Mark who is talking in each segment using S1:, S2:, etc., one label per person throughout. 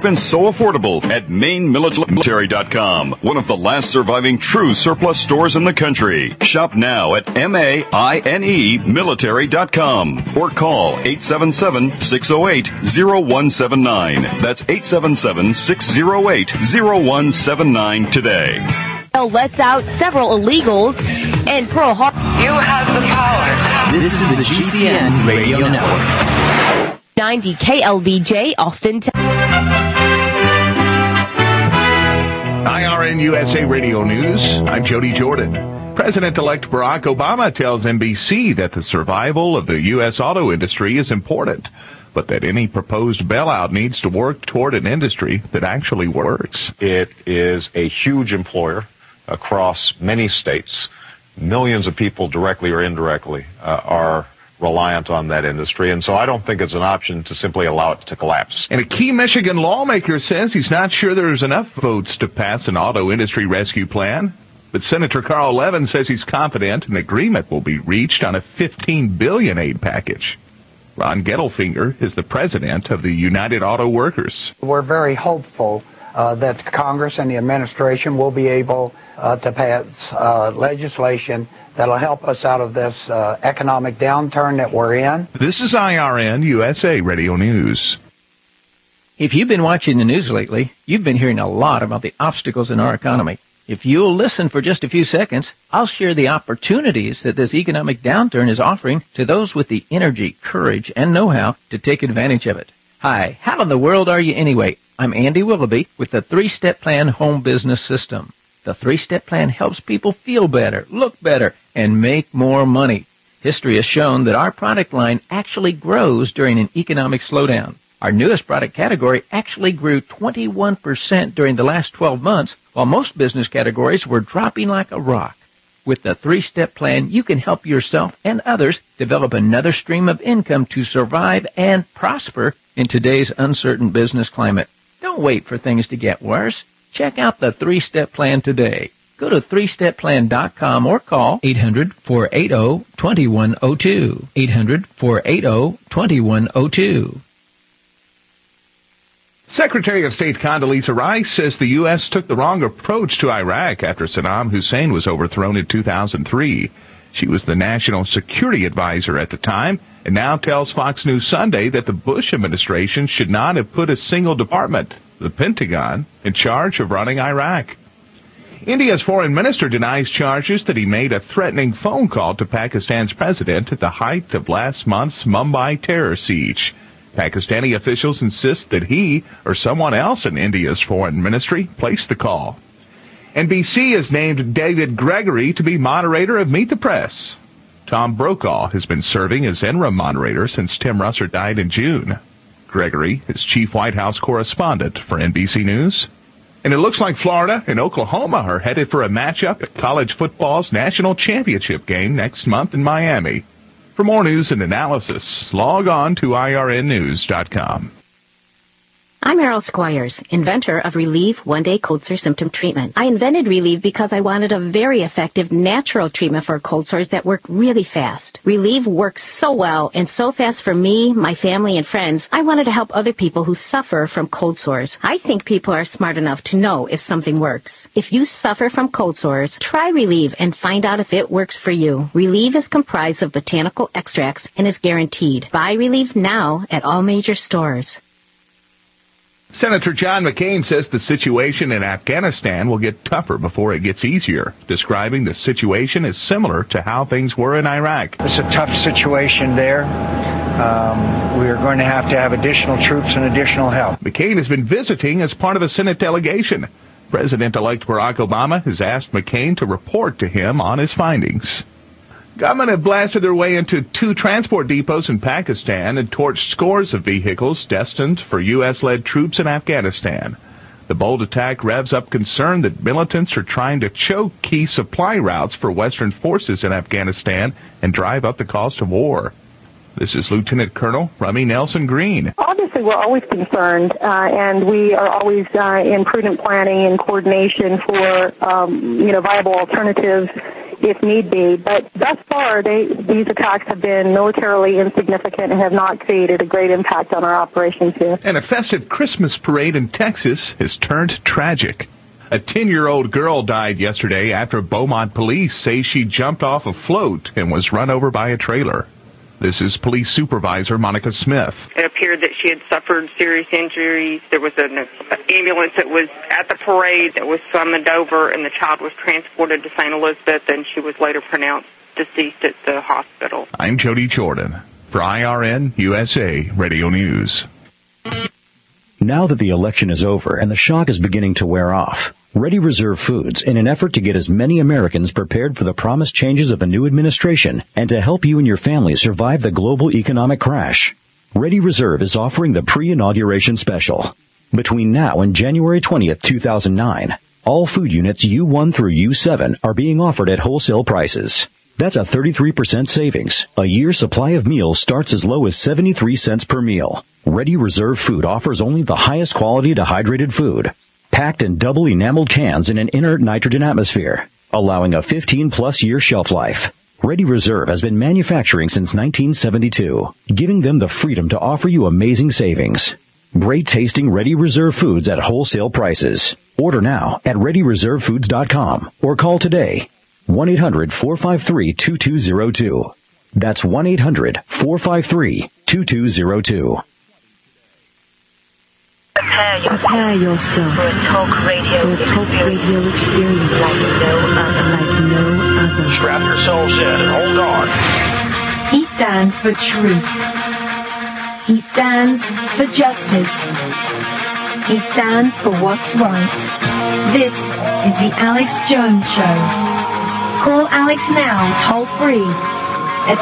S1: been so affordable at MaineMilitary.com, one of the last surviving true surplus stores in the country. Shop now at MAINE Military.com or call 877-608-0179. That's 877-608-0179 today.
S2: Lets out several illegals in Pearl Harbor.
S3: You have the power.
S4: This is the GCN Radio Network.
S2: 90 KLBJ, Austin.
S5: IRN USA Radio News. I'm Jody Jordan. President-elect Barack Obama tells NBC that the survival of the U.S. auto industry is important, but that any proposed bailout needs to work toward an industry that actually works.
S6: It is a huge employer across many states. Millions of people, directly or indirectly, are reliant on that industry, and so I don't think it's an option to simply allow it to collapse.
S5: And a key Michigan lawmaker says he's not sure there's enough votes to pass an auto industry rescue plan, but Senator Carl Levin says he's confident an agreement will be reached on a $15 billion aid package. Ron Gettelfinger is the president of the United Auto Workers.
S7: We're very hopeful that Congress and the administration will be able to pass legislation that'll help us out of this economic downturn that we're in.
S5: This is IRN USA Radio News.
S4: If you've been watching the news lately, you've been hearing a lot about the obstacles in our economy. If you'll listen for just a few seconds, I'll share the opportunities that this economic downturn is offering to those with the energy, courage, and know-how to take advantage of it. Hi, how in the world are you anyway? I'm Andy Willoughby with the 3-Step Plan Home Business System. The 3-Step Plan helps people feel better, look better, and make more money. History has shown that our product line actually grows during an economic slowdown. Our newest product category actually grew 21% during the last 12 months, while most business categories were dropping like a rock. With the 3-Step Plan, you can help yourself and others develop another stream of income to survive and prosper in today's uncertain business climate. Don't wait for things to get worse. Check out the 3-Step Plan today. Go to 3stepplan.com or call 800-480-2102. 800-480-2102.
S5: Secretary of State Condoleezza Rice says the U.S. took the wrong approach to Iraq after Saddam Hussein was overthrown in 2003. She was the national security advisor at the time and now tells Fox News Sunday that the Bush administration should not have put a single department, the Pentagon, in charge of running Iraq. India's foreign minister denies charges that he made a threatening phone call to Pakistan's president at the height of last month's Mumbai terror siege. Pakistani officials insist that he or someone else in India's foreign ministry placed the call. NBC has named David Gregory to be moderator of Meet the Press. Tom Brokaw has been serving as interim moderator since Tim Russer died in June. Gregory is chief White House correspondent for NBC News. And it looks like Florida and Oklahoma are headed for a matchup at college football's national championship game next month in Miami. For more news and analysis, log on to IRNnews.com.
S8: I'm Errol Squires, inventor of Relieve One-Day Cold Sore Symptom Treatment. I invented Relieve because I wanted a very effective natural treatment for cold sores that worked really fast. Relieve works so well and so fast for me, my family, and friends, I wanted to help other people who suffer from cold sores. I think people are smart enough to know if something works. If you suffer from cold sores, try Relieve and find out if it works for you. Relieve is comprised of botanical extracts and is guaranteed. Buy Relieve now at all major stores.
S5: Senator John McCain says the situation in Afghanistan will get tougher before it gets easier, describing the situation as similar to how things were in Iraq.
S7: It's a tough situation there. We are going to have additional troops and additional help.
S5: McCain has been visiting as part of a Senate delegation. President-elect Barack Obama has asked McCain to report to him on his findings. Gunmen have blasted their way into 2 transport depots in Pakistan and torched scores of vehicles destined for U.S.-led troops in Afghanistan. The bold attack revs up concern that militants are trying to choke key supply routes for Western forces in Afghanistan and drive up the cost of war. This is Lieutenant Colonel Rummy Nelson Green.
S9: Obviously, we're always concerned, and we are always in prudent planning and coordination for, viable alternatives if need be. But thus far, these attacks have been militarily insignificant and have not created a great impact on our operations here.
S5: And a festive Christmas parade in Texas has turned tragic. A 10-year-old girl died yesterday after Beaumont police say she jumped off a float and was run over by a trailer. This is Police Supervisor Monica Smith.
S10: It appeared that she had suffered serious injuries. There was an ambulance that was at the parade that was summoned over, and the child was transported to St. Elizabeth, and she was later pronounced deceased at the hospital.
S5: I'm Jody Jordan for IRN USA Radio News.
S11: Now that the election is over and the shock is beginning to wear off, Ready Reserve Foods, in an effort to get as many Americans prepared for the promised changes of the new administration and to help you and your family survive the global economic crash, Ready Reserve is offering the pre-inauguration special. Between now and January 20th, 2009, all food units U1 through U7 are being offered at wholesale prices. That's a 33% savings. A year's supply of meals starts as low as 73 cents per meal. Ready Reserve Food offers only the highest quality dehydrated food, packed in double enameled cans in an inert nitrogen atmosphere, allowing a 15-plus year shelf life. Ready Reserve has been manufacturing since 1972, giving them the freedom to offer you amazing savings. Great tasting Ready Reserve Foods at wholesale prices. Order now at ReadyReserveFoods.com or call today. 1-800-453-2202. That's 1-800-453-2202.
S12: Prepare yourself for a talk radio experience like no other.
S13: Strap yourselves in and hold on.
S14: He stands for truth. He stands for justice. He stands for what's right. This is the Alex Jones Show. Call Alex now, toll free, at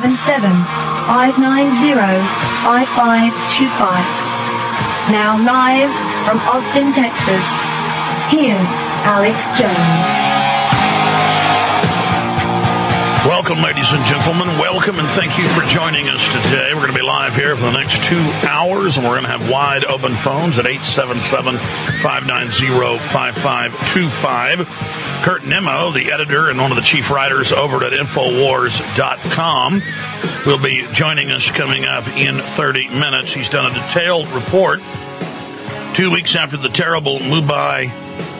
S14: 877-590-5525. Now live from Austin, Texas, here's Alex Jones.
S13: Welcome, ladies and gentlemen. Welcome, and thank you for joining us today. We're going to be live here for the next 2 hours, and we're going to have wide open phones at 877-590-5525. Kurt Nimmo, the editor and one of the chief writers over at Infowars.com, will be joining us coming up in 30 minutes. He's done a detailed report 2 weeks after the terrible Mumbai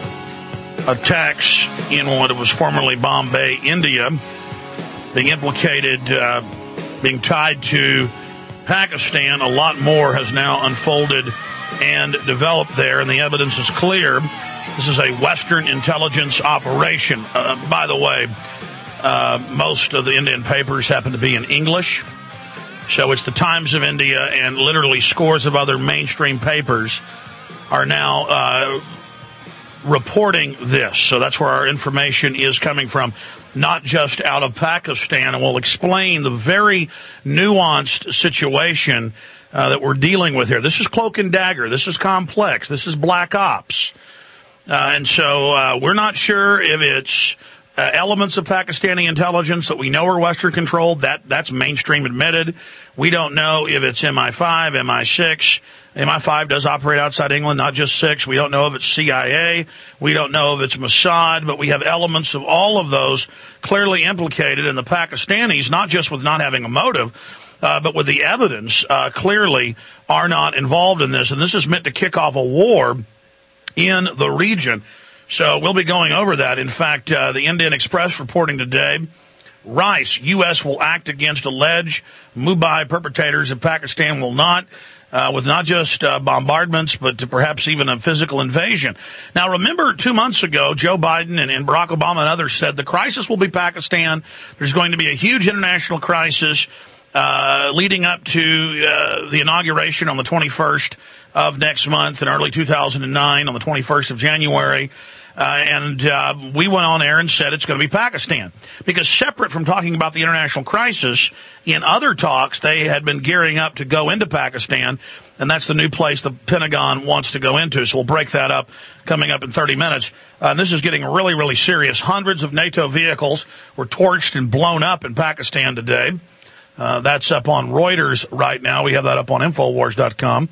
S13: attacks in what was formerly Bombay, India, being implicated, being tied to Pakistan. A lot more has now unfolded and developed there, and the evidence is clear. This is a Western intelligence operation. By the way, most of the Indian papers happen to be in English. So it's the Times of India and literally scores of other mainstream papers are now reporting this. So that's where our information is coming from, not just out of Pakistan. And we'll explain the very nuanced situation that we're dealing with here. This is cloak and dagger. This is complex. This is black ops. And so we're not sure if it's elements of Pakistani intelligence that we know are Western controlled. That's mainstream admitted. We don't know if it's MI5, MI6. MI5 does operate outside England, not just 6. We don't know if it's CIA. We don't know if it's Mossad, but we have elements of all of those clearly implicated. And the Pakistanis, not just with not having a motive, but with the evidence, clearly are not involved in this. And this is meant to kick off a war in the region. So we'll be going over that. In fact, the Indian Express reporting today, Rice, U.S. will act against alleged Mumbai perpetrators if Pakistan will not, with not just bombardments, but to perhaps even a physical invasion. Now, remember 2 months ago, Joe Biden and Barack Obama and others said the crisis will be Pakistan. There's going to be a huge international crisis leading up to the inauguration on the 21st of next month in early 2009 on the 21st of January. And we went on air and said it's going to be Pakistan. Because separate from talking about the international crisis, in other talks, they had been gearing up to go into Pakistan, and that's the new place the Pentagon wants to go into. So we'll break that up coming up in 30 minutes. This is getting really, really serious. Hundreds of NATO vehicles were torched and blown up in Pakistan today. That's up on Reuters right now. We have that up on Infowars.com.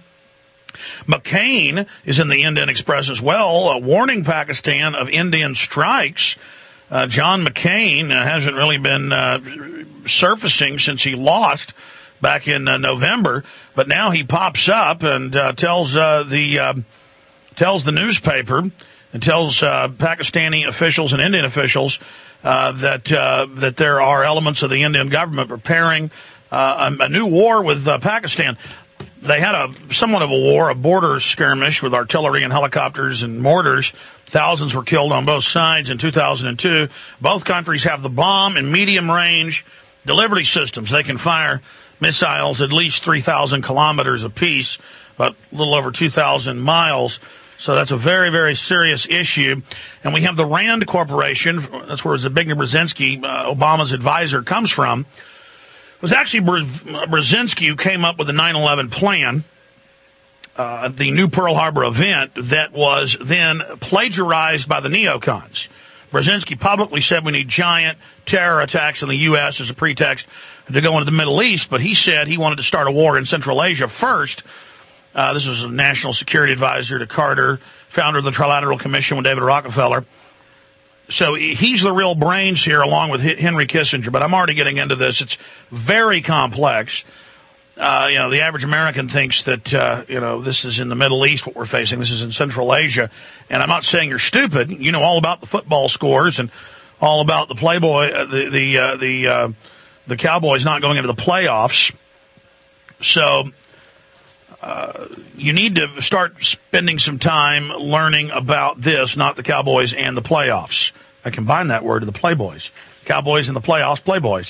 S13: McCain is in the Indian Express as well, warning Pakistan of Indian strikes John McCain hasn't really been surfacing since he lost back in November, but now he pops up and tells the newspaper and tells Pakistani officials and Indian officials that there are elements of the Indian government preparing a new war with Pakistan. They had somewhat of a war, a border skirmish with artillery and helicopters and mortars. Thousands were killed on both sides in 2002. Both countries have the bomb and medium-range delivery systems. They can fire missiles at least 3,000 kilometers apiece, about a little over 2,000 miles. So that's a very, very serious issue. And we have the RAND Corporation. That's where Zbigniew Brzezinski, Obama's advisor, comes from. It was actually Brzezinski who came up with the 9/11 plan, the new Pearl Harbor event that was then plagiarized by the neocons. Brzezinski publicly said we need giant terror attacks in the U.S. as a pretext to go into the Middle East, but he said he wanted to start a war in Central Asia first. This was a national security advisor to Carter, founder of the Trilateral Commission with David Rockefeller. So he's the real brains here, along with Henry Kissinger. But I'm already getting into this. It's very complex. The average American thinks that, this is in the Middle East, what we're facing. This is in Central Asia. And I'm not saying you're stupid. You know all about the football scores and all about the Playboy, the Cowboys not going into the playoffs. So you need to start spending some time learning about this, not the Cowboys and the playoffs. I combine that word to the Playboys. Cowboys and the playoffs, Playboys.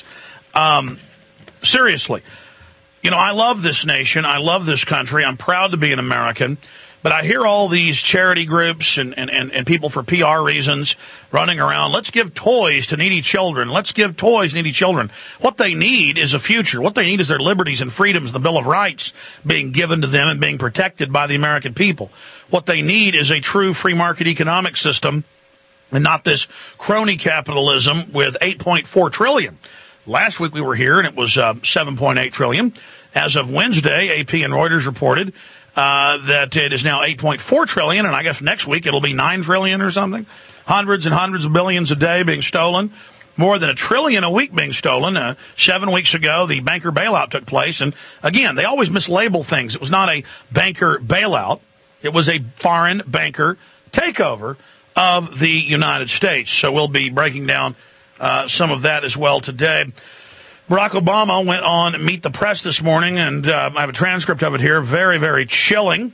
S13: Seriously. I love this nation. I love this country. I'm proud to be an American. But I hear all these charity groups and people for PR reasons running around. Let's give toys to needy children. Let's give toys to needy children. What they need is a future. What they need is their liberties and freedoms, the Bill of Rights being given to them and being protected by the American people. What they need is a true free market economic system and not this crony capitalism with $8.4 trillion. Last week we were here and it was $7.8 trillion. As of Wednesday, AP and Reuters reported that it is now $8.4 trillion, and I guess next week it'll be $9 trillion or something. Hundreds and hundreds of billions a day being stolen. More than $1 trillion a week being stolen. 7 weeks ago, the banker bailout took place, and again, they always mislabel things. It was not a banker bailout. It was a foreign banker takeover of the United States. So we'll be breaking down some of that as well today. Barack Obama went on Meet the Press this morning, and I have a transcript of it here. Very, very chilling.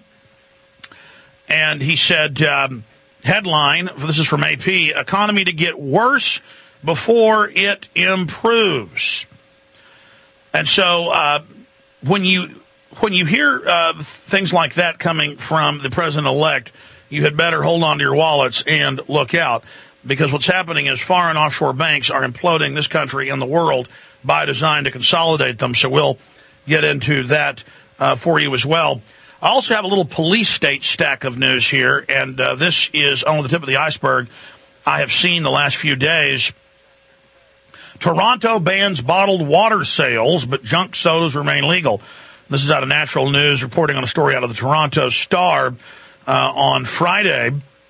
S13: And he said, headline, this is from AP, economy to get worse before it improves. And so when you hear things like that coming from the president-elect, you had better hold on to your wallets and look out, because what's happening is foreign offshore banks are imploding this country and the world by design to consolidate them. So we'll get into that for you as well. I also have a little police state stack of news here, and this is only the tip of the iceberg. I have seen the last few days. Toronto bans bottled water sales, but junk sodas remain legal. This is out of Natural News, reporting on a story out of the Toronto Star on Friday.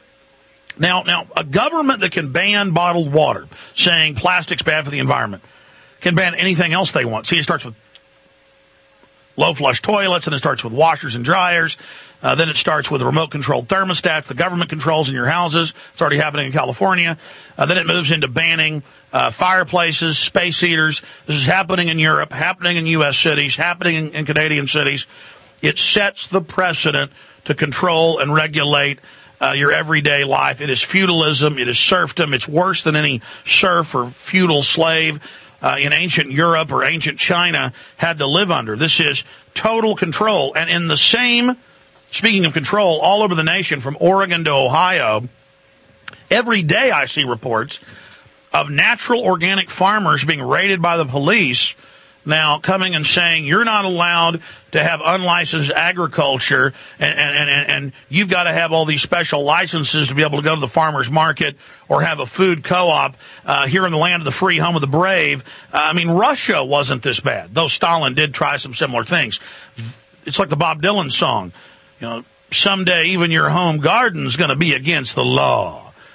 S13: Now, a government that can ban bottled water, saying plastic's bad for the environment, can ban anything else they want. See, it starts with low-flush toilets, and it starts with washers and dryers. Then it starts with remote-controlled thermostats the government controls in your houses. It's already happening in California. Then it moves into banning fireplaces, space heaters. This is happening in Europe, happening in U.S. cities, happening in Canadian cities. It sets the precedent to control and regulate your everyday life. It is feudalism. It is serfdom. It's worse than any serf or feudal slave in ancient Europe or ancient China had to live under. This is total control. And in the same, speaking of control, all over the nation, from Oregon to Ohio, every day I see reports of natural organic farmers being raided by the police, now coming and saying you're not allowed to have unlicensed agriculture, and you've got to have all these special licenses to be able to go to the farmer's market or have a food co-op here in the land of the free, home of the brave. I mean, Russia wasn't this bad, though Stalin did try some similar things. It's like the Bob Dylan song, someday even your home garden's going to be against the law.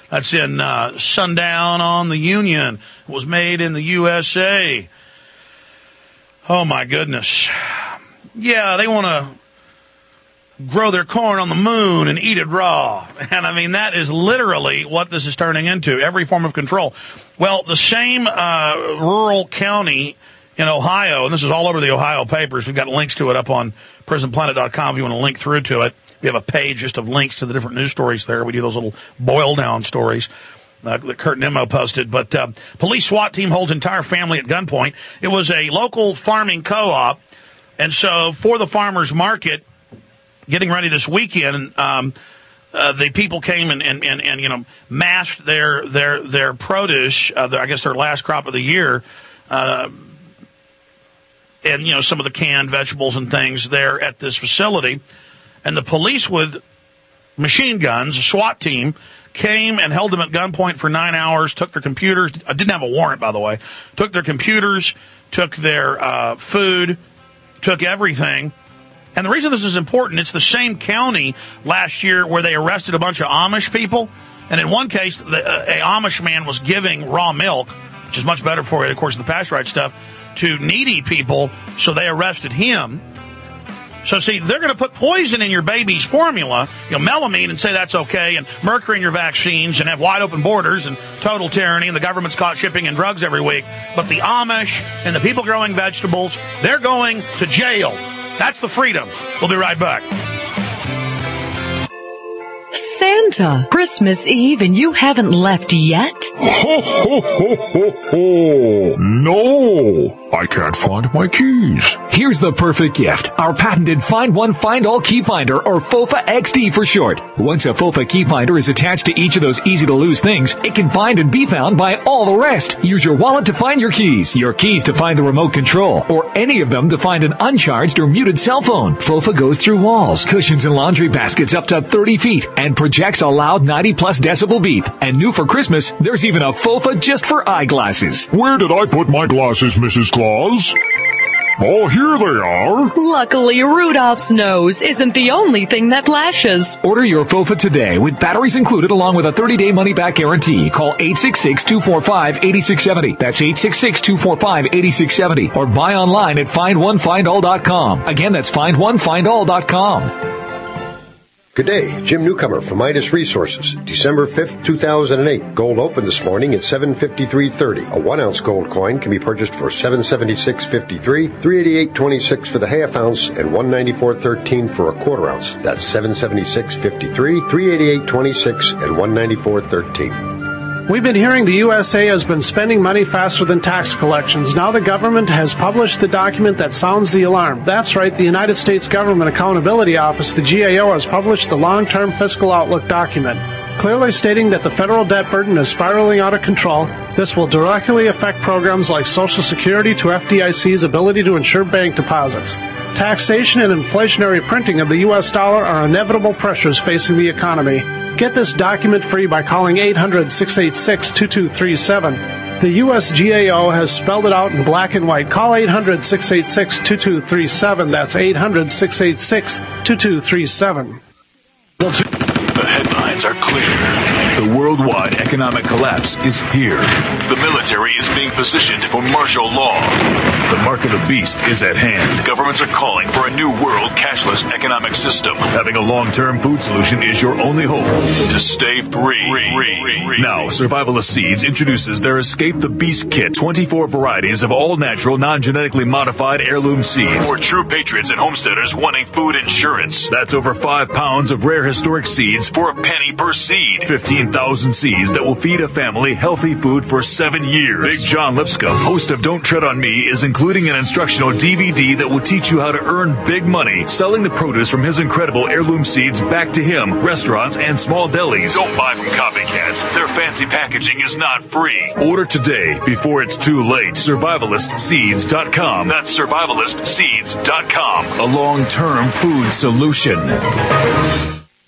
S13: That's in Sundown on the Union. It was made in the USA. Oh, my goodness. Yeah, they want to grow their corn on the moon and eat it raw. And, I mean, that is literally what this is turning into, every form of control. Well, the same rural county in Ohio, and this is all over the Ohio papers. We've got links to it up on prisonplanet.com if you want to link through to it. We have a page just of links to the different news stories there. We do those little boil-down stories that Kurt Nimmo posted. But police SWAT team holds entire family at gunpoint. It was a local farming co-op, and so for the farmers market, getting ready this weekend, the people came and you know, massed their produce, I guess their last crop of the year, and, you know, some of the canned vegetables and things there at this facility. And the police with machine guns, a SWAT team, came and held them at gunpoint for 9 hours, took their computers. I didn't have a warrant, by the way. Took their computers, took their food, took everything. And the reason this is important, it's the same county last year where they arrested a bunch of Amish people. And in one case, a Amish man was giving raw milk, which is much better for you, of course, the pasture-right stuff, to needy people, so they arrested him. So, see, they're going to put poison in your baby's formula, you know, melamine, and say that's okay, and mercury in your vaccines, and have wide-open borders and total tyranny, and the government's caught shipping in drugs every week. But the Amish and the people growing vegetables, they're going to jail. That's the freedom. We'll be right back.
S15: Santa, Christmas Eve and you haven't left yet?
S16: Ho, ho, ho, ho, ho. No, I can't find my keys.
S17: Here's the perfect gift. Our patented Find One, Find All Key Finder, or FOFA XD for short. Once a FOFA key finder is attached to each of those easy-to-lose things, it can find and be found by all the rest. Use your wallet to find your keys to find the remote control, or any of them to find an uncharged or muted cell phone. FOFA goes through walls, cushions, and laundry baskets up to 30 feet and projects a loud 90-plus decibel beep. And new for Christmas, there's even a FOFA just for eyeglasses.
S16: Where did I put my glasses, Mrs. Claus? Oh, here they are.
S15: Luckily, Rudolph's nose isn't the only thing that flashes.
S17: Order your FOFA today with batteries included along with a 30-day money-back guarantee. Call 866-245-8670. That's 866-245-8670. Or buy online at findonefindall.com. Again, that's findonefindall.com.
S18: Good day, Jim Newcomer from Midas Resources. December 5th, 2008. Gold opened this morning at $753.30. A 1-ounce gold coin can be purchased for $776.53, $388.26 for the half ounce, and $194.13 for a quarter ounce. That's $776.53, $388.26, and $194.13.
S19: We've been hearing the USA has been spending money faster than tax collections. Now the government has published the document that sounds the alarm. That's right, the United States Government Accountability Office, the GAO, has published the long-term fiscal outlook document, clearly stating that the federal debt burden is spiraling out of control. This will directly affect programs like Social Security to FDIC's ability to insure bank deposits. Taxation and inflationary printing of the U.S. dollar are inevitable pressures facing the economy. Get this document free by calling 800-686-2237. The U.S. GAO has spelled it out in black and white. Call 800-686-2237. That's 800-686-2237.
S20: The headlines are clear. The worldwide economic collapse is here. The military is being positioned for martial law. The mark of the beast is at hand. Governments are calling for a new world cashless economic system. Having a long-term food solution is your only hope to stay free. Now, Survivalist Seeds introduces their Escape the Beast Kit. 24 varieties of all-natural, non-genetically modified heirloom seeds for true patriots and homesteaders wanting food insurance. That's over 5 pounds of rare historic seeds for a penny per seed. 15,000 seeds that will feed a family healthy food for 7 years. Big John Lipscomb, host of Don't Tread on Me, is including an instructional DVD that will teach you how to earn big money selling the produce from his incredible heirloom seeds back to him, restaurants, and small delis. Don't buy from copycats. Their fancy packaging is not free. Order today before it's too late. SurvivalistSeeds.com. That's SurvivalistSeeds.com. A long-term food solution.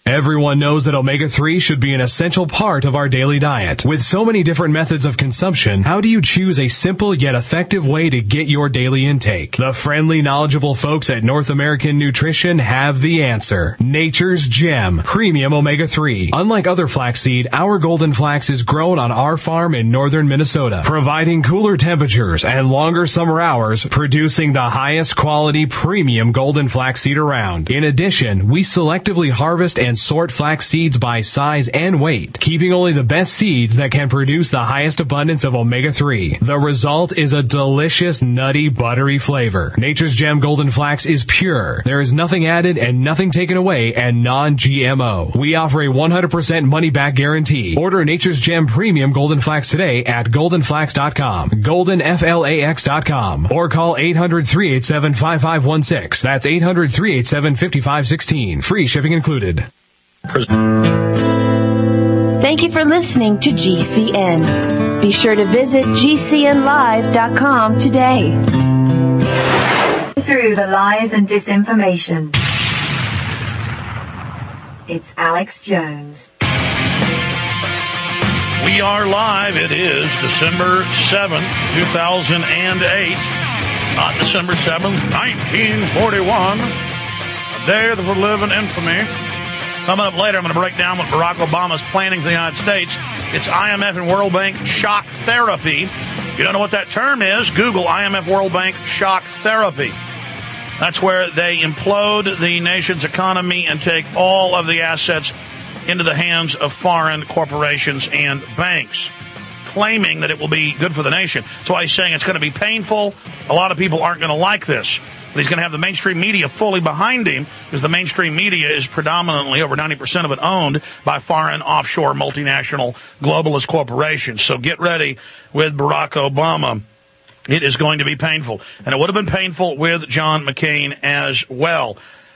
S21: Everyone knows that omega-3 should be an essential part of our daily diet. With so many different methods of consumption, how do you choose a simple yet effective way to get your daily intake? The friendly, knowledgeable folks at North American Nutrition have the answer. Nature's Gem Premium Omega-3. Unlike other flaxseed, our golden flax is grown on our farm in northern Minnesota, providing cooler temperatures and longer summer hours, producing the highest quality premium golden flaxseed around. In addition, we selectively harvest and sort flax seeds by size and weight, keeping only the best seeds that can produce the highest abundance of omega-3. The result is a delicious, nutty, buttery flavor. Nature's Gem Golden Flax is pure. There is nothing added and nothing taken away, and non-GMO. We offer a 100% money-back guarantee. Order Nature's Gem Premium Golden Flax today at goldenflax.com, goldenflax.com, or call 800-387-5516. That's 800-387-5516. Free shipping included.
S14: Thank you for listening to GCN. Be sure to visit GCNlive.com today.
S12: Through the lies and disinformation. It's Alex Jones.
S13: We are live. It is December 7th, 2008. Not December 7th, 1941. A day that will live in infamy. Coming up later, I'm going to break down what Barack Obama's planning for the United States. It's IMF and World Bank shock therapy. If you don't know what that term is, Google IMF World Bank shock therapy. That's where they implode the nation's economy and take all of the assets into the hands of foreign corporations and banks, claiming that it will be good for the nation. That's why he's saying it's going to be painful. A lot of people aren't going to like this. But he's going to have the mainstream media fully behind him, because the mainstream media is predominantly, over 90% of it, owned by foreign, offshore, multinational, globalist corporations. So get ready with Barack Obama. It is going to be painful. And it would have been painful with John McCain as well.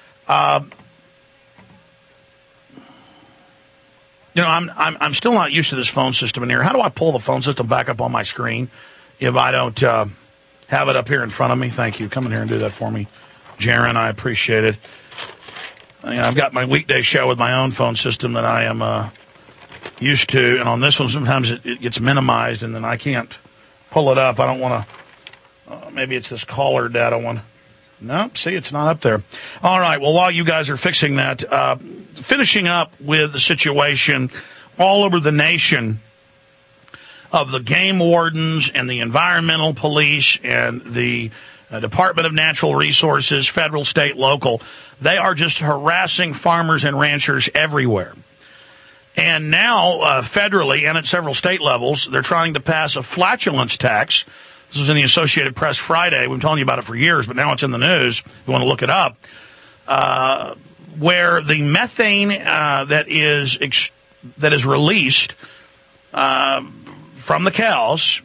S13: I'm still not used to this phone system in here. How do I pull the phone system back up on my screen if I don't have it up here in front of me? Thank you. Come in here and do that for me, Jaron. I appreciate it. I've got my weekday show with my own phone system that I am used to, and on this one sometimes it gets minimized, and then I can't pull it up. I don't want to. Maybe it's this caller data one. No, see, it's not up there. All right, well, while you guys are fixing that, finishing up with the situation all over the nation of the game wardens and the environmental police and the Department of Natural Resources, federal, state, local. They are just harassing farmers and ranchers everywhere. And now, federally and at several state levels, they're trying to pass a flatulence tax. This was in the Associated Press Friday. We've been telling you about it for years, but now it's in the news. If you want to look it up. Where the methane that is released from the cows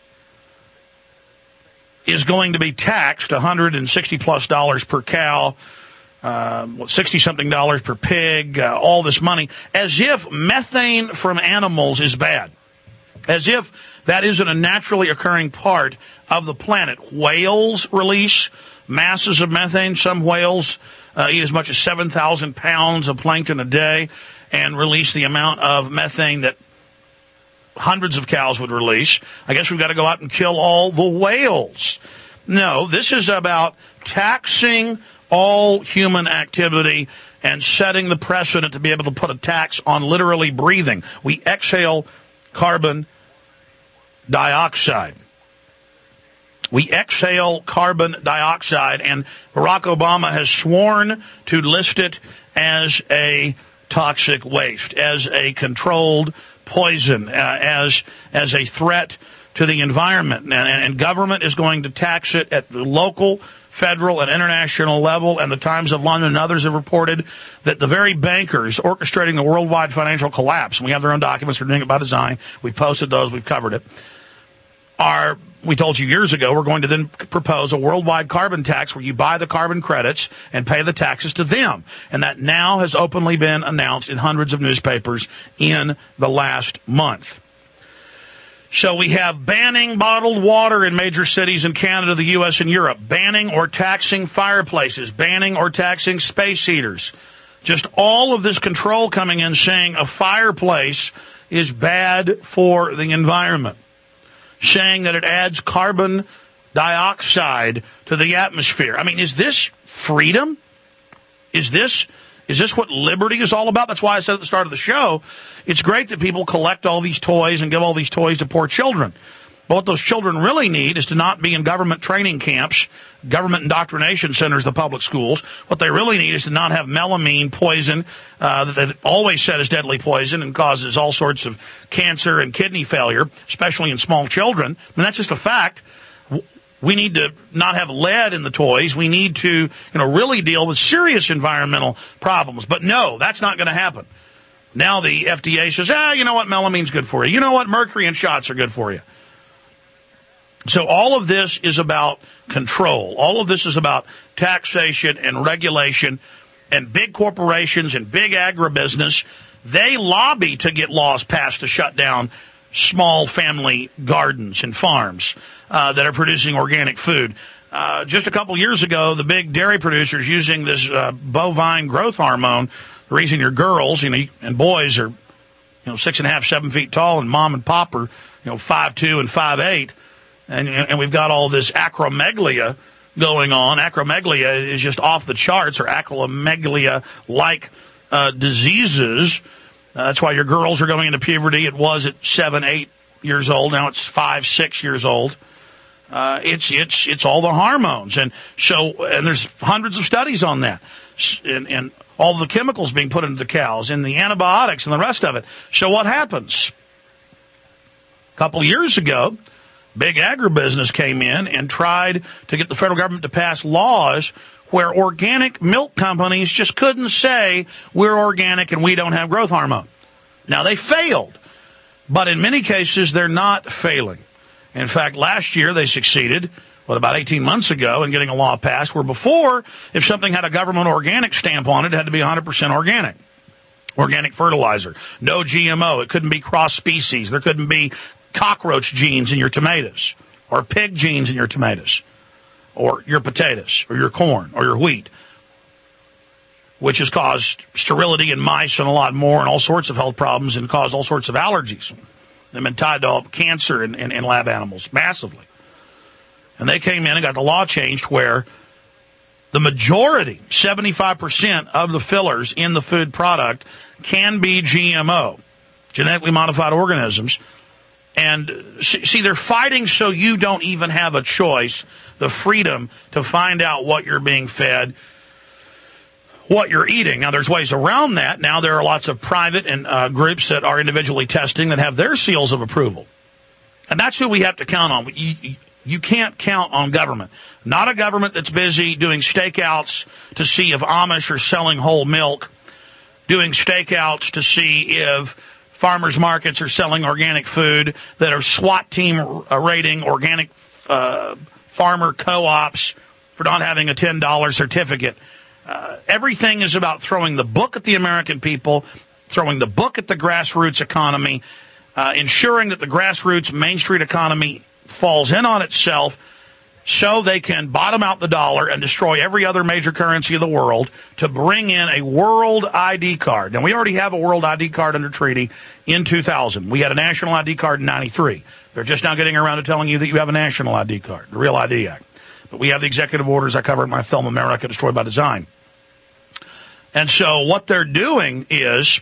S13: is going to be taxed $160+ per cow, $60-something per pig, all this money, as if methane from animals is bad, as if that isn't a naturally occurring part of the planet. Whales release masses of methane. Some whales eat as much as 7,000 pounds of plankton a day and release the amount of methane that hundreds of cows would release. I guess we've got to go out and kill all the whales. No, this is about taxing all human activity and setting the precedent to be able to put a tax on literally breathing. We exhale carbon dioxide. We exhale carbon dioxide, and Barack Obama has sworn to list it as a toxic waste, as a controlled poison, as a threat to the environment. And government is going to tax it at the local, federal, and international level. And the Times of London and others have reported that the very bankers orchestrating the worldwide financial collapse, and we have their own documents for doing it by design, we've posted those, we've covered it, we told you years ago, we're going to then propose a worldwide carbon tax where you buy the carbon credits and pay the taxes to them. And that now has openly been announced in hundreds of newspapers in the last month. So we have banning bottled water in major cities in Canada, the U.S., and Europe, banning or taxing fireplaces, banning or taxing space heaters. Just all of this control coming in saying a fireplace is bad for the environment, saying that it adds carbon dioxide to the atmosphere. I mean, is this freedom? Is this what liberty is all about? That's why I said at the start of the show, it's great that people collect all these toys and give all these toys to poor children. But what those children really need is to not be in government training camps, government indoctrination centers, the public schools. What they really need is to not have melamine poison that they've always said is deadly poison and causes all sorts of cancer and kidney failure, especially in small children. I mean, that's just a fact. We need to not have lead in the toys. We need to, really deal with serious environmental problems. But no, that's not going to happen. Now the FDA says, you know what, melamine's good for you. You know what, mercury in shots are good for you. So all of this is about control. All of this is about taxation and regulation, and big corporations and big agribusiness. They lobby to get laws passed to shut down small family gardens and farms that are producing organic food. Just a couple years ago, the big dairy producers using this bovine growth hormone, the reason your girls, and boys are, 6.5, 7 feet tall, and mom and pop are, 5'2" and 5'8", and we've got all this acromegalia going on. Acromegalia is just off the charts, or acromegalia-like diseases. That's why your girls are going into puberty. It was at 7, 8 years old. Now it's 5, 6 years old. It's all the hormones. And there's hundreds of studies on that. And all the chemicals being put into the cows and the antibiotics and the rest of it. So what happens? A couple years ago, big agribusiness came in and tried to get the federal government to pass laws where organic milk companies just couldn't say we're organic and we don't have growth hormone. Now, they failed, but in many cases, they're not failing. In fact, last year they succeeded, about 18 months ago, in getting a law passed where before, if something had a government organic stamp on it, it had to be 100% organic. Organic fertilizer, no GMO, it couldn't be cross species, there couldn't be cockroach genes in your tomatoes, or pig genes in your tomatoes, or your potatoes, or your corn, or your wheat, which has caused sterility in mice and a lot more, and all sorts of health problems, and caused all sorts of allergies. They've been tied to cancer in lab animals massively. And they came in and got the law changed where the majority, 75% of the fillers in the food product can be GMO, genetically modified organisms. And see, they're fighting so you don't even have a choice, the freedom to find out what you're being fed, what you're eating. Now, there's ways around that. Now, there are lots of private and groups that are individually testing that have their seals of approval. And that's who we have to count on. You can't count on government. Not a government that's busy doing stakeouts to see if Amish are selling whole milk, doing stakeouts to see if farmers markets are selling organic food, that are SWAT team rating organic farmer co-ops for not having a $10 certificate. Everything is about throwing the book at the American people, throwing the book at the grassroots economy, ensuring that the grassroots Main Street economy falls in on itself so they can bottom out the dollar and destroy every other major currency of the world to bring in a world ID card. Now, we already have a world ID card under treaty in 2000. We had a national ID card in 93. They're just now getting around to telling you that you have a national ID card, the Real ID Act. But we have the executive orders I cover in my film, America Destroyed by Design. And so what they're doing is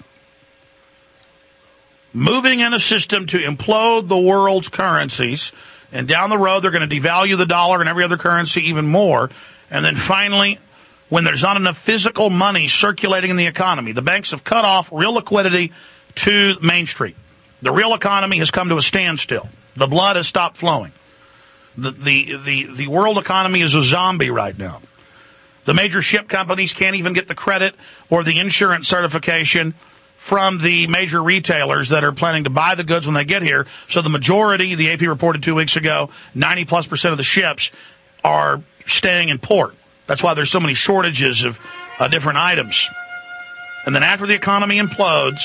S13: moving in a system to implode the world's currencies. And down the road, they're going to devalue the dollar and every other currency even more. And then finally, when there's not enough physical money circulating in the economy, the banks have cut off real liquidity to Main Street. The real economy has come to a standstill. The blood has stopped flowing. The world economy is a zombie right now. The major ship companies can't even get the credit or the insurance certification from the major retailers that are planning to buy the goods when they get here. So the majority, the AP reported 2 weeks ago, 90+% of the ships are staying in port. That's why there's so many shortages of different items. And then after the economy implodes,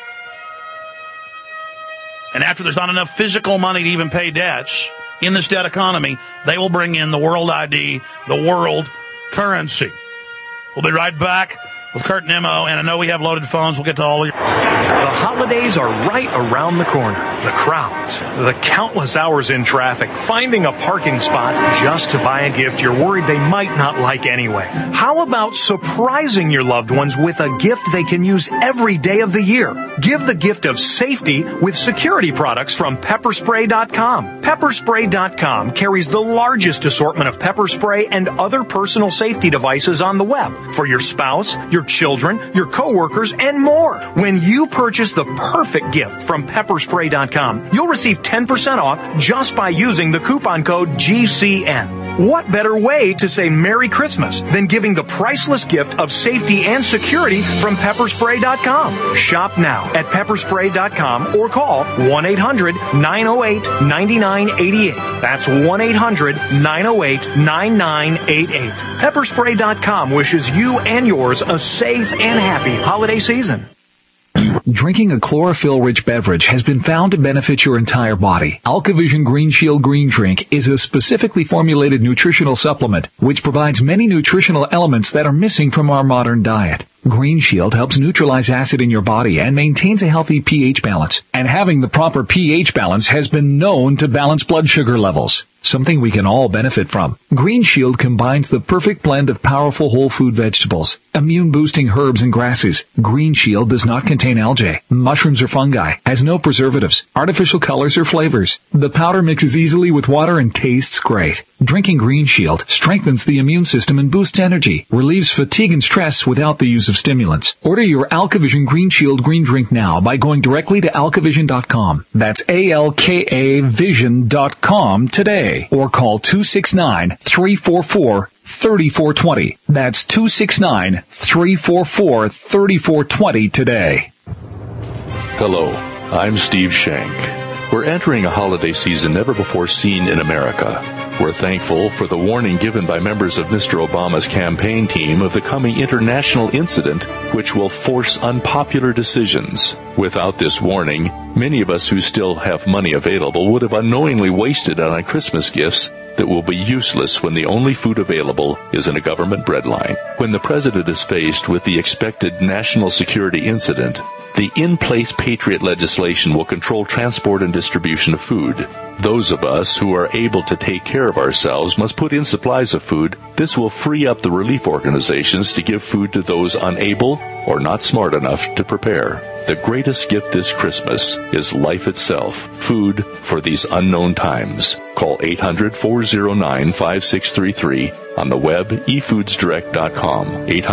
S13: and after there's not enough physical money to even pay debts in this debt economy, they will bring in the world ID, the world currency. We'll be right back with Kurt and Emo, and I know we have loaded phones. We'll get to all of your...
S1: The holidays are right around the corner. The crowds, the countless hours in traffic, finding a parking spot just to buy a gift you're worried they might not like anyway. How about surprising your loved ones with a gift they can use every day of the year? Give the gift of safety with security products from Pepperspray.com. Pepperspray.com carries the largest assortment of pepper spray and other personal safety devices on the web for your spouse, your children, your coworkers, and more. When you purchase the perfect gift from Pepperspray.com, you'll receive 10% off just by using the coupon code GCN. What better way to say Merry Christmas than giving the priceless gift of safety and security from Pepperspray.com? Shop now at Pepperspray.com or call 1-800-908-9988. That's 1-800-908-9988. Pepperspray.com wishes you and yours a safe and happy holiday season.
S17: Drinking a chlorophyll-rich beverage has been found to benefit your entire body. AlkaVision Green Shield Green Drink is a specifically formulated nutritional supplement which provides many nutritional elements that are missing from our modern diet. Green Shield helps neutralize acid in your body and maintains a healthy pH balance. And having the proper pH balance has been known to balance blood sugar levels, something we can all benefit from. Green Shield combines the perfect blend of powerful whole food vegetables, immune-boosting herbs and grasses. Green Shield does not contain algae, mushrooms or fungi, has no preservatives, artificial colors or flavors. The powder mixes easily with water and tastes great. Drinking Green Shield strengthens the immune system and boosts energy, relieves fatigue and stress without the use of stimulants. Order your AlkaVision Green Shield Green Drink now by going directly to alkavision.com. That's ALKAvision.com today. Or call 269-344-3420. That's 269-344-3420 today.
S22: Hello, I'm Steve Shank. We're entering a holiday season never before seen in America. We're thankful for the warning given by members of Mr. Obama's campaign team of the coming international incident which will force unpopular decisions. Without this warning, many of us who still have money available would have unknowingly wasted it on Christmas gifts that will be useless when the only food available is in a government breadline. When the president is faced with the expected national security incident, the in-place Patriot legislation will control transport and distribution of food. Those of us who are able to take care of ourselves must put in supplies of food. This will free up the relief organizations to give food to those unable or not smart enough to prepare. The greatest gift this Christmas is life itself, food for these unknown times. Call 800-409-5633 on the web, efoodsdirect.com,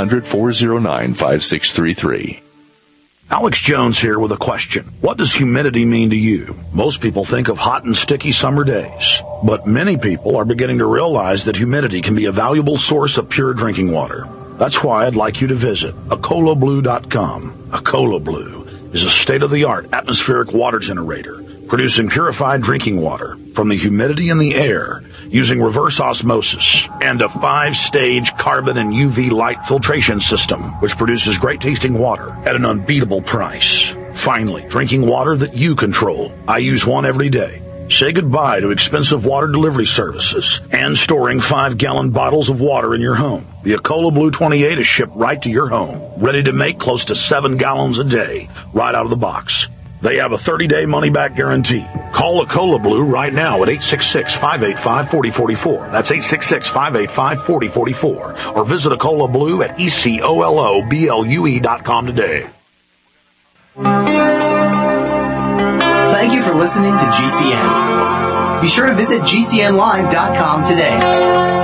S22: 800-409-5633.
S23: Alex Jones here with a question. What does humidity mean to you? Most people think of hot and sticky summer days, but many people are beginning to realize that humidity can be a valuable source of pure drinking water. That's why I'd like you to visit AcolaBlue.com. AcolaBlue is a state-of-the-art atmospheric water generator producing purified drinking water from the humidity in the air using reverse osmosis and a 5-stage carbon and UV light filtration system, which produces great-tasting water at an unbeatable price. Finally, drinking water that you control. I use one every day. Say goodbye to expensive water delivery services and storing 5-gallon bottles of water in your home. The Acola Blue 28 is shipped right to your home, ready to make close to 7 gallons a day, right out of the box. They have a 30-day money-back guarantee. Call Acola Blue right now at 866-585-4044. That's 866-585-4044. Or visit Acola Blue at ECOLOBLUE.com today.
S24: Thank you for listening to GCN. Be sure to visit GCNlive.com today.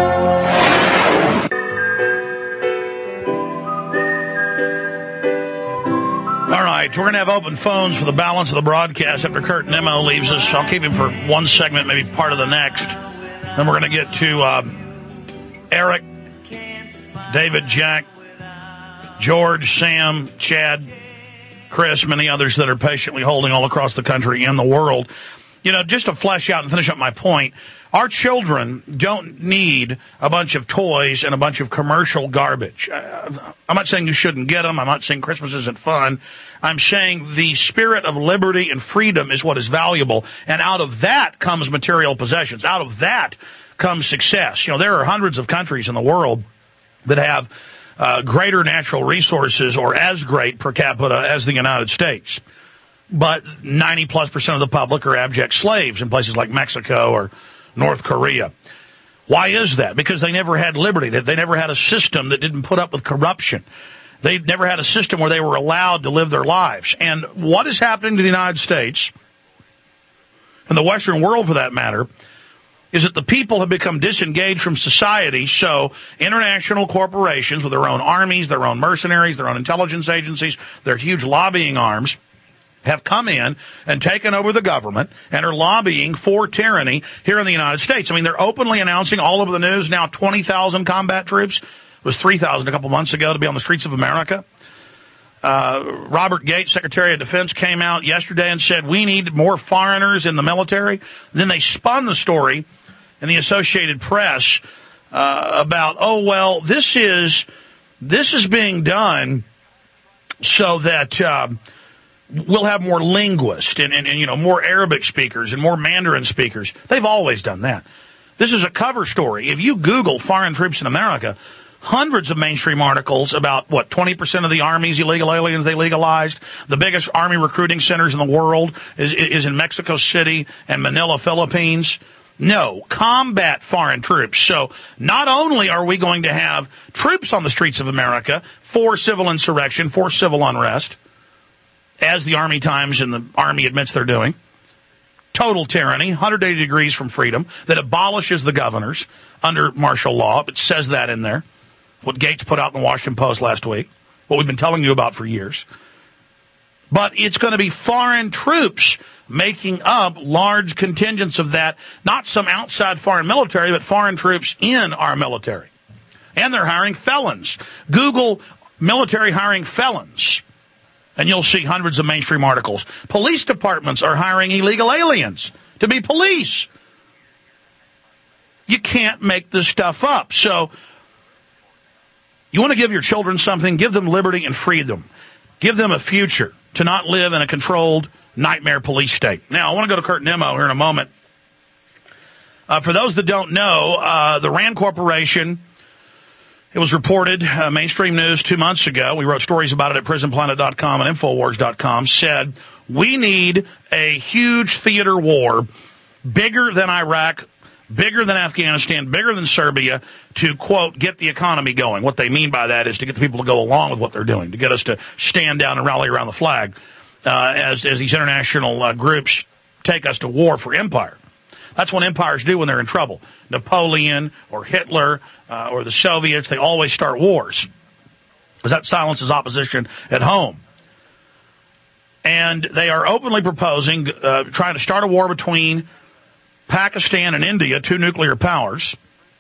S13: All right, we're going to have open phones for the balance of the broadcast after Kurt Nemo leaves us. I'll keep him for one segment, maybe part of the next. Then we're going to get to Eric, David, Jack, George, Sam, Chad, Chris, many others that are patiently holding all across the country and the world. You know, just to flesh out and finish up my point, our children don't need a bunch of toys and a bunch of commercial garbage. I'm not saying you shouldn't get them. I'm not saying Christmas isn't fun. I'm saying the spirit of liberty and freedom is what is valuable. And out of that comes material possessions. Out of that comes success. You know, there are hundreds of countries in the world that have greater natural resources or as great per capita as the United States. But 90+% of the public are abject slaves in places like Mexico or North Korea. Why is that? Because they never had liberty. They never had a system that didn't put up with corruption. They never had a system where they were allowed to live their lives. And what is happening to the United States, and the Western world for that matter, is that the people have become disengaged from society, so international corporations with their own armies, their own mercenaries, their own intelligence agencies, their huge lobbying arms, have come in and taken over the government and are lobbying for tyranny here in the United States. I mean, they're openly announcing all over the news now 20,000 combat troops. It was 3,000 a couple months ago to be on the streets of America. Robert Gates, Secretary of Defense, came out yesterday and said, we need more foreigners in the military. Then they spun the story in the Associated Press about, oh, well, this is being done so that we'll have more linguists and more Arabic speakers and more Mandarin speakers. They've always done that. This is a cover story. If you Google foreign troops in America, hundreds of mainstream articles about, 20% of the Army's illegal aliens they legalized. The biggest Army recruiting centers in the world is in Mexico City and Manila, Philippines. No, combat foreign troops. So not only are we going to have troops on the streets of America for civil insurrection, for civil unrest, as the Army Times and the Army admits they're doing, total tyranny, 180 degrees from freedom, that abolishes the governors under martial law. It says that in there. What Gates put out in the Washington Post last week, what we've been telling you about for years. But it's going to be foreign troops making up large contingents of that, not some outside foreign military, but foreign troops in our military. And they're hiring felons. Google military hiring felons, and you'll see hundreds of mainstream articles. Police departments are hiring illegal aliens to be police. You can't make this stuff up. So you want to give your children something, give them liberty and freedom. Give them a future to not live in a controlled nightmare police state. Now, I want to go to Kurt Nimmo here in a moment. For those that don't know, the RAND Corporation, it was reported, mainstream news 2 months ago, we wrote stories about it at prisonplanet.com and Infowars.com, said we need a huge theater war bigger than Iraq, bigger than Afghanistan, bigger than Serbia to, quote, get the economy going. What they mean by that is to get the people to go along with what they're doing, to get us to stand down and rally around the flag as these international groups take us to war for empire. That's what empires do when they're in trouble. Napoleon or Hitler or the Soviets, they always start wars because that silences opposition at home. And they are openly proposing, trying to start a war between Pakistan and India, two nuclear powers.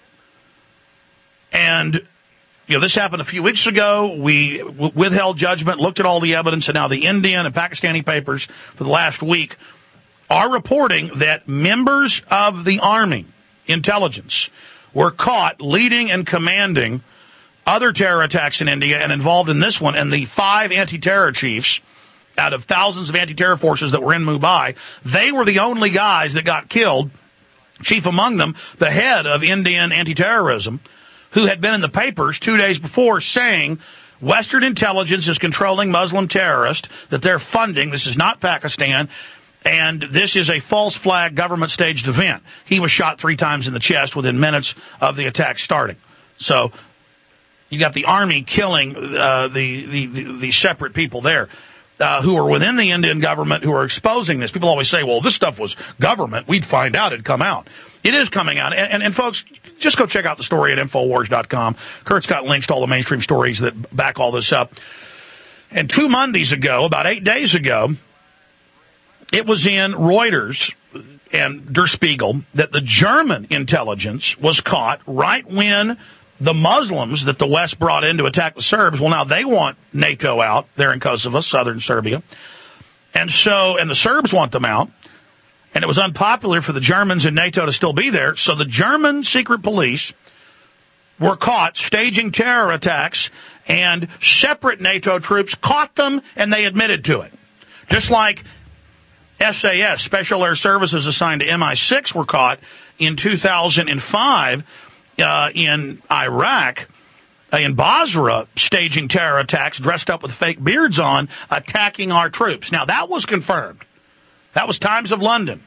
S13: And, this happened a few weeks ago. We withheld judgment, looked at all the evidence, and now the Indian and Pakistani papers for the last week are reporting that members of the Army intelligence were caught leading and commanding other terror attacks in India and involved in this one. And the 5 anti-terror chiefs out of thousands of anti-terror forces that were in Mumbai, they were the only guys that got killed. Chief among them, the head of Indian anti-terrorism, who had been in the papers 2 days before saying Western intelligence is controlling Muslim terrorists, that they're funding. This is not Pakistan. And this is a false flag government-staged event. He was shot 3 times in the chest within minutes of the attack starting. So you got the Army killing the separate people there who are within the Indian government who are exposing this. People always say, well, this stuff was government. We'd find out it'd come out. It is coming out. And folks, just go check out the story at Infowars.com. Kurt's got links to all the mainstream stories that back all this up. And 2 Mondays ago, about 8 days ago, it was in Reuters and Der Spiegel that the German intelligence was caught right when the Muslims that the West brought in to attack the Serbs, well, now they want NATO out there in Kosovo, southern Serbia. And the Serbs want them out. And it was unpopular for the Germans and NATO to still be there. So the German secret police were caught staging terror attacks, and separate NATO troops caught them, and they admitted to it. Just like SAS, Special Air Services assigned to MI6, were caught in 2005 in Iraq in Basra staging terror attacks, dressed up with fake beards on, attacking our troops. Now, that was confirmed. That was Times of London.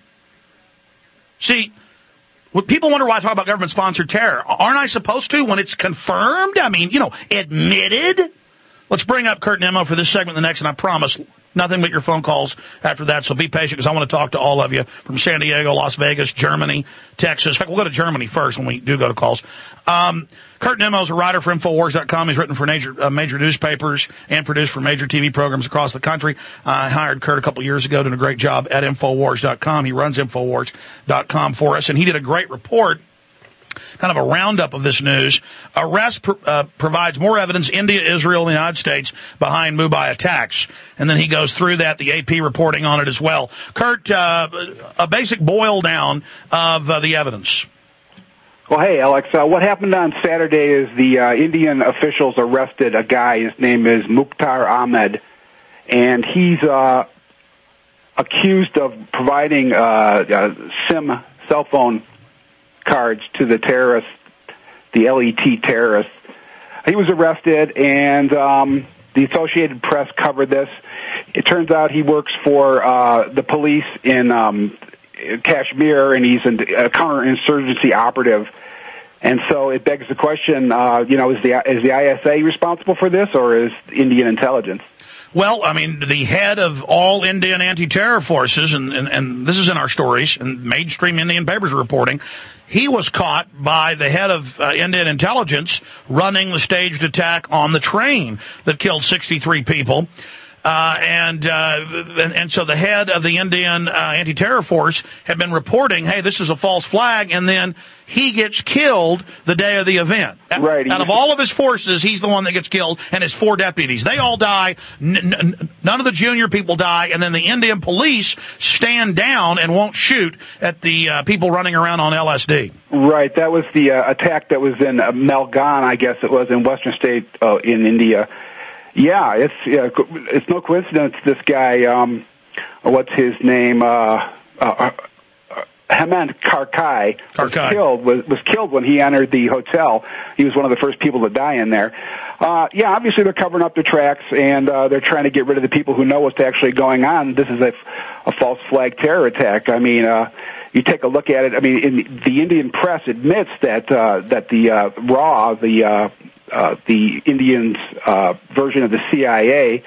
S13: See, when people wonder why I talk about government-sponsored terror, aren't I supposed to when it's confirmed? I mean, admitted? Let's bring up Kurt Nimmo for this segment and the next, and I promise nothing but your phone calls after that, so be patient because I want to talk to all of you from San Diego, Las Vegas, Germany, Texas. In fact, we'll go to Germany first when we do go to calls. Kurt Nimmo is a writer for Infowars.com. He's written for major newspapers and produced for major TV programs across the country. I hired Kurt a couple years ago, doing a great job at Infowars.com. He runs Infowars.com for us, and he did a great report, kind of a roundup of this news. Arrest provides more evidence India, Israel, and the United States behind Mumbai attacks. And then he goes through that, the AP reporting on it as well. Kurt, a basic boil down of the evidence.
S2: Well, hey, Alex, what happened on Saturday is the Indian officials arrested a guy. His name is Mukhtar Ahmed, and he's accused of providing SIM cell phone cards to the terrorists, the LET terrorists. He was arrested, and the Associated Press covered this. It turns out he works for the police in Kashmir, and he's a counterinsurgency operative. And so it begs the question, is the ISA responsible for this, or is Indian intelligence?
S13: Well, I mean, the head of all Indian anti-terror forces, and this is in our stories, and mainstream Indian papers are reporting, he was caught by the head of Indian intelligence running the staged attack on the train that killed 63 people. And so the head of the Indian anti-terror force had been reporting, hey, this is a false flag, and then he gets killed the day of the event. Right. Out of all of his forces, he's the one that gets killed, and his 4 deputies. They all die. None of the junior people die, and then the Indian police stand down and won't shoot at the people running around on LSD. Right. That was the attack that was in Melgan, I guess it was, in Western State in India. Yeah, it's no coincidence this guy, what's his name, Hemant Karkai was killed when he entered the hotel. He was one of the first people to die in there. Obviously they're covering up their tracks, and they're trying to get rid of the people who know what's actually going on. This is a false flag terror attack. I mean, you take a look at it. I mean, the Indian press admits that the RAW, the Indians' version of the CIA,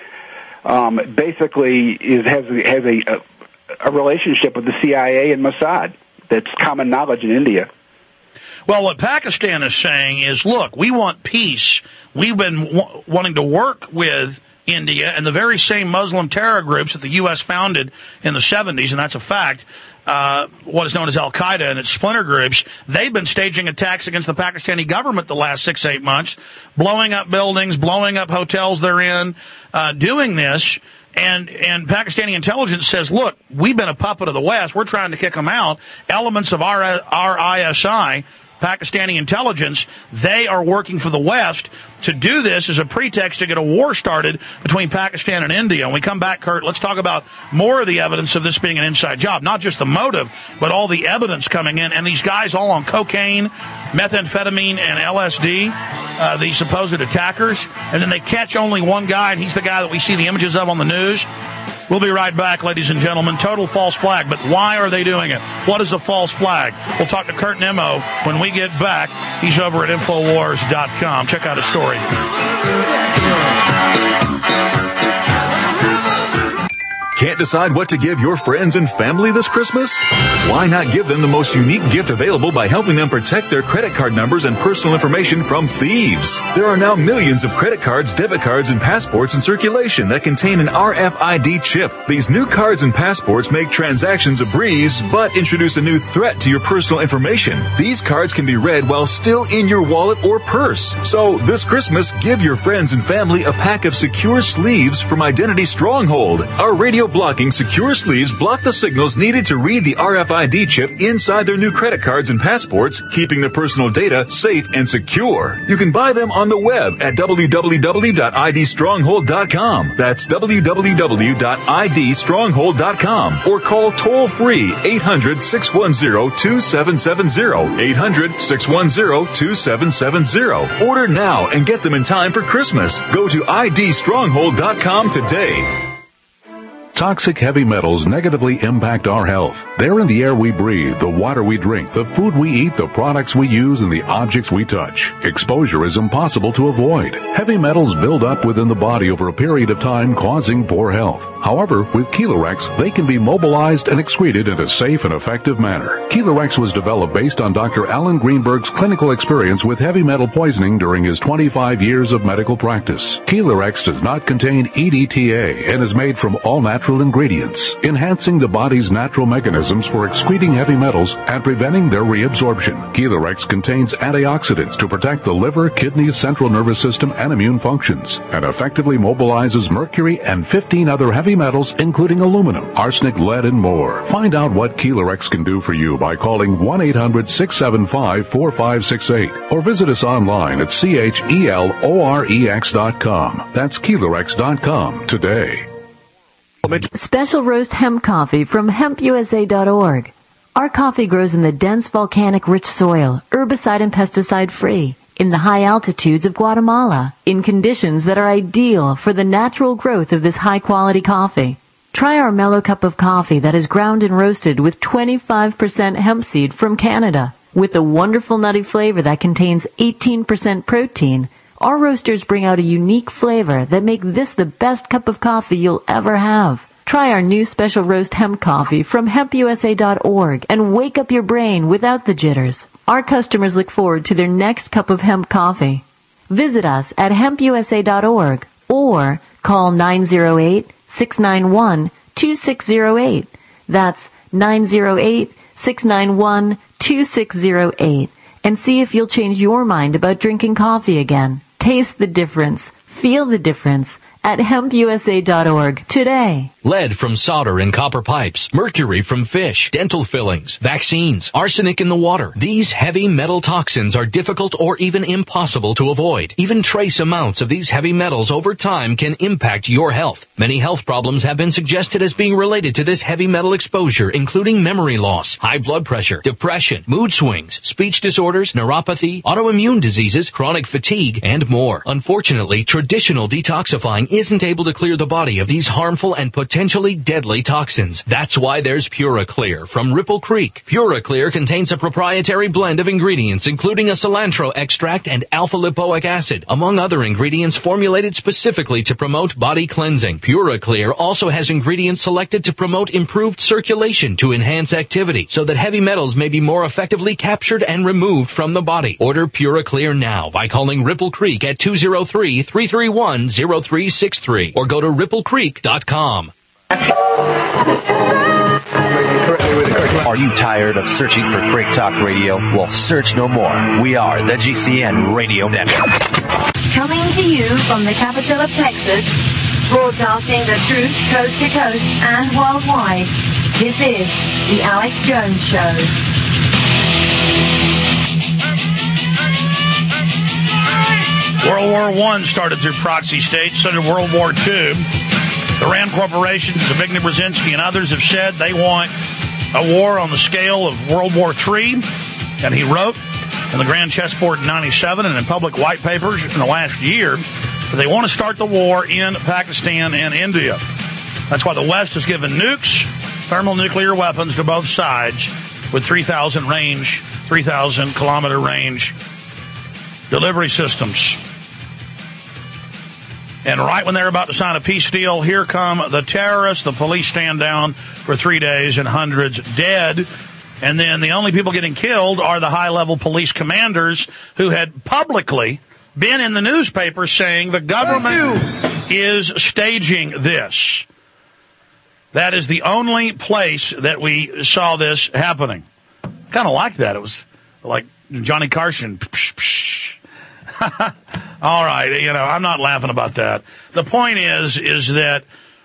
S13: basically has a relationship with the CIA and Mossad. That's common knowledge in India. Well, what Pakistan is saying is, look, we want peace. We've been wanting to work with India and the very same Muslim terror groups that the U.S. founded in the 70s, and that's a fact. What is known as Al-Qaeda and its splinter groups, they've been staging attacks against the Pakistani government the last 6-8 months, blowing up buildings, blowing up hotels they're in, doing this. And Pakistani intelligence says, look, we've been a puppet of the West. We're trying to kick them out. Elements of our ISI, Pakistani intelligence, they are working for the West to do this as a pretext to get a war started between Pakistan and India. When we come back, Kurt, let's talk about more of the evidence of this being an inside job, not just the motive, but all the evidence coming in. And these guys all on cocaine, methamphetamine, and LSD, these supposed attackers. And then they catch only one guy, and he's the guy that we see the images of on the news. We'll be right back, ladies and gentlemen. Total false flag. But why are they doing it? What is a false flag? We'll talk to Kurt Nimmo when we get back. He's over at Infowars.com. Check out his story.
S20: Can't decide what to give your friends and family this Christmas? Why not give them the most unique gift available by helping them protect their credit card numbers and personal information from thieves? There are now millions of credit cards, debit cards, and passports in circulation that contain an RFID chip. These new cards and passports make transactions a breeze, but introduce a new threat to your personal information. These cards can be read while still in your wallet or purse. So this Christmas, give your friends and family a pack of secure sleeves from Identity Stronghold. Our radio
S3: blocking secure sleeves block the signals needed to read the RFID chip inside their new credit cards and passports, keeping their personal data safe and secure. You can buy them on the web at www.idstronghold.com. That's www.idstronghold.com. Or call toll-free 800-610-2770. 800-610-2770. Order now and get them in time for Christmas. Go to idstronghold.com today.
S4: Toxic heavy metals negatively impact our health. They're in the air we breathe, the water we drink, the food we eat, the products we use, and the objects we touch. Exposure is impossible to avoid. Heavy metals build up within the body over a period of time, causing poor health. However, with Kelorex, they can be mobilized and excreted in a safe and effective manner. Kelorex was developed based on Dr. Alan Greenberg's clinical experience with heavy metal poisoning during his 25 years of medical practice. Kelorex does not contain EDTA and is made from all natural ingredients, enhancing the body's natural mechanisms for excreting heavy metals and preventing their reabsorption. Kelorex contains antioxidants to protect the liver, kidneys, central nervous system, and immune functions, and effectively mobilizes mercury and 15 other heavy metals, including aluminum, arsenic, lead, and more. Find out what Kelorex can do for you by calling 1-800-675-4568 or visit us online at CHELOREX.com. That's Kelorex.com today.
S6: Special roast hemp coffee from hempusa.org. Our coffee grows in the dense volcanic rich soil, herbicide and pesticide free, in the high altitudes of Guatemala, in conditions that are ideal for the natural growth of this high quality coffee. Try our mellow cup of coffee that is ground and roasted with 25% hemp seed from Canada. With a wonderful nutty flavor that contains 18% protein, our roasters bring out a unique flavor that make this the best cup of coffee you'll ever have. Try our new special roast hemp coffee from hempusa.org and wake up your brain without the jitters. Our customers look forward to their next cup of hemp coffee. Visit us at hempusa.org or call 908-691-2608. That's 908-691-2608. And see if you'll change your mind about drinking coffee again. Taste the difference. Feel the difference at hempusa.org today.
S8: Lead from solder and copper pipes, mercury from fish, dental fillings, vaccines, arsenic in the water. These heavy metal toxins are difficult or even impossible to avoid. Even trace amounts of these heavy metals over time can impact your health. Many health problems have been suggested as being related to this heavy metal exposure, including memory loss, high blood pressure, depression, mood swings, speech disorders, neuropathy, autoimmune diseases, chronic fatigue, and more. Unfortunately, traditional detoxifying isn't able to clear the body of these harmful and potentially deadly toxins. That's why there's PuraClear from Ripple Creek. PuraClear contains a proprietary blend of ingredients, including a cilantro extract and alpha-lipoic acid, among other ingredients formulated specifically to promote body cleansing. PuraClear also has ingredients selected to promote improved circulation to enhance activity, so that heavy metals may be more effectively captured and removed from the body. Order PuraClear now by calling Ripple Creek at 203-331-0363 or go to ripplecreek.com.
S25: Are you tired of searching for Creek Talk Radio? Well, search no more. We are the GCN Radio Network.
S14: Coming to you from the capital of Texas, broadcasting the truth coast to coast and worldwide. This is The Alex Jones Show.
S13: World War I started through proxy states, so did World War II. The Rand Corporation, Zbigniew Brzezinski, and others have said they want a war on the scale of World War III, and he wrote in the Grand Chessboard in 97 and in public white papers in the last year that they want to start the war in Pakistan and India. That's why the West has given nukes, thermonuclear weapons to both sides with 3,000 kilometer range delivery systems. And right when they're about to sign a peace deal, here come the terrorists. The police stand down for 3 days and hundreds dead. And then the only people getting killed are the high-level police commanders who had publicly been in the newspaper saying the government is staging this. That is the only place that we saw this happening. Kind of like that. It was like Johnny Carson. Psh, psh. All right, I'm not laughing about that. The point is that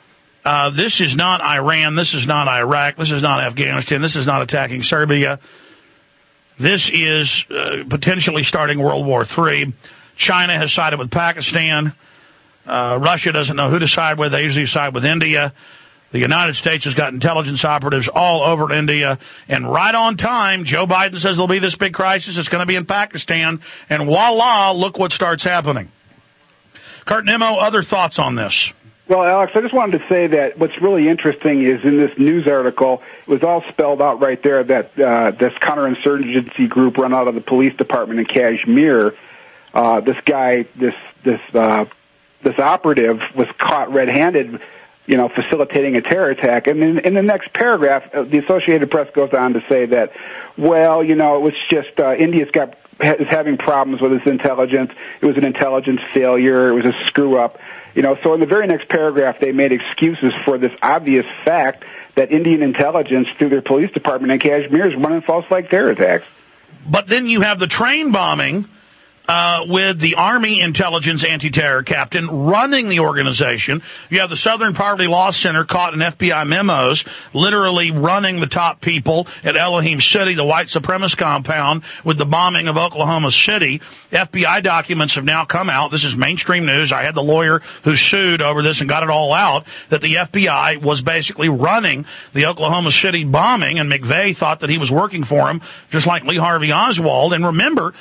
S13: This is not Iran. This is not Iraq. This is not Afghanistan. This is not attacking Serbia. This is potentially starting World War III. China has sided with Pakistan. Russia doesn't know who to side with. They usually side with India. The United States has got intelligence operatives all over India. And right on time, Joe Biden says there'll be this big crisis. It's going to be in Pakistan. And voila, look what starts happening. Kurt Nimmo, other thoughts on this?
S2: Well, Alex, I just wanted to say that what's really interesting is in this news article, it was all spelled out right there that this counterinsurgency group run out of the police department in Kashmir, this guy, this operative was caught red-handed, facilitating a terror attack. And then in the next paragraph, the Associated Press goes on to say that, well, it was just India's is having problems with its intelligence. It was an intelligence failure. It was a screw-up. So in the very next paragraph, they made excuses for this obvious fact that Indian intelligence, through their police department in Kashmir, is running false flag terror attacks.
S13: But then you have the train bombing with the Army intelligence anti-terror captain running the organization. You have the Southern Poverty Law Center caught in FBI memos, literally running the top people at Elohim City, the white supremacist compound, with the bombing of Oklahoma City. FBI documents have now come out. This is mainstream news. I had the lawyer who sued over this and got it all out, that the FBI was basically running the Oklahoma City bombing, and McVeigh thought that he was working for him, just like Lee Harvey Oswald. And remember,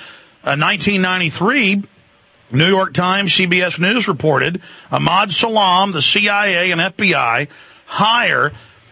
S13: 1993, New York Times, CBS News reported Ahmad Salam, the CIA and FBI, hire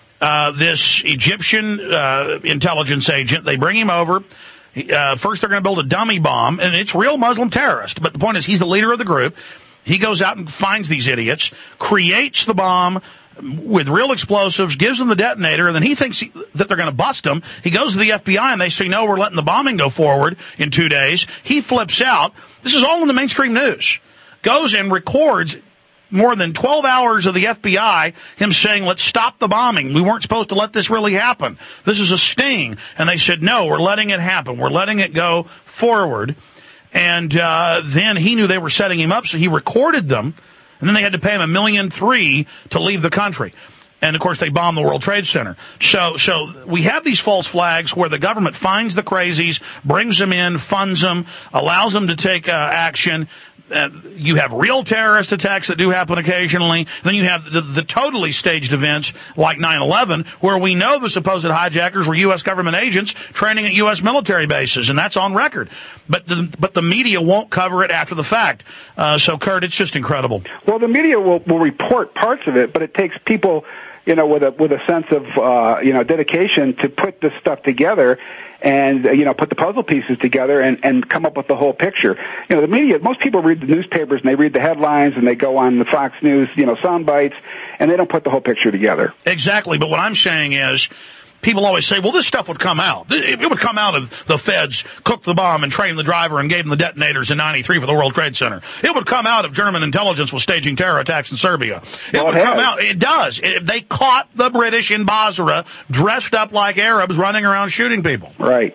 S13: this Egyptian intelligence agent. They bring him over. First, they're going to build a dummy bomb, and it's real Muslim terrorist. But the point is, he's the leader of the group. He goes out and finds these idiots, creates the bomb with real explosives, gives them the detonator, and then he thinks that they're going to bust him. He goes to the FBI, and they say, no, we're letting the bombing go forward in 2 days. He flips out. This is all in the mainstream news. Goes and records more than 12 hours of the FBI, him saying, let's stop the bombing. We weren't supposed to let this really happen. This is a sting. And they said, no, we're letting it happen. We're letting it go forward. And then he knew they were setting him up, so he recorded them. And then they had to pay him $1.3 million to leave the country. And, of course, they bombed the World Trade Center. So we have these false flags where the government finds the crazies, brings them in, funds them, allows them to take action. You have real terrorist attacks that do happen occasionally. Then you have the totally staged events like 9/11, where we know the supposed hijackers were U.S. government agents training at U.S. military bases, and that's on record. But the media won't cover it after the fact. So, Kurt, it's just incredible.
S2: Well, the media will report parts of it, but it takes people, with a sense of dedication to put this stuff together and put the puzzle pieces together and come up with the whole picture. The media, most people read the newspapers and they read the headlines and they go on the Fox News, sound bites, and they don't put the whole picture together.
S13: Exactly. But what I'm saying is, people always say, well, this stuff would come out. It would come out of the feds cooked the bomb and trained the driver and gave him the detonators in 93 for the World Trade Center. It would come out if German intelligence was staging terror attacks in Serbia. It would come out. It does. They caught the British in Basra dressed up like Arabs running around shooting people.
S2: Right.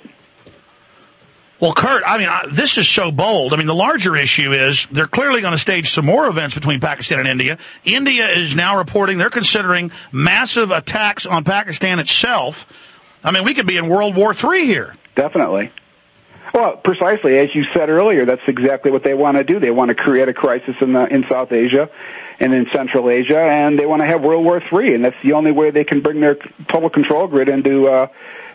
S13: Well, Kurt, this is so bold. The larger issue is they're clearly going to stage some more events between Pakistan and India. India is now reporting they're considering massive attacks on Pakistan itself. We could be in World War III here.
S2: Definitely. Well, precisely. As you said earlier, that's exactly what they want to do. They want to create a crisis in South Asia and in Central Asia, and they want to have World War III, and that's the only way they can bring their total control grid into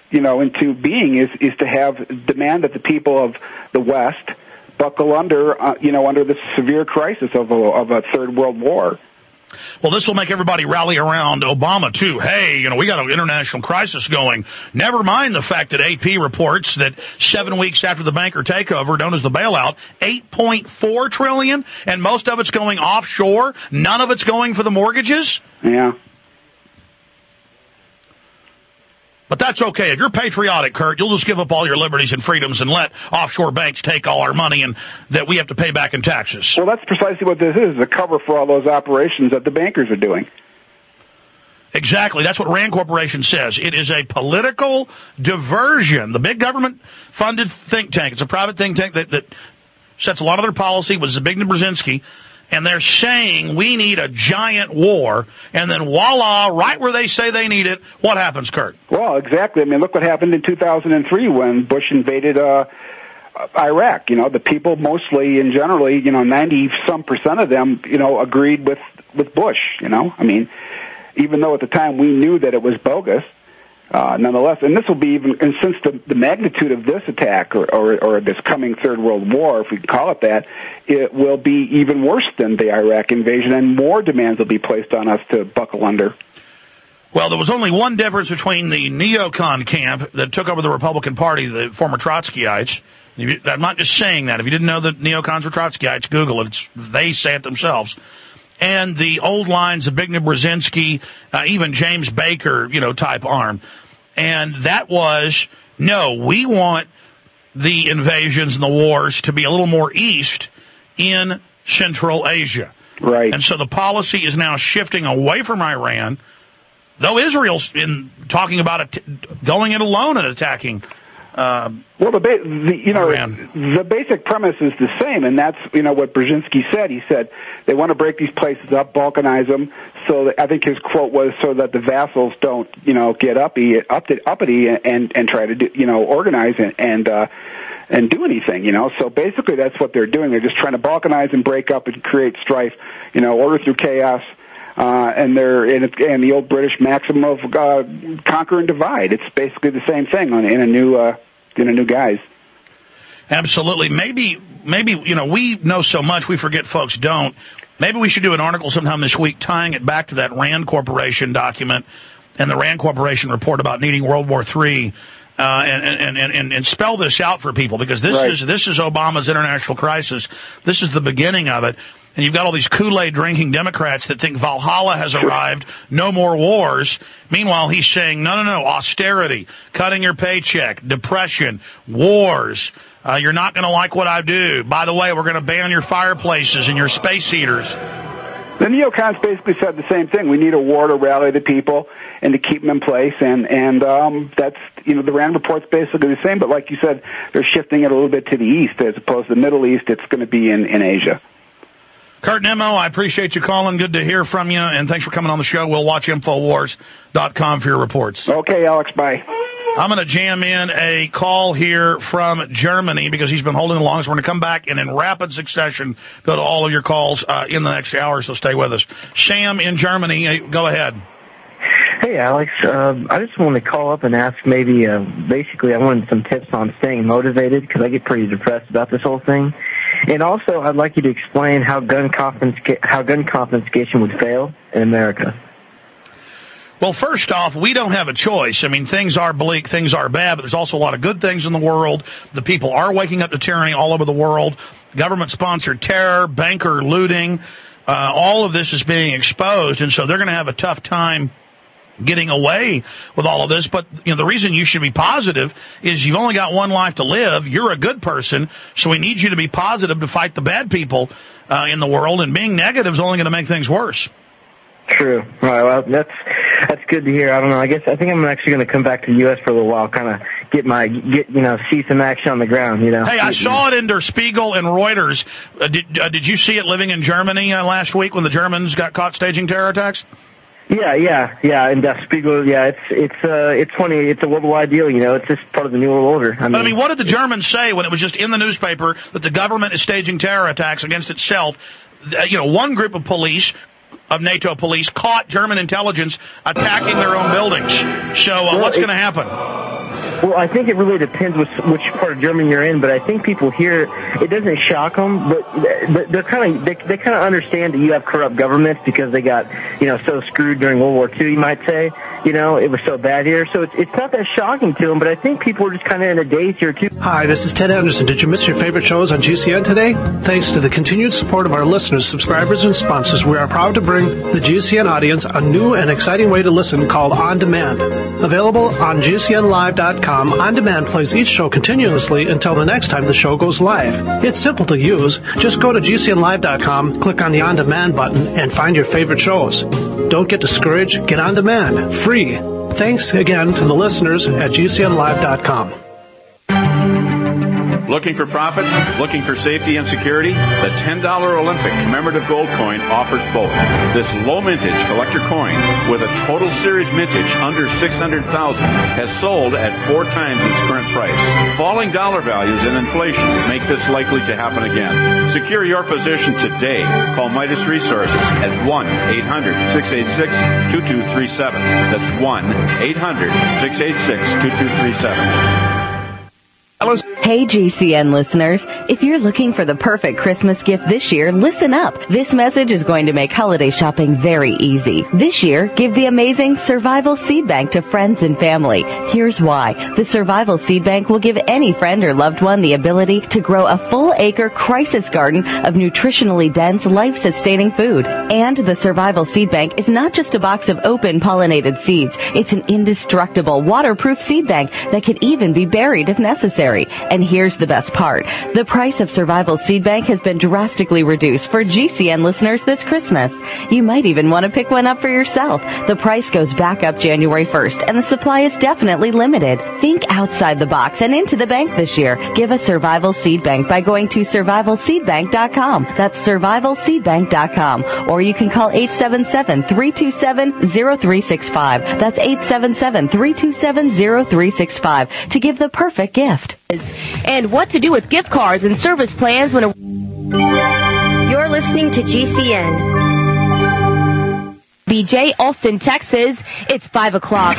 S2: being is to have demand that the people of the West buckle under this severe crisis of a third world war.
S13: Well, this will make everybody rally around Obama, too. Hey, we got an international crisis going. Never mind the fact that AP reports that 7 weeks after the banker takeover, known as the bailout, $8.4 trillion, and most of it's going offshore. None of it's going for the mortgages.
S2: Yeah.
S13: But that's okay. If you're patriotic, Kurt, you'll just give up all your liberties and freedoms and let offshore banks take all our money and that we have to pay back in taxes.
S2: Well, that's precisely what this is, a cover for all those operations that the bankers are doing.
S13: Exactly. That's what RAND Corporation says. It is a political diversion. The big government-funded think tank, it's a private think tank that sets a lot of their policy, was Zbigniew Brzezinski, and they're saying we need a giant war, and then voila, right where they say they need it, what happens, Kurt?
S2: Well, exactly. I mean, look what happened in 2003 when Bush invaded Iraq. The people mostly and generally, 90-some% of them, agreed with Bush, I mean, even though at the time we knew that it was bogus, nonetheless, and this will be even, and since the magnitude of this attack or this coming Third World War, if we can call it that, it will be even worse than the Iraq invasion, and more demands will be placed on us to buckle under.
S13: Well, there was only one difference between the neocon camp that took over the Republican Party, the former Trotskyites. I'm not just saying that. If you didn't know that neocons were Trotskyites, Google it. They say it themselves. And the old lines of Zbigniew Brzezinski, even James Baker, type arm. And that was, no, we want the invasions and the wars to be a little more east in Central Asia.
S2: Right.
S13: And so the policy is now shifting away from Iran, though Israel's in talking about going it alone and attacking
S2: well, the basic premise is the same, and that's what Brzezinski said. He said they want to break these places up, balkanize them. So I think his quote was so that the vassals don't get uppity and try to do organize and do anything. So basically that's what they're doing. They're just trying to balkanize and break up and create strife. Order through chaos. And the old British maxim of conquer and divide. It's basically the same thing in a new guise.
S13: Absolutely. Maybe we know so much we forget folks don't. Maybe we should do an article sometime this week tying it back to that Rand Corporation document and the Rand Corporation report about needing World War III. And spell this out for people, because this is Obama's international crisis. This is the beginning of it. And you've got all these Kool-Aid drinking Democrats that think Valhalla has arrived, no more wars. Meanwhile, he's saying, no, austerity, cutting your paycheck, depression, wars. You're not going to like what I do. By the way, we're going to ban your fireplaces and your space heaters.
S2: The neocons basically said the same thing. We need a war to rally the people and to keep them in place, and that's the Rand report's basically the same. But like you said, they're shifting it a little bit to the east as opposed to the Middle East. It's going to be in Asia.
S13: Kurt Nimmo, I appreciate you calling. Good to hear from you, and thanks for coming on the show. We'll watch Infowars.com for your reports.
S2: Okay, Alex, bye.
S13: I'm going to jam in a call here from Germany because he's been holding the longest. We're going to come back and in rapid succession go to all of your calls in the next hour, so stay with us. Sam in Germany, go ahead.
S5: Hey, Alex. I just wanted to call up and ask maybe, basically I wanted some tips on staying motivated because I get pretty depressed about this whole thing. And also, I'd like you to explain how gun confiscation would fail in America.
S13: Well, first off, we don't have a choice. I mean, things are bleak, things are bad, but there's also a lot of good things in the world. The people are waking up to tyranny all over the world. Government-sponsored terror, banker looting, all of this is being exposed, and so they're going to have a tough time getting away with all of this. But the reason you should be positive is you've only got one life to live. You're a good person, so we need you to be positive to fight the bad people in the world, and being negative is only going to make things worse.
S5: True. All right, well, that's good to hear. I don't know. I think I'm actually going to come back to the U.S. for a little while, kind of see some action on the ground. Hey,
S13: I saw it in Der Spiegel and Reuters. Did you see it living in Germany last week when the Germans got caught staging terror attacks?
S5: Yeah. And Der Spiegel, it's funny. It's a worldwide deal. It's just part of the New World Order.
S13: I mean, what did the Germans say when it was just in the newspaper that the government is staging terror attacks against itself? One group of NATO police caught German intelligence attacking their own buildings. So what's going to happen?
S5: Well, I think it really depends which part of Germany you're in, but I think people here, it doesn't shock them, but they kind of understand that you have corrupt governments because they got, so screwed during World War II, you might say. It was so bad here. So it's not that shocking to them, but I think people are just kind of in a daze here, too.
S19: Hi, this is Ted Anderson. Did you miss your favorite shows on GCN today? Thanks to the continued support of our listeners, subscribers, and sponsors, we are proud to bring the GCN audience a new and exciting way to listen called On Demand. Available on GCNlive.com, On Demand plays each show continuously until the next time the show goes live. It's simple to use. Just go to GCNlive.com, click on the On Demand button, and find your favorite shows. Don't get discouraged. Get On Demand. Free. Thanks again to the listeners at GCNlive.com.
S7: Looking for profit? Looking for safety and security? The $10 Olympic commemorative gold coin offers both. This low mintage collector coin with a total series mintage under 600,000 has sold at 4 times its current price. Falling dollar values and inflation make this likely to happen again. Secure your position today. Call Midas Resources at 1-800-686-2237. That's 1-800-686-2237.
S9: Hey GCN listeners, if you're looking for the perfect Christmas gift this year, listen up. This message is going to make holiday shopping very easy. This year, give the amazing Survival Seed Bank to friends and family. Here's why. The Survival Seed Bank will give any friend or loved one the ability to grow a full-acre crisis garden of nutritionally dense, life-sustaining food. And the Survival Seed Bank is not just a box of open pollinated seeds. It's an indestructible, waterproof seed bank that can even be buried if necessary. And here's the best part. The price of Survival Seed Bank has been drastically reduced for GCN listeners this Christmas. You might even want to pick one up for yourself. The price goes back up January 1st, and the supply is definitely limited. Think outside the box and into the bank this year. Give a Survival Seed Bank by going to survivalseedbank.com. That's survivalseedbank.com. Or you can call 877-327-0365. That's 877-327-0365 to give the perfect gift.
S10: And what to do with gift cards and service plans when You're listening to GCN. BJ, Austin, Texas. It's 5 o'clock.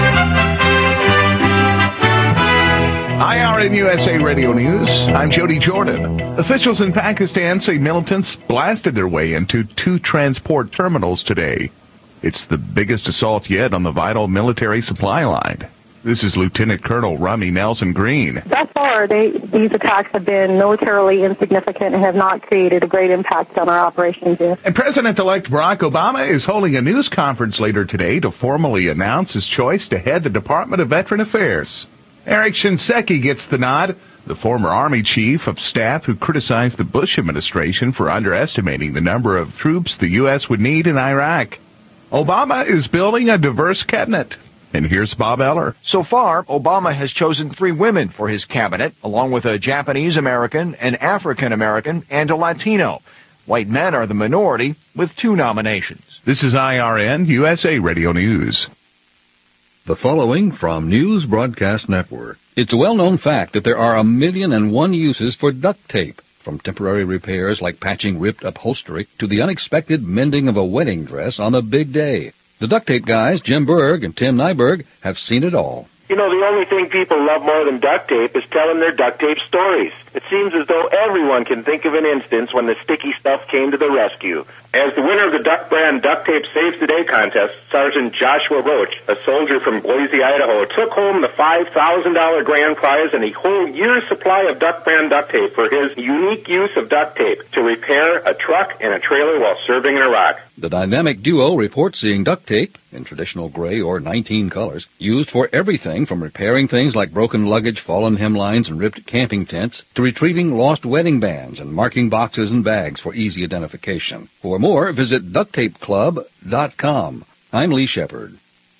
S11: IRN USA Radio News. I'm Jody Jordan. Officials in Pakistan say militants blasted their way into 2 transport terminals today. It's the biggest assault yet on the vital military supply line. This is Lieutenant Colonel Rummy Nelson Green.
S16: Thus far, these attacks have been militarily insignificant and have not created a great impact on our operations here.
S11: And President-elect Barack Obama is holding a news conference later today to formally announce his choice to head the Department of Veteran Affairs. Eric Shinseki gets the nod, the former Army Chief of Staff who criticized the Bush administration for underestimating the number of troops the U.S. would need in Iraq. Obama is building a diverse cabinet. And here's Bob Eller.
S26: So far, Obama has chosen 3 women for his cabinet, along with a Japanese-American, an African-American, and a Latino. White men are the minority, with 2 nominations.
S11: This is IRN USA Radio News.
S27: The following from News Broadcast Network. It's a well-known fact that there are 1,000,001 uses for duct tape, from temporary repairs like patching ripped upholstery to the unexpected mending of a wedding dress on a big day. The duct tape guys, Jim Berg and Tim Nyberg, have seen it all.
S28: You know, the only thing people love more than duct tape is telling their duct tape stories. It seems as though everyone can think of an instance when the sticky stuff came to the rescue. As the winner of the Duck Brand Duct Tape Saves the Day contest, Sergeant Joshua Roach, a soldier from Boise, Idaho, took home the $5,000 grand prize and a whole year's supply of Duck Brand duct tape for his unique use of duct tape to repair a truck and a trailer while serving in Iraq.
S27: The dynamic duo reports seeing duct tape, in traditional gray or 19 colors, used for everything from repairing things like broken luggage, fallen hemlines, and ripped camping tents, to retrieving lost wedding bands and marking boxes and bags for easy identification. For more, visit ducttapeclub.com. I'm Lee Shepard.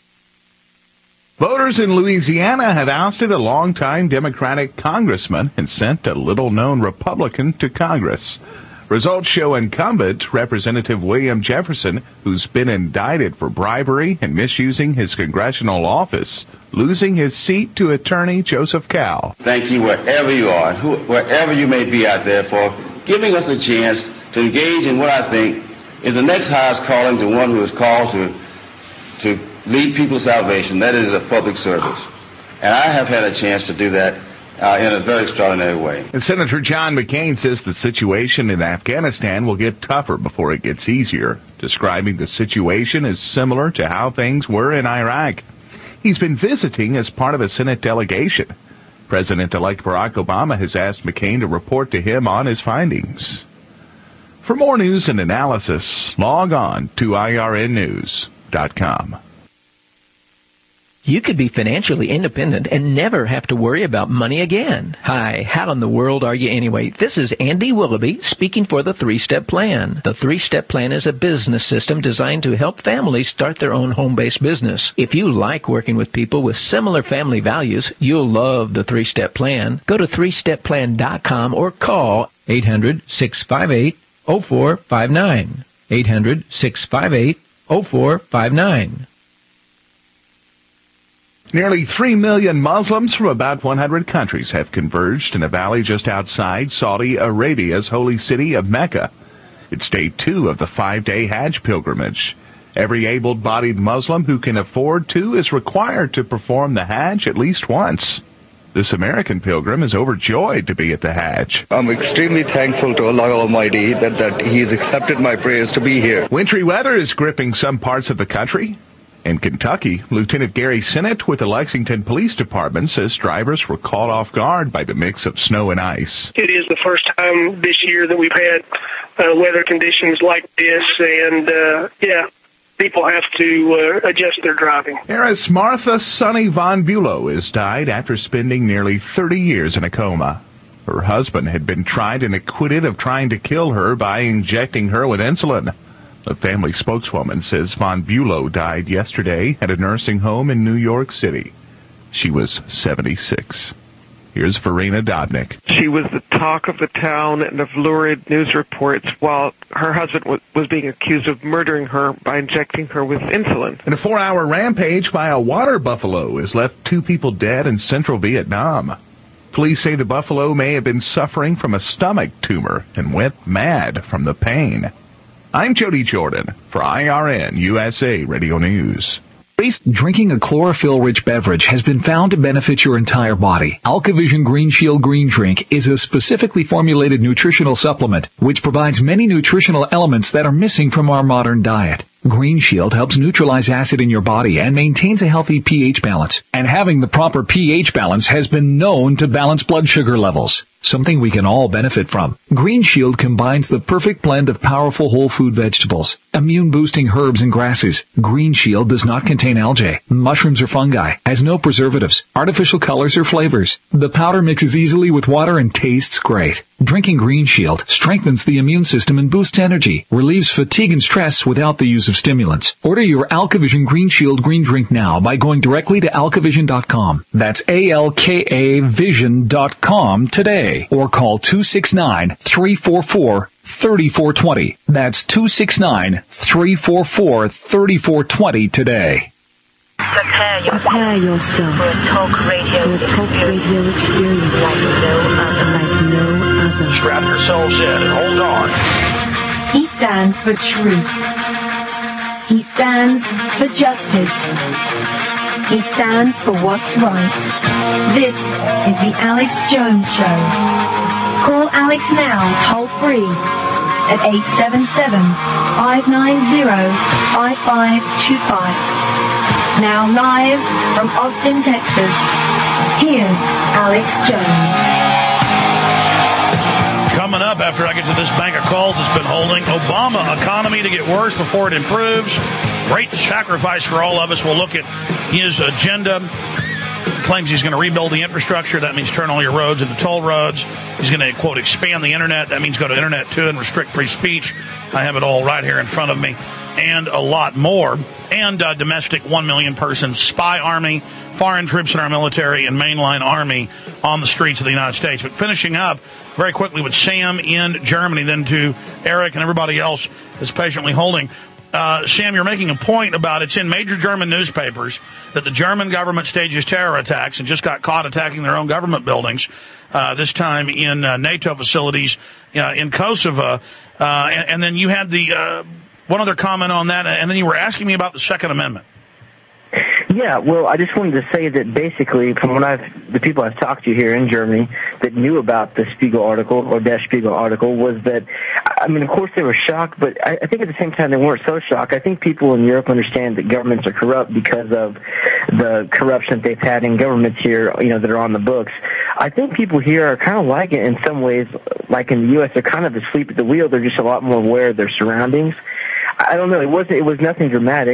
S11: Voters in Louisiana have ousted a longtime Democratic congressman and sent a little-known Republican to Congress. Results show incumbent Representative William Jefferson, who's been indicted for bribery and misusing his congressional office, losing his seat to attorney Joseph Cowell.
S29: Thank you wherever you are, wherever you may be out there, for giving us a chance to engage in what I think is the next highest calling to one who is called to lead people's salvation. That is a public service. And I have had a chance to do that in a very extraordinary way.
S11: And Senator John McCain says the situation in Afghanistan will get tougher before it gets easier, describing the situation as similar to how things were in Iraq. He's been visiting as part of a Senate delegation. President-elect Barack Obama has asked McCain to report to him on his findings. For more news and analysis, log on to irnnews.com.
S1: You could be financially independent and never have to worry about money again. Hi, how in the world are you anyway? This is Andy Willoughby speaking for the 3-Step Plan. The 3-Step Plan is a business system designed to help families start their own home-based business. If you like working with people with similar family values, you'll love the 3-Step Plan. Go to 3stepplan.com or call 800-658-0459. 800-658-0459.
S11: Nearly 3 million Muslims from about 100 countries have converged in a valley just outside Saudi Arabia's holy city of Mecca. It's day 2 of the 5-day Hajj pilgrimage. Every able-bodied Muslim who can afford to is required to perform the Hajj at least once. This American pilgrim is overjoyed to be at the Hajj.
S12: I'm extremely thankful to Allah Almighty that He has accepted my prayers to be here.
S11: Wintry weather is gripping some parts of the country. In Kentucky, Lieutenant Gary Sinnott with the Lexington Police Department says drivers were caught off guard by the mix of snow and ice.
S15: It is the first time this year that we've had weather conditions like this, and people have to adjust their driving.
S11: Heiress Martha Sonny Von Bulow has died after spending nearly 30 years in a coma. Her husband had been tried and acquitted of trying to kill her by injecting her with insulin. A family spokeswoman says Von Bulow died yesterday at a nursing home in New York City. She was 76. Here's Verena Dodnik.
S17: She was the talk of the town and of lurid news reports while her husband was being accused of murdering her by injecting her with insulin.
S11: And a 4-hour rampage by a water buffalo has left 2 people dead in central Vietnam. Police say the buffalo may have been suffering from a stomach tumor and went mad from the pain. I'm Jody Jordan for IRN USA Radio News.
S18: Drinking a chlorophyll-rich beverage has been found to benefit your entire body. AlkaVision Green Shield Green Drink is a specifically formulated nutritional supplement which provides many nutritional elements that are missing from our modern diet. Green Shield helps neutralize acid in your body and maintains a healthy pH balance. And having the proper pH balance has been known to balance blood sugar levels, something we can all benefit from. Green Shield combines the perfect blend of powerful whole food vegetables, immune-boosting herbs and grasses. Green Shield does not contain algae, mushrooms or fungi, has no preservatives, artificial colors or flavors. The powder mixes easily with water and tastes great. Drinking Green Shield strengthens the immune system and boosts energy, relieves fatigue and stress without the use of stimulants. Order your AlkaVision Green Shield Green Drink now by going directly to alkavision.com. That's ALKAvision.com today. Or call 269-344-3420. That's 269-344-3420 today.
S14: Prepare yourself for a talk radio experience like no other.
S13: Strap yourselves in and hold on.
S14: He stands for truth. He stands for justice. He stands for what's right. This is the Alex Jones Show. Call Alex now, toll free, at 877-590-5525. Now live from Austin, Texas, here's Alex Jones.
S13: Coming up after I get to this bank of calls it's been holding, Obama economy to get worse before it improves. Great sacrifice for all of us. We'll look at his agenda. Claims he's going to rebuild the infrastructure. That means turn all your roads into toll roads. He's going to, quote, expand the Internet. That means go to Internet 2 and restrict free speech. I have it all right here in front of me. And a lot more. And domestic 1 million person spy army, foreign troops in our military, and mainline army on the streets of the United States. But finishing up very quickly with Sam in Germany, then to Eric and everybody else that's patiently holding. Sam, you're making a point about it's in major German newspapers that the German government stages terror attacks and just got caught attacking their own government buildings, this time in NATO facilities in Kosovo. And then you had the one other comment on that, and then you were asking me about the Second Amendment.
S5: Yeah, well, I just wanted to say that basically, from the people I've talked to here in Germany that knew about the Spiegel article, or Der Spiegel article, was that, I mean, of course they were shocked, but I think at the same time they weren't so shocked. I think people in Europe understand that governments are corrupt because of the corruption that they've had in governments here, you know, that are on the books. I think people here are kind of like it in some ways, like in the U.S., they're kind of asleep at the wheel. They're just a lot more aware of their surroundings. I don't know. It was nothing dramatic.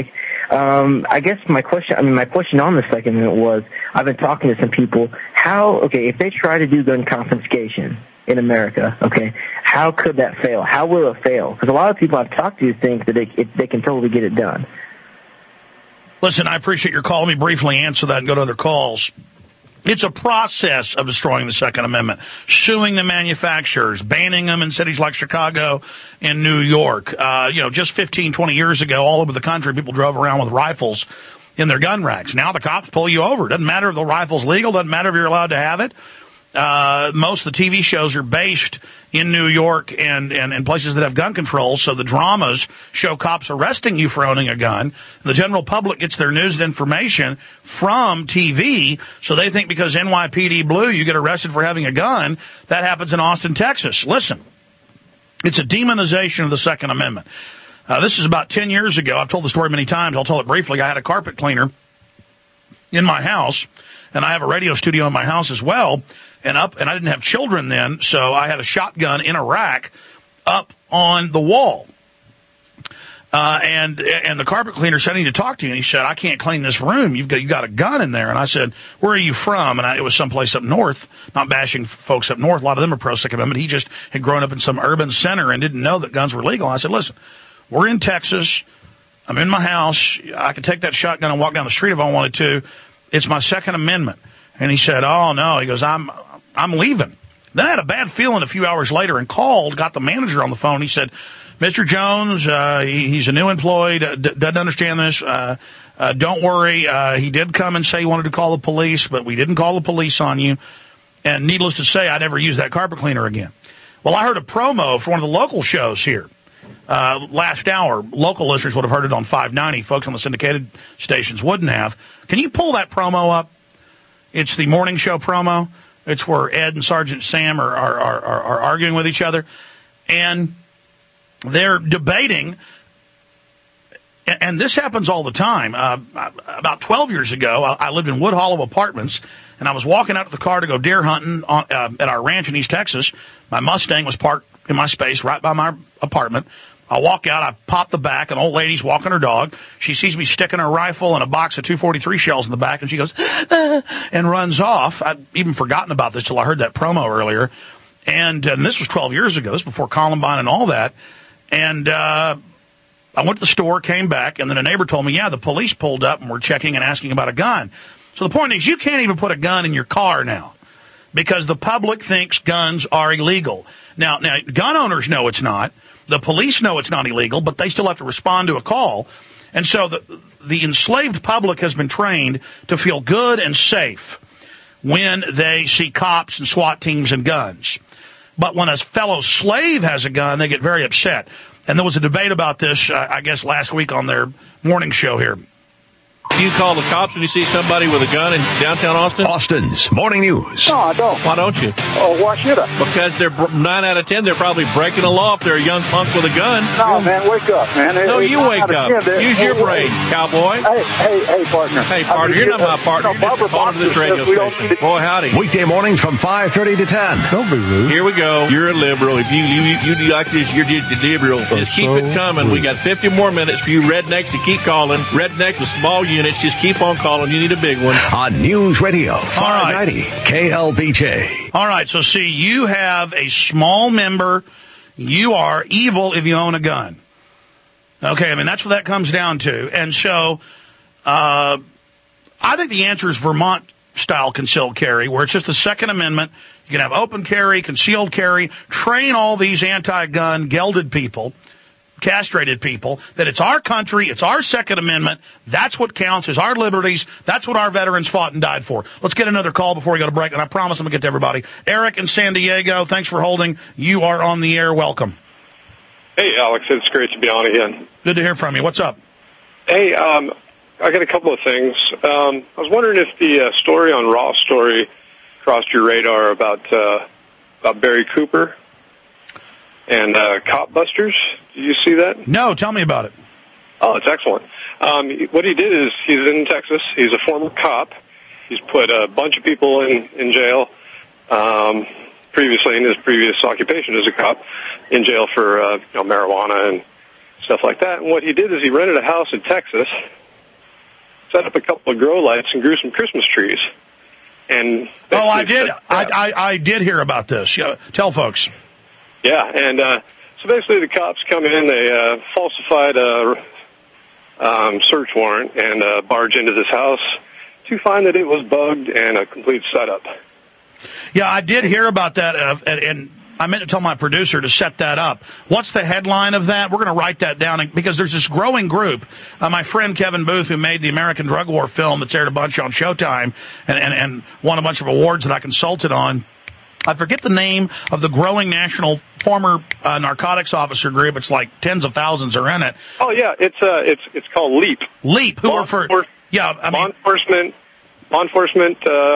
S5: I guess my question on the Second Amendment was, I've been talking to some people, if they try to do gun confiscation in America, how could that fail? How will it fail? Because a lot of people I've talked to think that they can totally get it done.
S13: Listen, I appreciate your call. Let me briefly answer that and go to other calls. It's a process of destroying the Second Amendment, suing the manufacturers, banning them in cities like Chicago and New York. Just 15, 20 years ago, all over the country, people drove around with rifles in their gun racks. Now the cops pull you over. Doesn't matter if the rifle's legal. Doesn't matter if you're allowed to have it. Most of the TV shows are based in New York and places that have gun control, so the dramas show cops arresting you for owning a gun. The general public gets their news and information from TV, so they think because NYPD Blue, you get arrested for having a gun. That happens in Austin, Texas. Listen, it's a demonization of the Second Amendment. This is about 10 years ago. I've told the story many times. I'll tell it briefly. I had a carpet cleaner in my house, and I have a radio studio in my house as well. And I didn't have children then, so I had a shotgun in a rack up on the wall. And the carpet cleaner said, I need to talk to you. And he said, I can't clean this room. You've got a gun in there. And I said, where are you from? And it was someplace up north, not bashing folks up north. A lot of them are pro-Second Amendment. He just had grown up in some urban center and didn't know that guns were legal. And I said, listen, we're in Texas. I'm in my house. I could take that shotgun and walk down the street if I wanted to. It's my Second Amendment. And he said, oh, no. He goes, I'm leaving. Then I had a bad feeling a few hours later and called, got the manager on the phone. He said, Mr. Jones, he's a new employee, doesn't understand this. Don't worry. He did come and say he wanted to call the police, but we didn't call the police on you. And needless to say, I never used that carpet cleaner again. Well, I heard a promo for one of the local shows here. Last hour, local listeners would have heard it on 590. Folks on the syndicated stations wouldn't have. Can you pull that promo up? It's the morning show promo. It's where Ed and Sergeant Sam are arguing with each other. And they're debating. And this happens all the time. About 12 years ago, I lived in Wood Hollow Apartments, and I was walking out to the car to go deer hunting at our ranch in East Texas. My Mustang was parked in my space right by my apartment. I walk out, I pop the back, an old lady's walking her dog. She sees me sticking her rifle and a box of 243 shells in the back, and she goes, and runs off. I'd even forgotten about this till I heard that promo earlier. And this was 12 years ago. This was before Columbine and all that. And I went to the store, came back, and then a neighbor told me, yeah, the police pulled up and were checking and asking about a gun. So the point is, you can't even put a gun in your car now because the public thinks guns are illegal. Now, gun owners know it's not. The police know it's not illegal, but they still have to respond to a call. And so the enslaved public has been trained to feel good and safe when they see cops and SWAT teams and guns. But when a fellow slave has a gun, they get very upset. And there was a debate about this, I guess, last week on their morning show here.
S3: Do you call the cops when you see somebody with a gun in downtown Austin?
S4: Austin's Morning News.
S3: No, I don't. Why don't you?
S15: Oh, why should I?
S3: Because they're 9 out of 10, they're probably breaking the law if they're a young punk with a gun.
S15: No, man, wake up, man.
S3: No, you wake up. Use your brain, cowboy.
S15: Hey, partner.
S3: Hey, partner, you're not my partner. You're just a part of this radio station. Boy, howdy.
S4: Weekday morning from 5:30 to 10.
S3: Don't be rude. Here we go. You're a liberal. If you like this, you're just a liberal. Just keep it coming. We got 50 more minutes for you rednecks to keep calling. Rednecks with small units, just keep on calling. You need a big one.
S4: On News Radio 590 KLBJ.
S13: All right, so see, you have a small member. You are evil if you own a gun. Okay, I mean, that's what that comes down to. And so I think the answer is Vermont-style concealed carry, where it's just the Second Amendment. You can have open carry, concealed carry, train all these anti-gun gelded people, castrated people, that it's our country, it's our Second Amendment, that's what counts, is our liberties, that's what our veterans fought and died for. Let's get another call before we go to break, and I promise I'm going to get to everybody. Eric in San Diego, thanks for holding. You are on the air. Welcome.
S6: Hey, Alex, it's great to be on again.
S13: Good to hear from you. What's up?
S6: Hey, I got a couple of things. I was wondering if the story on Raw Story crossed your radar about Barry Cooper and Cop Busters. Did you see that?
S13: No, tell me about it.
S6: Oh, it's excellent. What he did is he's in Texas. He's a former cop. He's put a bunch of people in jail previously in his previous occupation as a cop, in jail for marijuana and stuff like that. And what he did is he rented a house in Texas, set up a couple of grow lights and grew some Christmas trees. And
S13: I did hear about this. Yeah, tell folks.
S6: Yeah, and so basically the cops come in, they falsified a search warrant and barge into this house to find that it was bugged and a complete setup.
S13: Yeah, I did hear about that, and I meant to tell my producer to set that up. What's the headline of that? We're going to write that down because there's this growing group. My friend Kevin Booth, who made the American Drug War film that's aired a bunch on Showtime and won a bunch of awards that I consulted on. I forget the name of the growing national former narcotics officer group. It's like tens of thousands are in it.
S6: Oh yeah, it's called LEAP.
S13: LEAP, who are for
S6: law enforcement.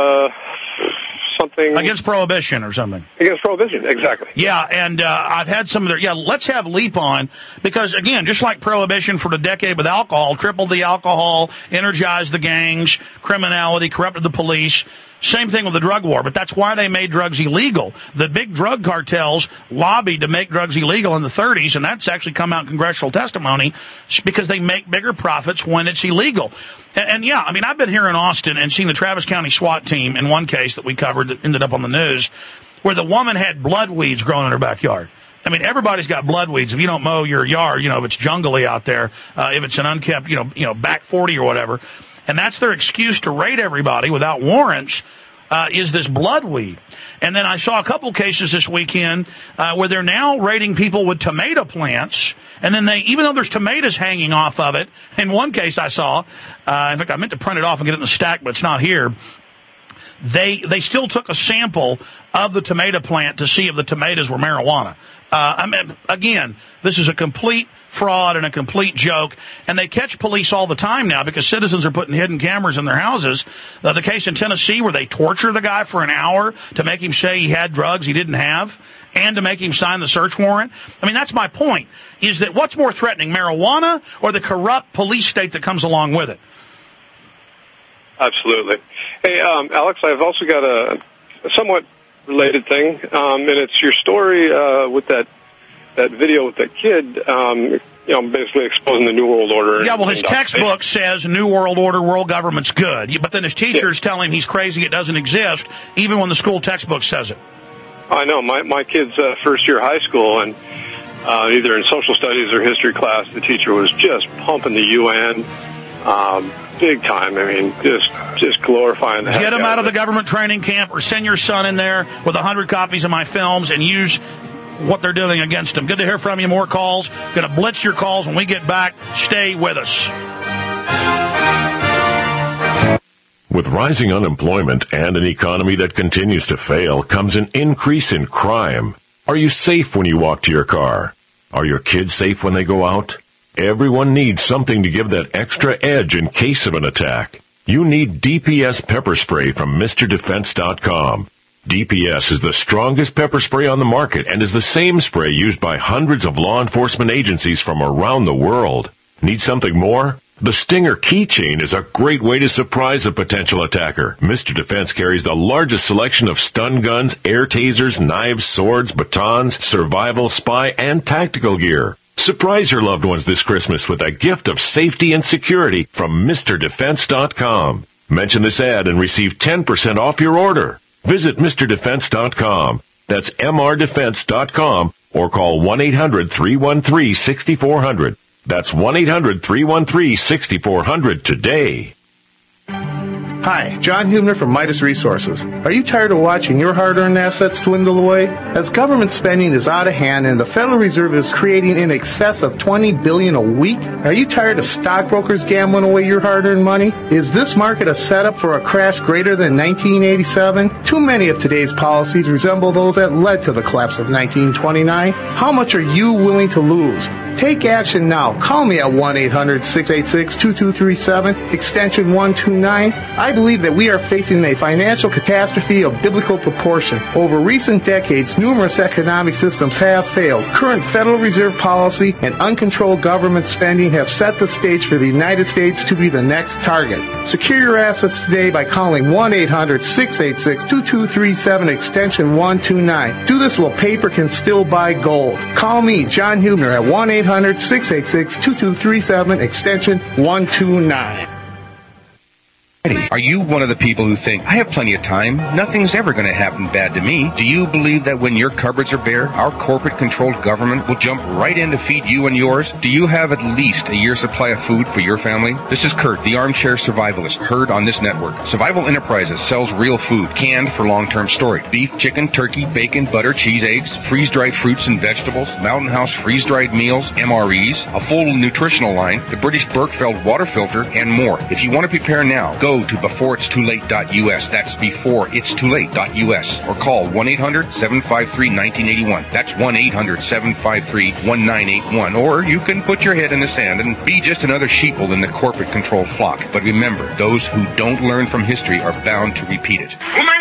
S6: Something
S13: against prohibition or something.
S6: Against prohibition, exactly.
S13: Yeah, and I've had some of their. Yeah, let's have LEAP on because again, just like prohibition for the decade with alcohol, tripled the alcohol, energized the gangs, criminality, corrupted the police. Same thing with the drug war, but that's why they made drugs illegal. The big drug cartels lobbied to make drugs illegal in the 30s, and that's actually come out in congressional testimony because they make bigger profits when it's illegal. And yeah, I mean, I've been here in Austin and seen the Travis County SWAT team in one case that we covered that ended up on the news where the woman had blood weeds growing in her backyard. I mean, everybody's got blood weeds. If you don't mow your yard, if it's jungly out there, if it's an unkept, back 40 or whatever. And that's their excuse to raid everybody without warrants, is this bloodweed. And then I saw a couple cases this weekend where they're now raiding people with tomato plants. And then even though there's tomatoes hanging off of it, in one case I saw, in fact, I meant to print it off and get it in the stack, but it's not here. They still took a sample of the tomato plant to see if the tomatoes were marijuana. I mean, again, this is a complete fraud and a complete joke, and they catch police all the time now because citizens are putting hidden cameras in their houses. The case in Tennessee where they torture the guy for an hour to make him say he had drugs he didn't have and to make him sign the search warrant. I mean, that's my point, is that what's more threatening, marijuana or the corrupt police state that comes along with it?
S6: Absolutely. Hey, Alex, I've also got a somewhat related thing, and it's your story with that video with that kid, basically exposing the New World Order.
S13: Yeah, well, his textbook says New World Order, world government's good, but then his teachers tell him he's crazy, it doesn't exist, even when the school textbook says it.
S6: I know. My kid's first year high school, and either in social studies or history class, the teacher was just pumping the UN. Big time. I mean, just glorifying the heck
S13: Get him out of the government training camp or send your son in there with 100 copies of my films and use what they're doing against him. Good to hear from you. More calls. Going to blitz your calls when we get back. Stay with us.
S2: With rising unemployment and an economy that continues to fail comes an increase in crime. Are you safe when you walk to your car? Are your kids safe when they go out? Everyone needs something to give that extra edge in case of an attack. You need DPS pepper spray from MrDefense.com. DPS is the strongest pepper spray on the market and is the same spray used by hundreds of law enforcement agencies from around the world. Need something more? The Stinger keychain is a great way to surprise a potential attacker. Mr. Defense carries the largest selection of stun guns, air tasers, knives, swords, batons, survival, spy, and tactical gear. Surprise your loved ones this Christmas with a gift of safety and security from MrDefense.com. Mention this ad and receive 10% off your order. Visit MrDefense.com. That's MRDefense.com or call 1-800-313-6400. That's 1-800-313-6400 today.
S8: Hi, John Hubner from Midas Resources. Are you tired of watching your hard-earned assets dwindle away? As government spending is out of hand and the Federal Reserve is creating in excess of $20 billion a week, are you tired of stockbrokers gambling away your hard-earned money? Is this market a setup for a crash greater than 1987? Too many of today's policies resemble those that led to the collapse of 1929. How much are you willing to lose? Take action now. Call me at 1-800-686-2237, extension 129. I believe that we are facing a financial catastrophe of biblical proportion. Over recent decades, numerous economic systems have failed. Current Federal Reserve policy and uncontrolled government spending have set the stage for the United States to be the next target. Secure your assets today by calling 1-800-686-2237, extension 129. Do this while paper can still buy gold. Call me, John Hubner, at 1-800-686-2237, extension 129.
S7: Are you one of the people who think, I have plenty of time, nothing's ever going to happen bad to me? Do you believe that when your cupboards are bare, our corporate-controlled government will jump right in to feed you and yours? Do you have at least a year's supply of food for your family? This is Kurt, the armchair survivalist, heard on this network. Survival Enterprises sells real food, canned for long-term storage. Beef, chicken, turkey, bacon, butter, cheese, eggs, freeze-dried fruits and vegetables, Mountain House freeze-dried meals, MREs, a full nutritional line, the British Berkfeld water filter, and more. If you want to prepare now, go to beforeitstoolate.us. That's beforeitstoolate.us. Or call 1-800-753-1981. That's 1-800-753-1981. Or you can put your head in the sand and be just another sheeple in the corporate-controlled flock. But remember, those who don't learn from history are bound to repeat it.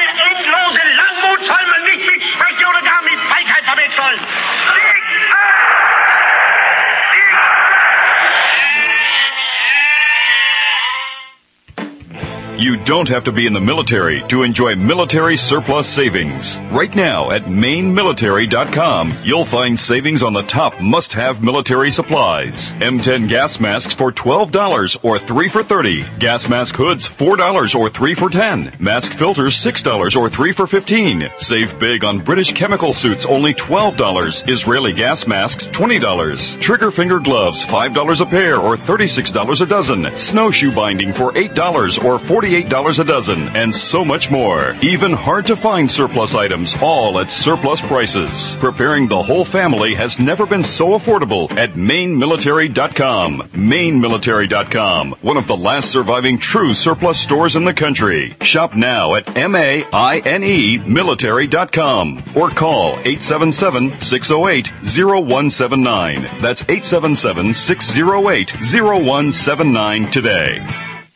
S9: You don't have to be in the military to enjoy military surplus savings. Right now at mainmilitary.com, you'll find savings on the top must-have military supplies. M10 gas masks for $12 or 3 for $30. Gas mask hoods $4 or 3 for $10. Mask filters $6 or 3 for $15. Save big on British chemical suits, only $12. Israeli gas masks $20. Trigger finger gloves $5 a pair or $36 a dozen. Snowshoe binding for $8 or $48 a dozen, and so much more. Even hard-to-find surplus items, all at surplus prices. Preparing the whole family has never been so affordable at mainmilitary.com. Mainmilitary.com, one of the last surviving true surplus stores in the country. Shop now at MAINE military.com or call 877-608-0179. That's 877-608-0179 today.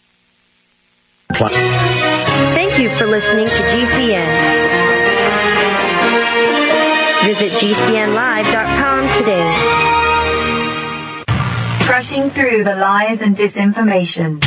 S10: Thank you for listening to GCN. Visit GCNlive.com today.
S14: Crushing through the lies and disinformation.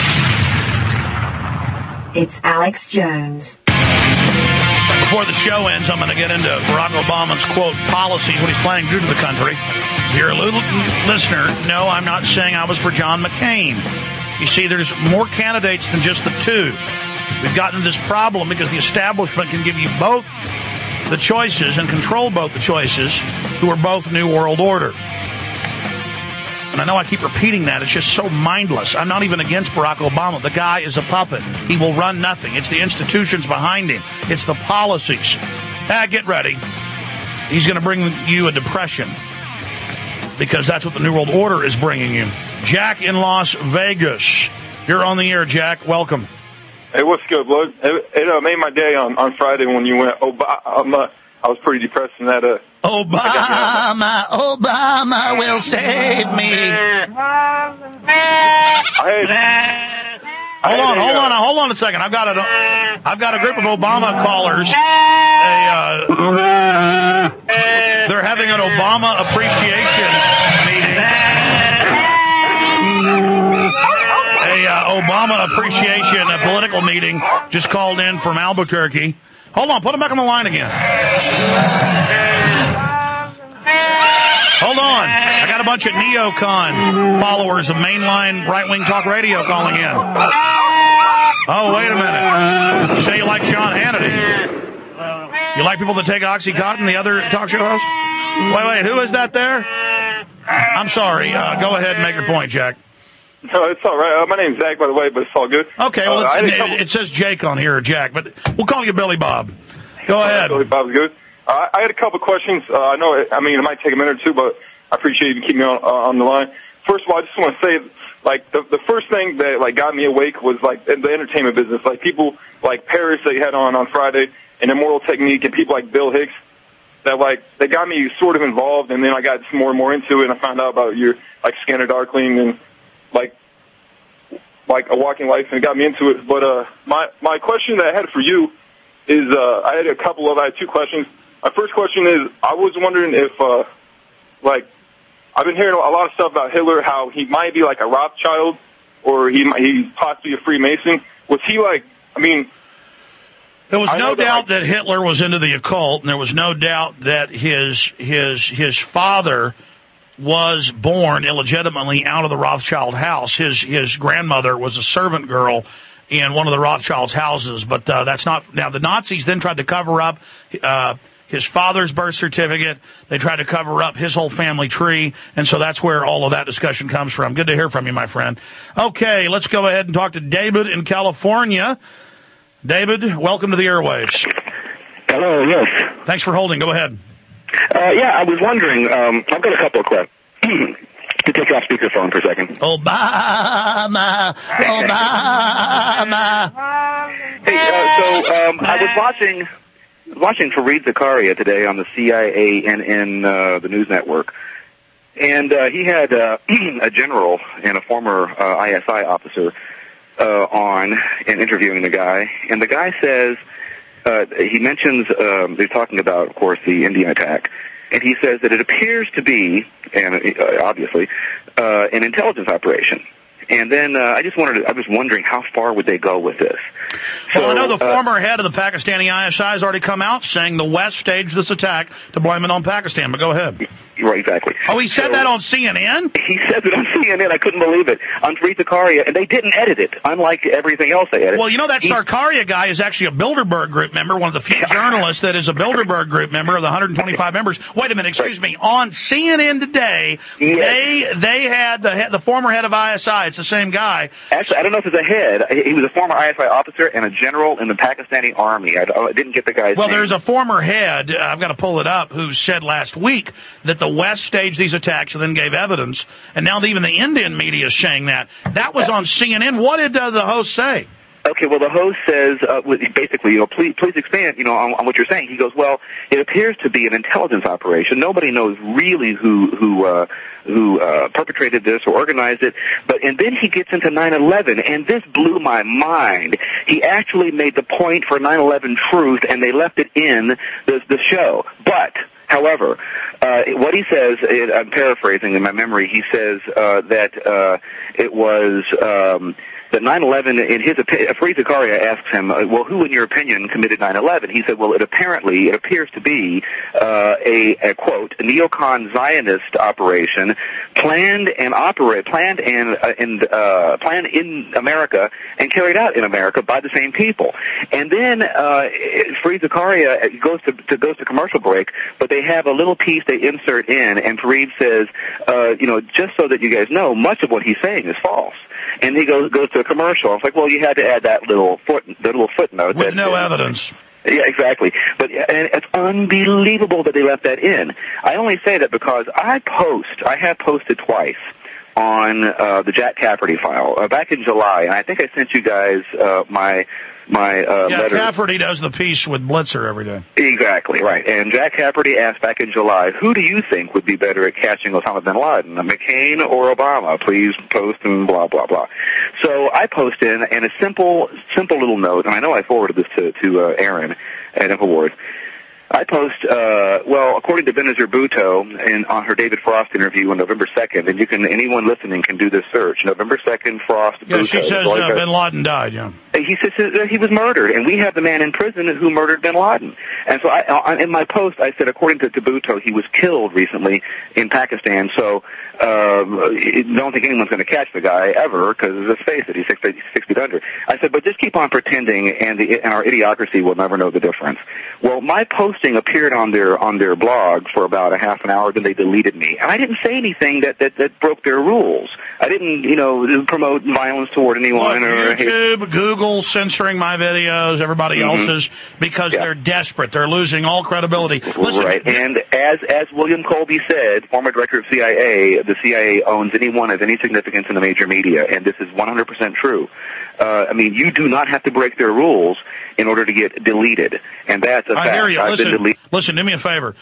S14: It's Alex Jones.
S13: Before the show ends, I'm going to get into Barack Obama's, quote, policies, what he's planning to do to the country. If you're a little listener, no, I'm not saying I was for John McCain. You see, there's more candidates than just the two. We've gotten this problem because the establishment can give you both the choices and control both the choices, who are both New World Order. And I know I keep repeating that. It's just so mindless. I'm not even against Barack Obama. The guy is a puppet. He will run nothing. It's the institutions behind him. It's the policies. Get ready. He's going to bring you a depression, because that's what the New World Order is bringing you. Jack in Las Vegas. You're on the air, Jack. Welcome.
S19: Hey, what's good, bud? It made my day on Friday when you went, I was pretty depressed in that.
S1: Obama will save me.
S13: Hold on a second. I've got a group of Obama callers. They're having an Obama appreciation meeting. Obama appreciation, a political meeting just called in from Albuquerque. Hold on, put him back on the line again. Hold on. I got a bunch of neocon followers of mainline right-wing talk radio calling in. Oh, wait a minute. You say you like Sean Hannity. You like people that take OxyContin, the other talk show host? Wait, who is that there? I'm sorry. Go ahead and make your point, Jack.
S19: No, it's all right. My name's Zach, by the way, but it's all good.
S13: Okay, well, it says Jake on here, or Jack, but we'll call you Billy Bob. Go ahead.
S19: Billy Bob's good. I had a couple questions. I know, it might take a minute or two, but I appreciate you keeping me on the line. First of all, I just want to say, like, the first thing that, like, got me awake was, like, the entertainment business. Like, people like Paris that you had on Friday, and Immortal Technique, and people like Bill Hicks, that, like, they got me sort of involved, and then I got more and more into it, and I found out about your, like, Scanner Darkling and, like A Walking Life, and it got me into it. But my question that I had for you is, I had two questions. My first question is, I was wondering if, I've been hearing a lot of stuff about Hitler, how he might be like a Rothschild, or he's possibly a Freemason. Was he
S13: there was no doubt that Hitler was into the occult, and there was no doubt that his father was born illegitimately out of the Rothschild house. His grandmother was a servant girl in one of the Rothschilds' houses. But that's not. Now, the Nazis then tried to cover up his father's birth certificate. They tried to cover up his whole family tree, and so that's where all of that discussion comes from. Good to hear from you, my friend. Okay, let's go ahead and talk to David in California. David, welcome to the airwaves.
S16: Hello, yes.
S13: Thanks for holding. Go ahead.
S16: Yeah, I was wondering, I've got a couple of questions. To take you off speakerphone for a second.
S13: Obama.
S16: Hey, I was watching Fareed Zakaria today on the CIANN, the news network, and he had a general and a former ISI officer on and interviewing the guy, and the guy says, he mentions, they're talking about, of course, the Indian attack, and he says that it appears to be, and obviously, an intelligence operation. And then I was wondering how far would they go with this?
S13: Well, I know the former head of the Pakistani ISI has already come out saying the West staged this attack to blame it on Pakistan, but go ahead.
S16: Right, exactly.
S13: Oh, he said that on CNN?
S16: He said it on CNN. I couldn't believe it. On Fareed Zakaria, and they didn't edit it, unlike everything else they edited.
S13: Well, you know, that Zakaria guy is actually a Bilderberg Group member, one of the few journalists that is a Bilderberg Group member of the 125 members. Wait a minute, excuse me. On CNN today, they had the former head of ISI. It's the same guy.
S16: Actually, I don't know if it's a head. He was a former ISI officer and a general in the Pakistani army. I didn't get the guy's name.
S13: There's a former head, I've got to pull it up, who said last week that the West staged these attacks and then gave evidence, and now even the Indian media is saying that. That was on CNN. What did the host say?
S16: Okay, well, the host says, basically, please expand, on what you're saying. He goes, well, it appears to be an intelligence operation. Nobody knows really who perpetrated this or organized it. And then he gets into 9/11, and this blew my mind. He actually made the point for 9/11 truth, and they left it in the show. However, what he says, I'm paraphrasing in my memory, he says that it was that 9/11, in his opinion, Fareed Zakaria asks him, well, who in your opinion committed 9/11? He said, well, it appears to be a quote, a neocon Zionist operation planned in America and carried out in America by the same people. And then Fareed Zakaria goes to commercial break, but they have a little piece they insert in, and Fareed says, just so that you guys know, much of what he's saying is false. And he goes to a commercial. I was like, well, you had to add that little footnote.
S13: With no evidence.
S16: Yeah, exactly. And it's unbelievable that they left that in. I only say that because I have posted twice on the Jack Cafferty file back in July, and I think I sent you guys my letter.
S13: Cafferty does the piece with Blitzer every day.
S16: Exactly, right. And Jack Cafferty asked back in July, who do you think would be better at catching Osama bin Laden, McCain or Obama? Please post and blah, blah, blah. So I post in, and a simple little note, and I know I forwarded this to Aaron at InfoWars. I post, according to Benazir Bhutto on her David Frost interview on November 2nd, and anyone listening can do this search, November 2nd, Frost,
S13: yeah,
S16: Bhutto.
S13: She says bin Laden died, yeah.
S16: He says he was murdered, and we have the man in prison who murdered bin Laden. And so in my post, I said, according to Bhutto, he was killed recently in Pakistan, so don't think anyone's going to catch the guy ever, because let's face it, he's 6 feet under. I said, but just keep on pretending, and our idiocracy will never know the difference. Well, my posting appeared on their blog for about a half an hour, then they deleted me. And I didn't say anything that broke their rules. I didn't promote violence toward anyone.
S13: YouTube, Google censoring my videos, everybody else's, because they're desperate. They're losing all credibility. Listen,
S16: right, and as William Colby said, former director of CIA, the CIA owns anyone of any significance in the major media, and this is 100% true. You do not have to break their rules in order to get deleted, and that's a fact.
S13: I hear you. Listen, do me a favor.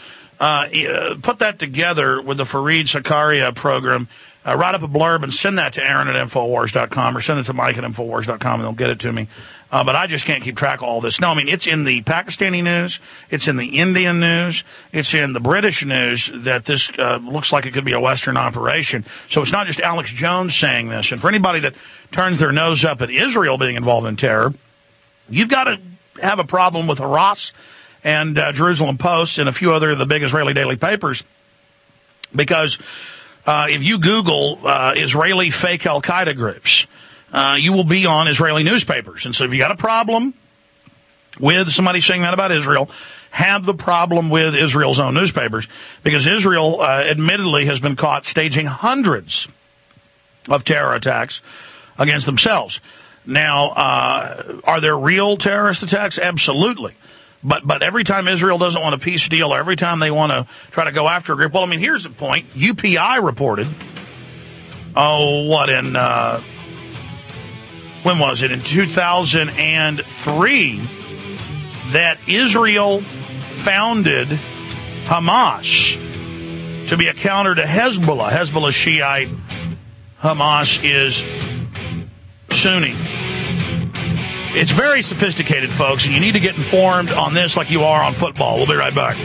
S13: Put that together with the Fareed Zakaria program. Write up a blurb and send that to Aaron at Infowars.com or send it to Mike at Infowars.com, and they'll get it to me. But I just can't keep track of all this. No, it's in the Pakistani news. It's in the Indian news. It's in the British news that this looks like it could be a Western operation. So it's not just Alex Jones saying this. And for anybody that turns their nose up at Israel being involved in terror, you've got to have a problem with Haras and Jerusalem Post and a few other of the big Israeli daily papers, because if you Google Israeli fake Al-Qaeda groups, you will be on Israeli newspapers. And so if you got a problem with somebody saying that about Israel, have the problem with Israel's own newspapers, because Israel admittedly has been caught staging hundreds of terror attacks against themselves. Now, are there real terrorist attacks? Absolutely. But every time Israel doesn't want a peace deal, or every time they want to try to go after a group, well, I mean, here's the point. UPI reported, when was it? In 2003, that Israel founded Hamas to be a counter to Hezbollah. Hezbollah is Shiite. Hamas is Sunni. It's very sophisticated, folks, and you need to get informed on this like you are on football. We'll be right back.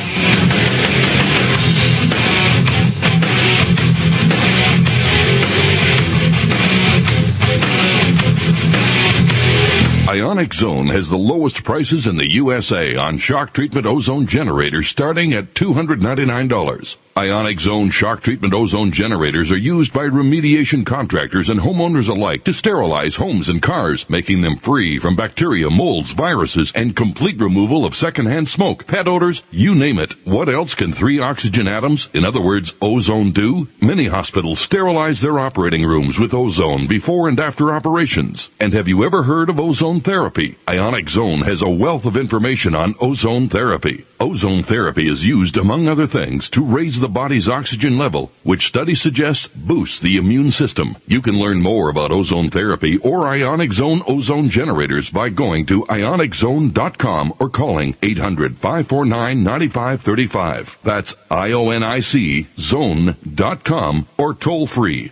S2: Ionic Zone has the lowest prices in the USA on shock treatment ozone generators starting at $299. Ionic Zone shock treatment ozone generators are used by remediation contractors and homeowners alike to sterilize homes and cars, making them free from bacteria, molds, viruses, and complete removal of secondhand smoke, pet odors, you name it. What else can 3 oxygen atoms, in other words, ozone, do? Many hospitals sterilize their operating rooms with ozone before and after operations. And have you ever heard of ozone therapy? Ionic Zone has a wealth of information on ozone therapy. Ozone therapy is used, among other things, to raise the body's oxygen level, which studies suggest boosts the immune system. You can learn more about ozone therapy or Ionic Zone ozone generators by going to ioniczone.com or calling 800-549-9535. That's IONIC zone.com or toll free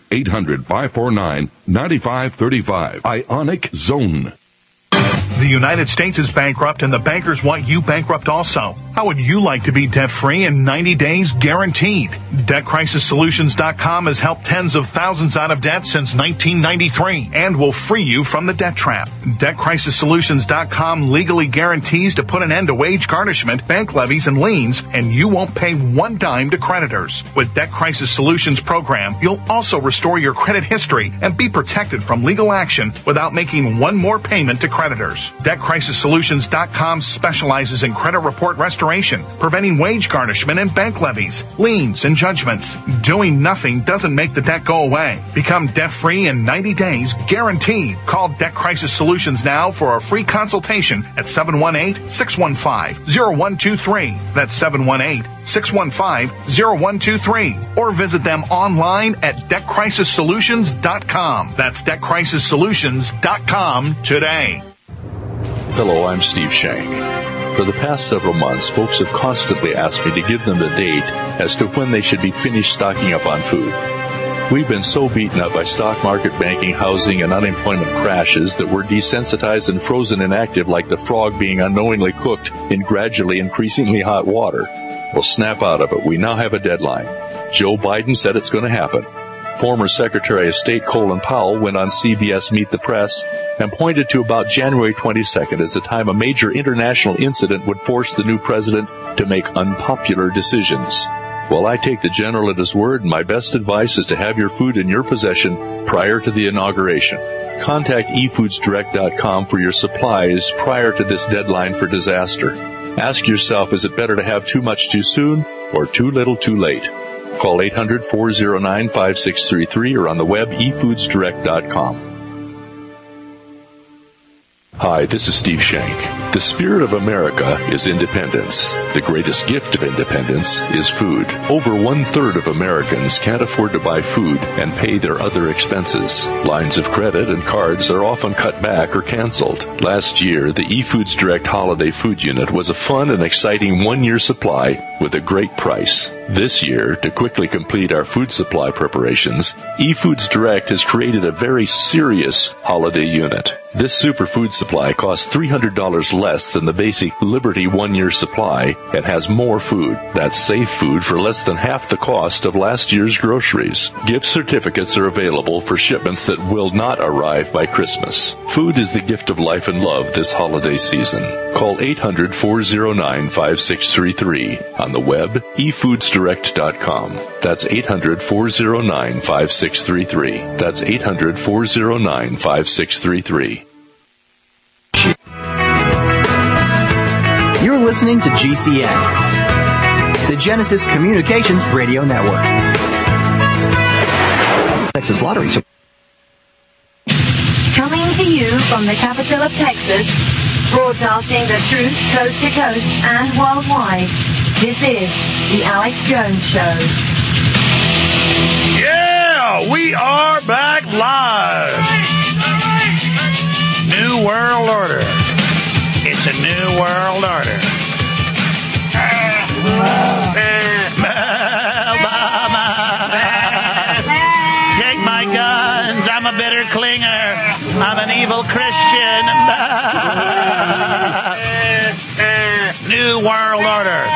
S2: 800-549-9535. Ionic Zone.
S11: The United States is bankrupt, and the bankers want you bankrupt also. How would you like to be debt-free in 90 days guaranteed? DebtCrisisSolutions.com has helped tens of thousands out of debt since 1993 and will free you from the debt trap. DebtCrisisSolutions.com legally guarantees to put an end to wage garnishment, bank levies, and liens, and you won't pay one dime to creditors. With Debt Crisis Solutions program, you'll also restore your credit history and be protected from legal action without making one more payment to creditors. DebtCrisisSolutions.com specializes in credit report restoration, preventing wage garnishment and bank levies, liens, and judgments. Doing nothing doesn't make the debt go away. Become debt-free in 90 days, guaranteed. Call Debt Crisis Solutions now for a free consultation at 718-615-0123. That's 718-615-0123. Or visit them online at DebtCrisisSolutions.com. That's DebtCrisisSolutions.com today.
S20: Hello, I'm Steve Shank. For the past several months, folks have constantly asked me to give them a date as to when they should be finished stocking up on food. We've been so beaten up by stock market, banking, housing, and unemployment crashes that we're desensitized and frozen inactive like the frog being unknowingly cooked in gradually increasingly hot water. Well, snap out of it. We now have a deadline. Joe Biden said it's going to happen. Former Secretary of State Colin Powell went on CBS Meet the Press and pointed to about January 22nd as the time a major international incident would force the new president to make unpopular decisions. Well, I take the general at his word, and my best advice is to have your food in your possession prior to the inauguration. Contact eFoodsDirect.com for your supplies prior to this deadline for disaster. Ask yourself, is it better to have too much too soon or too little too late? Call 800-409-5633 or on the web eFoodsDirect.com. Hi, this is Steve Shank. The spirit of America is independence. The greatest gift of independence is food. Over 1/3 of Americans can't afford to buy food and pay their other expenses. Lines of credit and cards are often cut back or canceled. Last year, the eFoods Direct Holiday Food Unit was a fun and exciting one-year supply with a great price. This year, to quickly complete our food supply preparations, eFoods Direct has created a very serious holiday unit. This superfood supply costs $300 less than the basic Liberty 1-year supply and has more food. That's safe food for less than half the cost of last year's groceries. Gift certificates are available for shipments that will not arrive by Christmas. Food is the gift of life and love this holiday season. Call 800-409-5633. On the web, efoodsdirect.com. That's 800-409-5633. That's 800-409-5633.
S21: You're listening to GCN, the Genesis Communications Radio Network. Texas Lottery.
S14: Coming to you from the capital of Texas, broadcasting the truth coast to coast and worldwide, this is The Alex Jones Show.
S13: Yeah, we are back live. New World Order. It's a new world order. Take my guns. I'm a bitter clinger. I'm an evil Christian. New world order.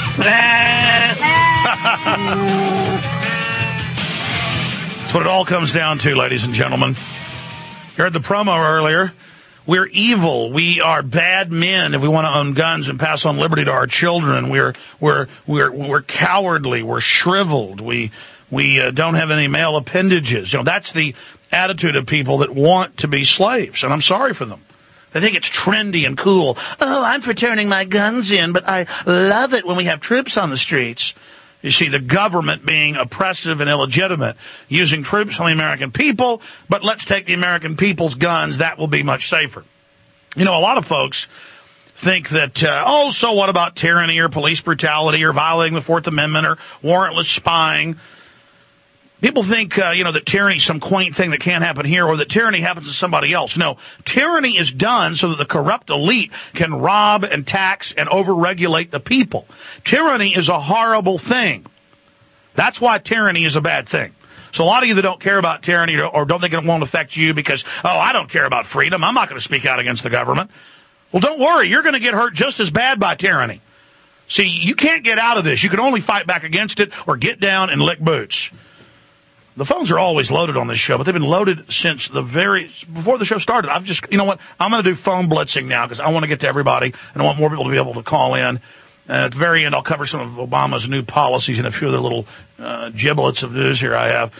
S13: That's what it all comes down to, ladies and gentlemen. You heard the promo earlier. We're evil. We are bad men if we want to own guns and pass on liberty to our children. We're cowardly. We're shriveled. We don't have any male appendages. That's the attitude of people that want to be slaves, and I'm sorry for them. They think it's trendy and cool. Oh, I'm for turning my guns in, but I love it when we have troops on the streets. You see, the government being oppressive and illegitimate, using troops on the American people, but let's take the American people's guns. That will be much safer. A lot of folks think that, so what about tyranny or police brutality or violating the Fourth Amendment or warrantless spying? People think, that tyranny is some quaint thing that can't happen here or that tyranny happens to somebody else. No, tyranny is done so that the corrupt elite can rob and tax and overregulate the people. Tyranny is a horrible thing. That's why tyranny is a bad thing. So a lot of you that don't care about tyranny or don't think it won't affect you because, I don't care about freedom. I'm not going to speak out against the government. Well, don't worry. You're going to get hurt just as bad by tyranny. See, you can't get out of this. You can only fight back against it or get down and lick boots. The phones are always loaded on this show, but they've been loaded since before the show started. You know what? I'm going to do phone blitzing now because I want to get to everybody and I want more people to be able to call in. At the very end, I'll cover some of Obama's new policies and a few of the little giblets of news here I have.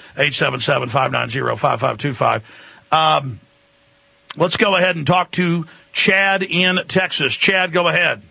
S13: 877-590-5525. Let's go ahead and talk to Chad in Texas. Chad, go ahead.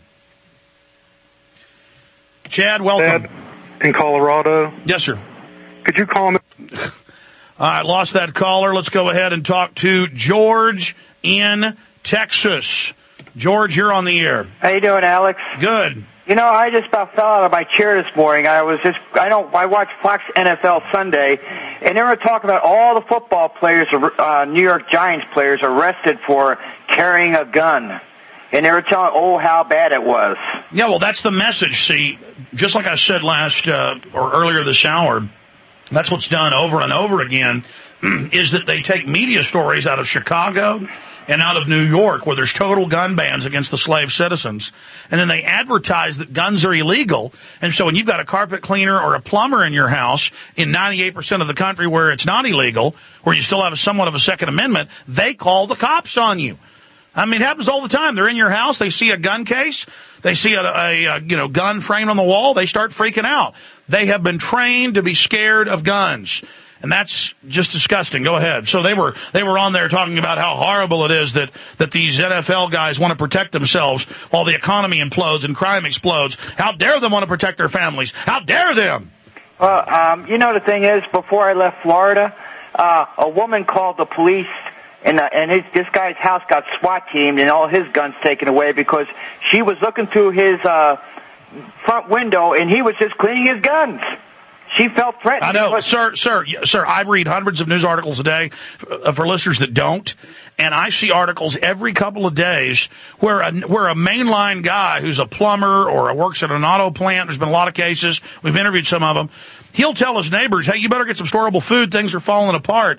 S13: Chad, welcome.
S22: Chad in Colorado.
S13: Yes, sir.
S22: Could you call me?
S13: All right, lost that caller. Let's go ahead and talk to George in Texas. George, you're on the air.
S23: How you doing, Alex?
S13: Good.
S23: I just about fell out of my chair this morning. I watched Fox NFL Sunday, and they were talking about all the football players, New York Giants players, arrested for carrying a gun. And they were telling, how bad it was.
S13: Yeah, well, that's the message. See, just like I said earlier this hour, that's what's done over and over again, is that they take media stories out of Chicago and out of New York where there's total gun bans against the slave citizens. And then they advertise that guns are illegal. And so when you've got a carpet cleaner or a plumber in your house in 98% of the country where it's not illegal, where you still have somewhat of a Second Amendment, they call the cops on you. I mean, it happens all the time. They're in your house. They see a gun case. They see a gun framed on the wall. They start freaking out. They have been trained to be scared of guns. And that's just disgusting. Go ahead. So they were on there talking about how horrible it is that these NFL guys want to protect themselves while the economy implodes and crime explodes. How dare them want to protect their families? How dare them?
S23: Well, the thing is, before I left Florida, a woman called the police. And this guy's house got SWAT teamed and all his guns taken away because she was looking through his front window and he was just cleaning his guns. She felt threatened.
S13: I know, sir. I read hundreds of news articles a day for listeners that don't, and I see articles every couple of days where a mainline guy who's a plumber or works at an auto plant. There's been a lot of cases. We've interviewed some of them. He'll tell his neighbors, "Hey, you better get some storable food. Things are falling apart."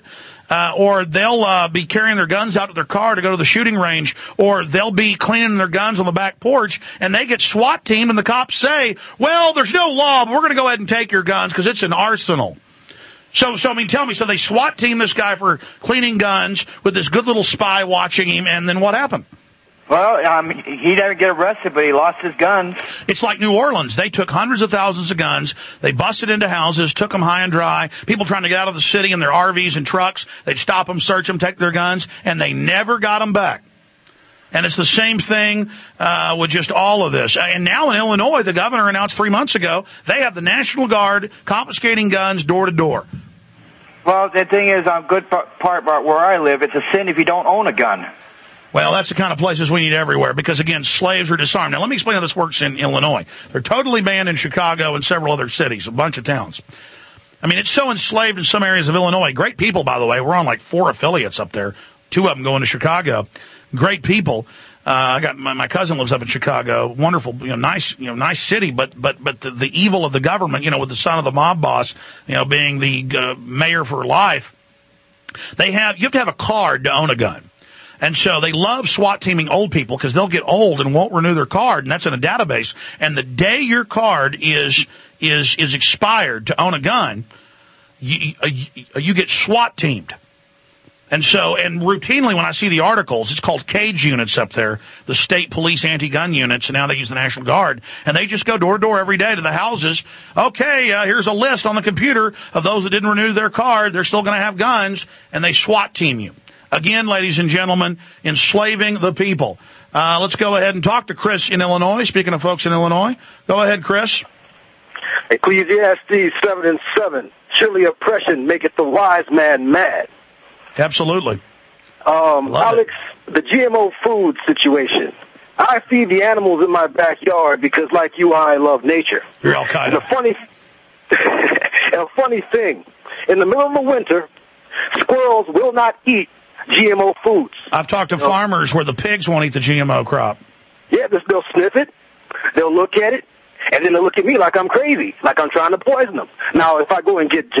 S13: or they'll be carrying their guns out to their car to go to the shooting range, or they'll be cleaning their guns on the back porch, and they get SWAT teamed, and the cops say, well, there's no law, but we're going to go ahead and take your guns because it's an arsenal. So I mean, tell me, so they SWAT team this guy for cleaning guns with this good little spy watching him, and then what happened?
S23: Well, he didn't get arrested, but he lost his guns.
S13: It's like New Orleans. They took hundreds of thousands of guns. They busted into houses, took them high and dry. People trying to get out of the city in their RVs and trucks. They'd stop them, search them, take their guns, and they never got them back. And it's the same thing with just all of this. And now in Illinois, the governor announced 3 months ago, they have the National Guard confiscating guns door to door.
S23: Well, the thing is, on good part where I live, it's a sin if you don't own a gun.
S13: Well, that's the kind of places we need everywhere because, again, slaves are disarmed. Now, let me explain how this works in Illinois. They're totally banned in Chicago and several other cities, a bunch of towns. I mean, it's so enslaved in some areas of Illinois. Great people, by the way. We're on like 4 affiliates up there, 2 of them going to Chicago. Great people. I got my cousin lives up in Chicago. Wonderful, nice city. But the evil of the government, with the son of the mob boss, being the mayor for life. You have to have a card to own a gun. And so they love SWAT teaming old people because they'll get old and won't renew their card, and that's in a database. And the day your card is expired to own a gun, you get SWAT teamed. And routinely when I see the articles, it's called CAGE units up there, the state police anti-gun units, and now they use the National Guard, and they just go door to door every day to the houses. Okay, here's a list on the computer of those that didn't renew their card. They're still going to have guns, and they SWAT team you. Again, ladies and gentlemen, enslaving the people. Let's go ahead and talk to Chris in Illinois. Speaking of folks in Illinois, go ahead, Chris.
S12: Ecclesiastes 7:7. Surely oppression maketh the wise man mad.
S13: Absolutely.
S12: Alex, the GMO food situation. I feed the animals in my backyard because, like you, I love nature.
S13: You're Al-Qaeda.
S12: And a funny thing, in the middle of the winter, squirrels will not eat GMO foods.
S13: I've talked to farmers where the pigs won't eat the GMO crop.
S12: Yeah, they'll sniff it, they'll look at it, and then they'll look at me like I'm crazy, like I'm trying to poison them. Now, if I go and get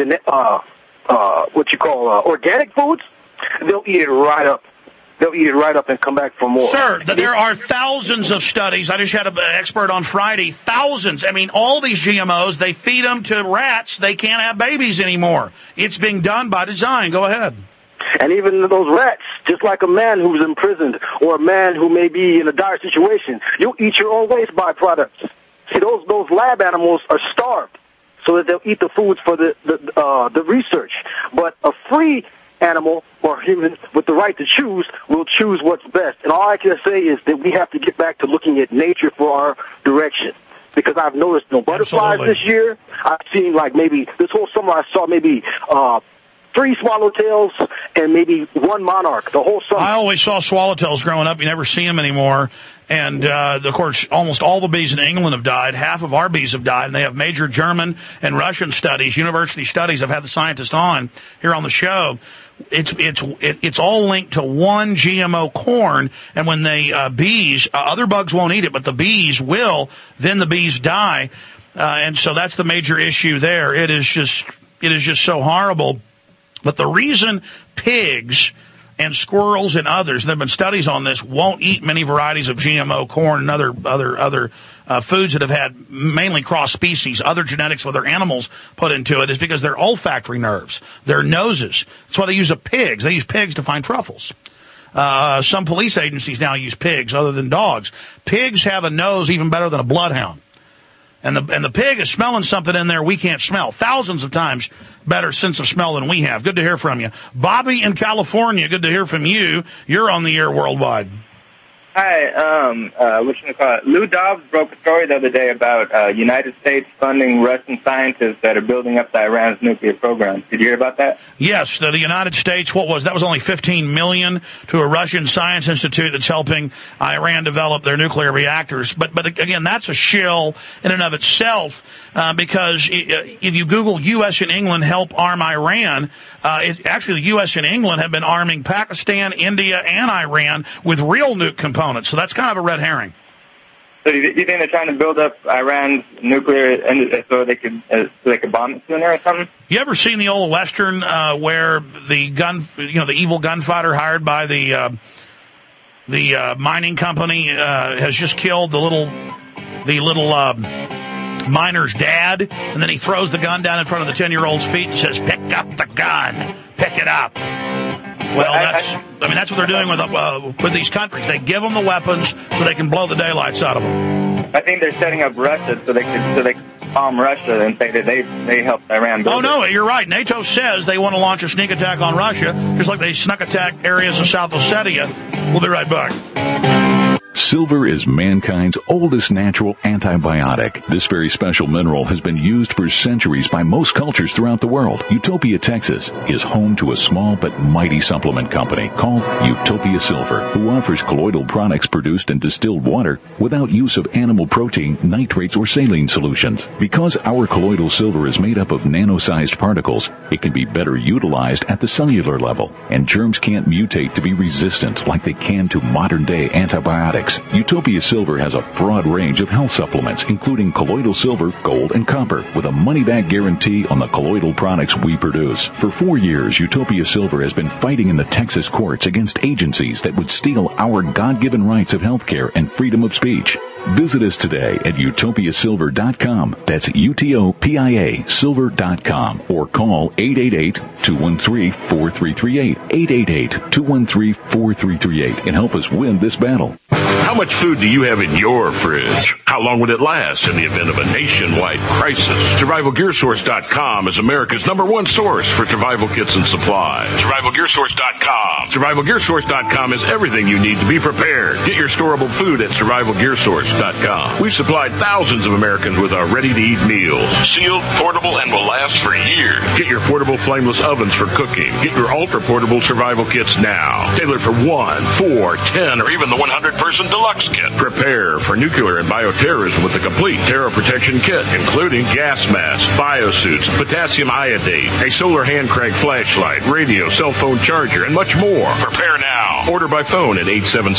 S12: organic foods, they'll eat it right up. They'll eat it right up and come back for more.
S13: Sir, there are thousands of studies. I just had an expert on Friday. Thousands. I mean, all these GMOs, they feed them to rats. They can't have babies anymore. It's being done by design. Go ahead.
S12: And even those rats, just like a man who's imprisoned or a man who may be in a dire situation, you'll eat your own waste byproducts. See, those lab animals are starved so that they'll eat the foods for the research. But a free animal or human with the right to choose will choose what's best. And all I can say is that we have to get back to looking at nature for our direction. Because I've noticed no butterflies this year. I've seen maybe this whole summer I saw maybe 3 swallowtails and maybe 1 monarch the whole summer.
S13: I always saw swallowtails growing up. You never see them anymore. And, of course, almost all the bees in England have died. Half of our bees have died. And they have major German and Russian studies, university studies. I've had the scientists on here on the show. It's all linked to one GMO corn. And when bees, other bugs won't eat it, but the bees will, then the bees die. And so that's the major issue there. It is just so horrible. But the reason pigs and squirrels and others, there have been studies on this, won't eat many varieties of GMO corn and other foods that have had mainly cross species, other genetics of other animals put into it, is because their olfactory nerves, their noses. That's why they use pigs. They use pigs to find truffles. Some police agencies now use pigs other than dogs. Pigs have a nose even better than a bloodhound. And the pig is smelling something in there we can't smell. Thousands of times better sense of smell than we have. Good to hear from you. Bobby in California, good to hear from you. You're on the air worldwide.
S17: Hi, Lou Dobbs broke a story the other day about United States funding Russian scientists that are building up Iran's nuclear program. Did you hear about that?
S13: Yes, the United States, that was only $15 million to a Russian science institute that's helping Iran develop their nuclear reactors. But again, that's a shill in and of itself, because if you Google U.S. and England help arm Iran, actually the U.S. and England have been arming Pakistan, India, and Iran with real nuke components. So that's kind of a red herring.
S17: So do you think they're trying to build up Iran's nuclear so they could bomb it sooner or something?
S13: You ever seen the old Western where the evil gunfighter hired by the mining company has just killed the little miner's dad, and then he throws the gun down in front of the 10-year-old's feet and says, "Pick up the gun, pick it up." Well, that's what they're doing with these countries. They give them the weapons so they can blow the daylights out of them.
S17: I think they're setting up Russia so they can bomb Russia and say that they helped Iran build
S13: no, you're right. NATO says they want to launch a sneak attack on Russia, just like they snuck attacked areas of South Ossetia. We'll be right back.
S5: Silver is mankind's oldest natural antibiotic. This very special mineral has been used for centuries by most cultures throughout the world. Utopia, Texas is home to a small but mighty supplement company called Utopia Silver, who offers colloidal products produced in distilled water without use of animal protein, nitrates, or saline solutions. Because our colloidal silver is made up of nano-sized particles, it can be better utilized at the cellular level, and germs can't mutate to be resistant like they can to modern-day antibiotics. Utopia Silver has a broad range of health supplements, including colloidal silver, gold, and copper, with a money-back guarantee on the colloidal products we produce. For 4 years, Utopia Silver has been fighting in the Texas courts against agencies that would steal our God-given rights of health care and freedom of speech. Visit us today at utopiasilver.com. That's UTOPIA silver.com, or call 888-213-4338, 888-213-4338, and help us win this battle.
S2: How much food do you have in your fridge? How long would it last in the event of a nationwide crisis? SurvivalGearSource.com is America's #1 source for survival kits and supplies. SurvivalGearSource.com. SurvivalGearSource.com is everything you need to be prepared. Get your storable food at SurvivalGearSource.com. We've supplied thousands of Americans with our ready-to-eat meals. Sealed, portable, and will last for years. Get your portable flameless ovens for cooking. Get your ultra-portable survival kits now. Tailored for 1, 4, 10, or even the 100-person deluxe kit. Prepare for nuclear and bioterrorism with a complete terror protection kit, including gas masks, biosuits, potassium iodate, a solar hand crank flashlight, radio, cell phone charger, and much more. Prepare now. Order by phone at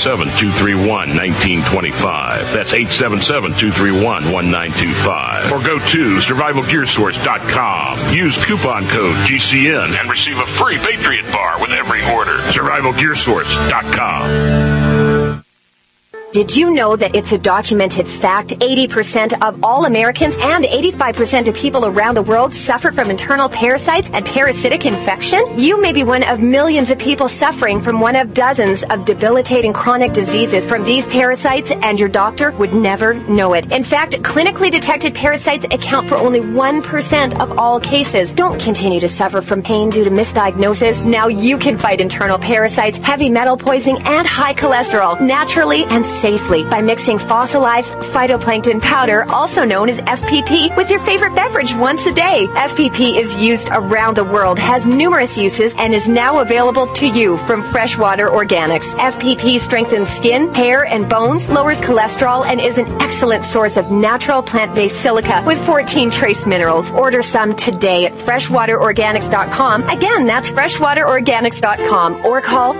S2: 877-231-1925. That's 877-231-1925. Or go to survivalgearsource.com. Use coupon code GCN and receive a free Patriot bar with every order. survivalgearsource.com.
S15: Did you know that it's a documented fact 80% of all Americans and 85% of people around the world suffer from internal parasites and parasitic infection? You may be one of millions of people suffering from one of dozens of debilitating chronic diseases from these parasites, and your doctor would never know it. In fact, clinically detected parasites account for only 1% of all cases. Don't continue to suffer from pain due to misdiagnosis. Now you can fight internal parasites, heavy metal poisoning, and high cholesterol naturally and safely by mixing fossilized phytoplankton powder, also known as FPP, with your favorite beverage once a day. FPP is used around the world, has numerous uses, and is now available to you from Freshwater Organics. FPP strengthens skin, hair, and bones, lowers cholesterol, and is an excellent source of natural plant-based silica with 14 trace minerals. Order some today at freshwaterorganics.com. Again, that's freshwaterorganics.com, or call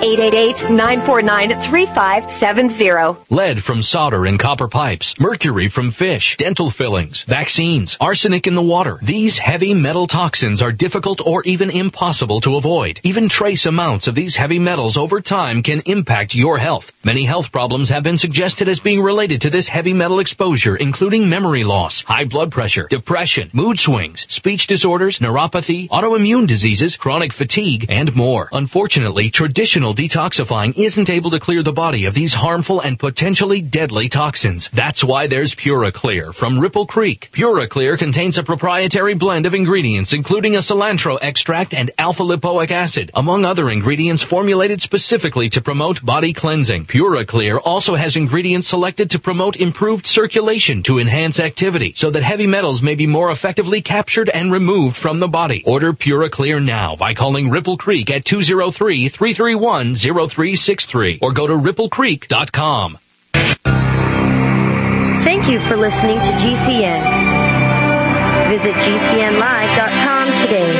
S15: 888-949-3570.
S18: Lead from solder and copper pipes, mercury from fish, dental fillings, vaccines, arsenic in the water. These heavy metal toxins are difficult or even impossible to avoid. Even trace amounts of these heavy metals over time can impact your health. Many health problems have been suggested as being related to this heavy metal exposure, including memory loss, high blood pressure, depression, mood swings, speech disorders, neuropathy, autoimmune diseases, chronic fatigue, and more. Unfortunately, traditional detoxifying isn't able to clear the body of these harmful and potentially deadly toxins. That's why there's PuraClear from Ripple Creek. PuraClear contains a proprietary blend of ingredients, including a cilantro extract and alpha-lipoic acid, among other ingredients formulated specifically to promote body cleansing. PuraClear also has ingredients selected to promote improved circulation to enhance activity, so that heavy metals may be more effectively captured and removed from the body. Order PuraClear now by calling Ripple Creek at 203-331-0363 or go to ripplecreek.com.
S10: Thank you for listening to GCN. Visit GCNlive.com today.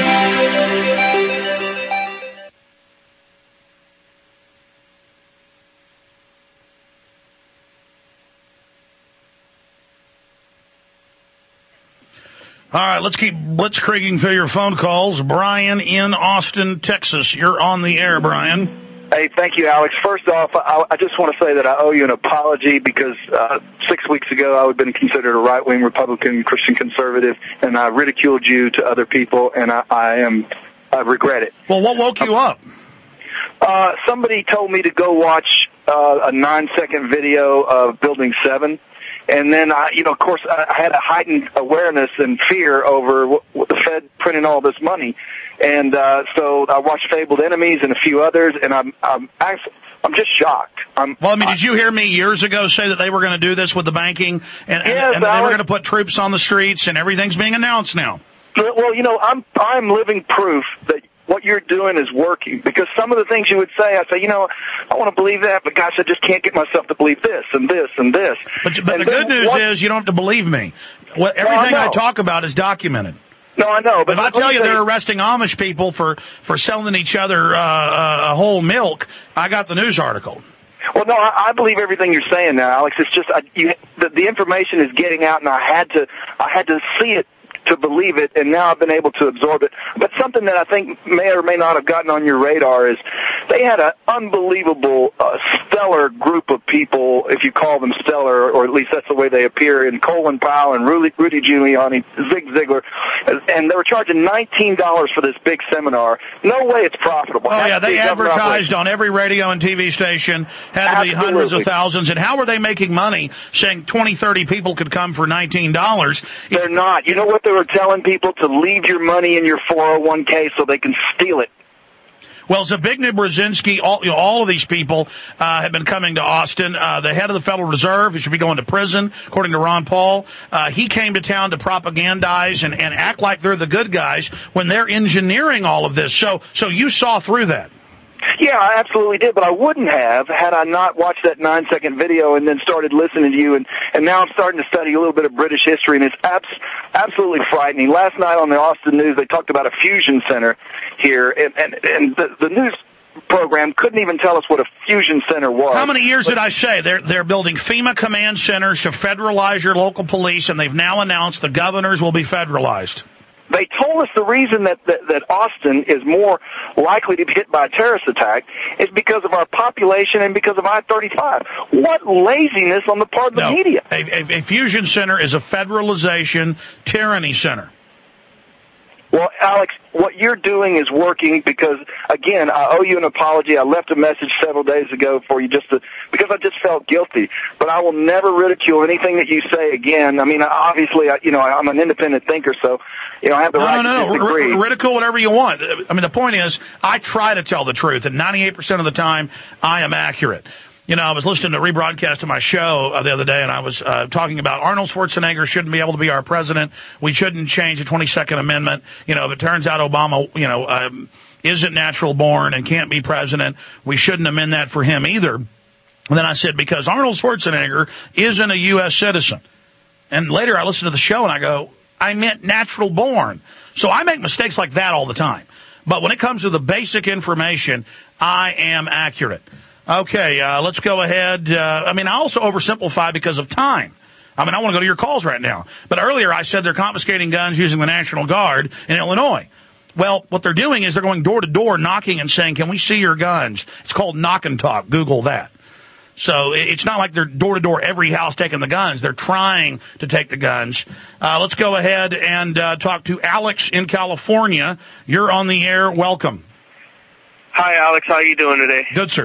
S13: All right, let's keep blitzkrieging through your phone calls. Brian in Austin, Texas. You're on the air, Brian.
S12: Hey, thank you, Alex. First off, I just want to say that I owe you an apology because 6 weeks ago I would have been considered a right-wing Republican Christian conservative, and I ridiculed you to other people, and I regret it.
S13: Well, what woke you up?
S12: Somebody told me to go watch a 9-second video of Building 7. And then, of course, I had a heightened awareness and fear over the Fed printing all this money. And so I watched Fabled Enemies and a few others, and I'm just shocked.
S13: Did you hear me years ago say that they were going to do this with the banking, and they were going to put troops on the streets, and everything's being announced now?
S12: Well, I'm living proof that what you're doing is working, because some of the things you would say, I say, I want to believe that, but gosh, I just can't get myself to believe this and this and this.
S13: But the good news is you don't have to believe me. Everything I talk about is documented.
S12: No, I know. But
S13: if I tell you they're arresting Amish people for selling each other whole milk, I got the news article.
S12: Well, no, I believe everything you're saying now, Alex. It's just the information is getting out, and I had to see it to believe it, and now I've been able to absorb it. But something that I think may or may not have gotten on your radar is they had an unbelievable, stellar group of people, if you call them stellar, or at least that's the way they appear, in Colin Powell and Rudy Giuliani, Zig Ziglar, and they were charging $19 for this big seminar. No way it's profitable.
S13: Oh, yeah, they advertised on every radio and TV station, had to be hundreds of thousands, and how were they making money saying 20, 30 people could come for $19?
S12: They're not. You know what they were telling people? To leave your money in your 401k so they can steal it.
S13: Well, Zbigniew Brzezinski, all of these people have been coming to Austin. The head of the Federal Reserve, who should be going to prison, according to Ron Paul, he came to town to propagandize and act like they're the good guys when they're engineering all of this. So you saw through that.
S12: Yeah, I absolutely did, but I wouldn't have had I not watched that 9-second video and then started listening to you, and now I'm starting to study a little bit of British history, and it's absolutely frightening. Last night on the Austin News, they talked about a fusion center here, and the news program couldn't even tell us what a fusion center was.
S13: How many years did I say? They're building FEMA command centers to federalize your local police, and they've now announced the governors will be federalized.
S12: They told us the reason that Austin is more likely to be hit by a terrorist attack is because of our population and because of I-35. What laziness on the part of the media.
S13: A fusion center is a federalization tyranny center.
S12: Well, Alex, what you're doing is working because, again, I owe you an apology. I left a message several days ago for you because I just felt guilty. But I will never ridicule anything that you say again. I mean, obviously, I'm an independent thinker, so, I have the right to disagree.
S13: Ridicule whatever you want. I mean, the point is, I try to tell the truth, and 98% of the time, I am accurate. I was listening to a rebroadcast of my show the other day, and I was talking about Arnold Schwarzenegger shouldn't be able to be our president. We shouldn't change the 22nd Amendment. If it turns out Obama, isn't natural born and can't be president, we shouldn't amend that for him either. And then I said, because Arnold Schwarzenegger isn't a U.S. citizen. And later I listened to the show, and I go, I meant natural born. So I make mistakes like that all the time. But when it comes to the basic information, I am accurate. Okay, let's go ahead. I also oversimplify because of time. I want to go to your calls right now. But earlier I said they're confiscating guns using the National Guard in Illinois. Well, what they're doing is they're going door to door knocking and saying, can we see your guns? It's called knock and talk. Google that. So it's not like they're door to door every house taking the guns. They're trying to take the guns. Let's go ahead and talk to Alex in California. You're on the air. Welcome.
S3: Hi, Alex. How are you doing today?
S13: Good, sir.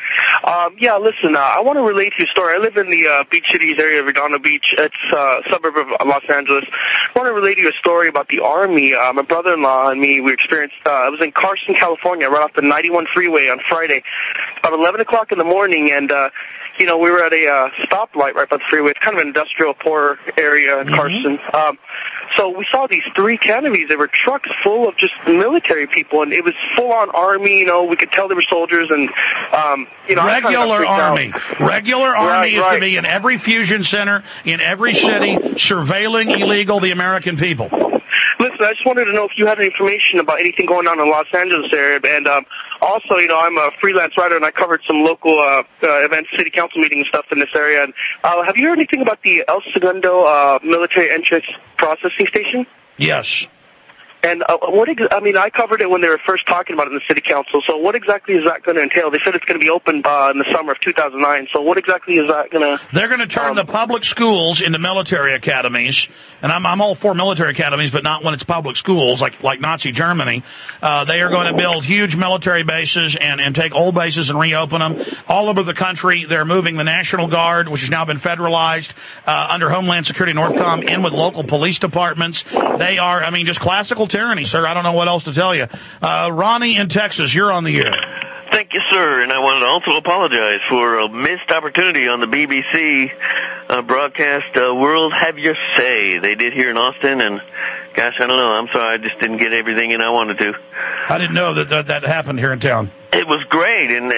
S3: Listen, I want to relate to your story. I live in the Beach Cities area of Redondo Beach. It's a suburb of Los Angeles. I want to relate to your story about the Army. My brother-in-law and me, we experienced, I was in Carson, California, right off the 91 freeway on Friday, about 11 o'clock in the morning, and, we were at a stoplight right by the freeway. It's kind of an industrial poor area in Carson. So we saw these 3 canopies. They were trucks full of just military people, and it was full-on Army. We could tell they were soldiers, and
S13: regular Army. Regular Army is to be in every fusion center, in every city, surveilling the American people.
S3: Listen, I just wanted to know if you had any information about anything going on in the Los Angeles area. And also, I'm a freelance writer, and I covered some local events, city council meetings and stuff in this area. And have you heard anything about the El Segundo military entrance processing station?
S13: Yes.
S3: And I covered it when they were first talking about it in the city council. So what exactly is that going to entail? They said it's going to be open in the summer of 2009. So what exactly is that going to...
S13: They're going to turn the public schools into military academies. And I'm all for military academies, but not when it's public schools, like Nazi Germany. They are going to build huge military bases and take old bases and reopen them. All over the country, they're moving the National Guard, which has now been federalized, under Homeland Security Northcom, in with local police departments. They are, just classical tyranny, sir. I don't know what else to tell you. Ronnie in Texas, you're on the air.
S4: Thank you, sir. And I wanted to also apologize for a missed opportunity on the BBC broadcast World Have Your Say. They did here in Austin, and gosh, I don't know. I'm sorry. I just didn't get everything in I wanted to.
S13: I didn't know that happened here in town.
S4: It was great, and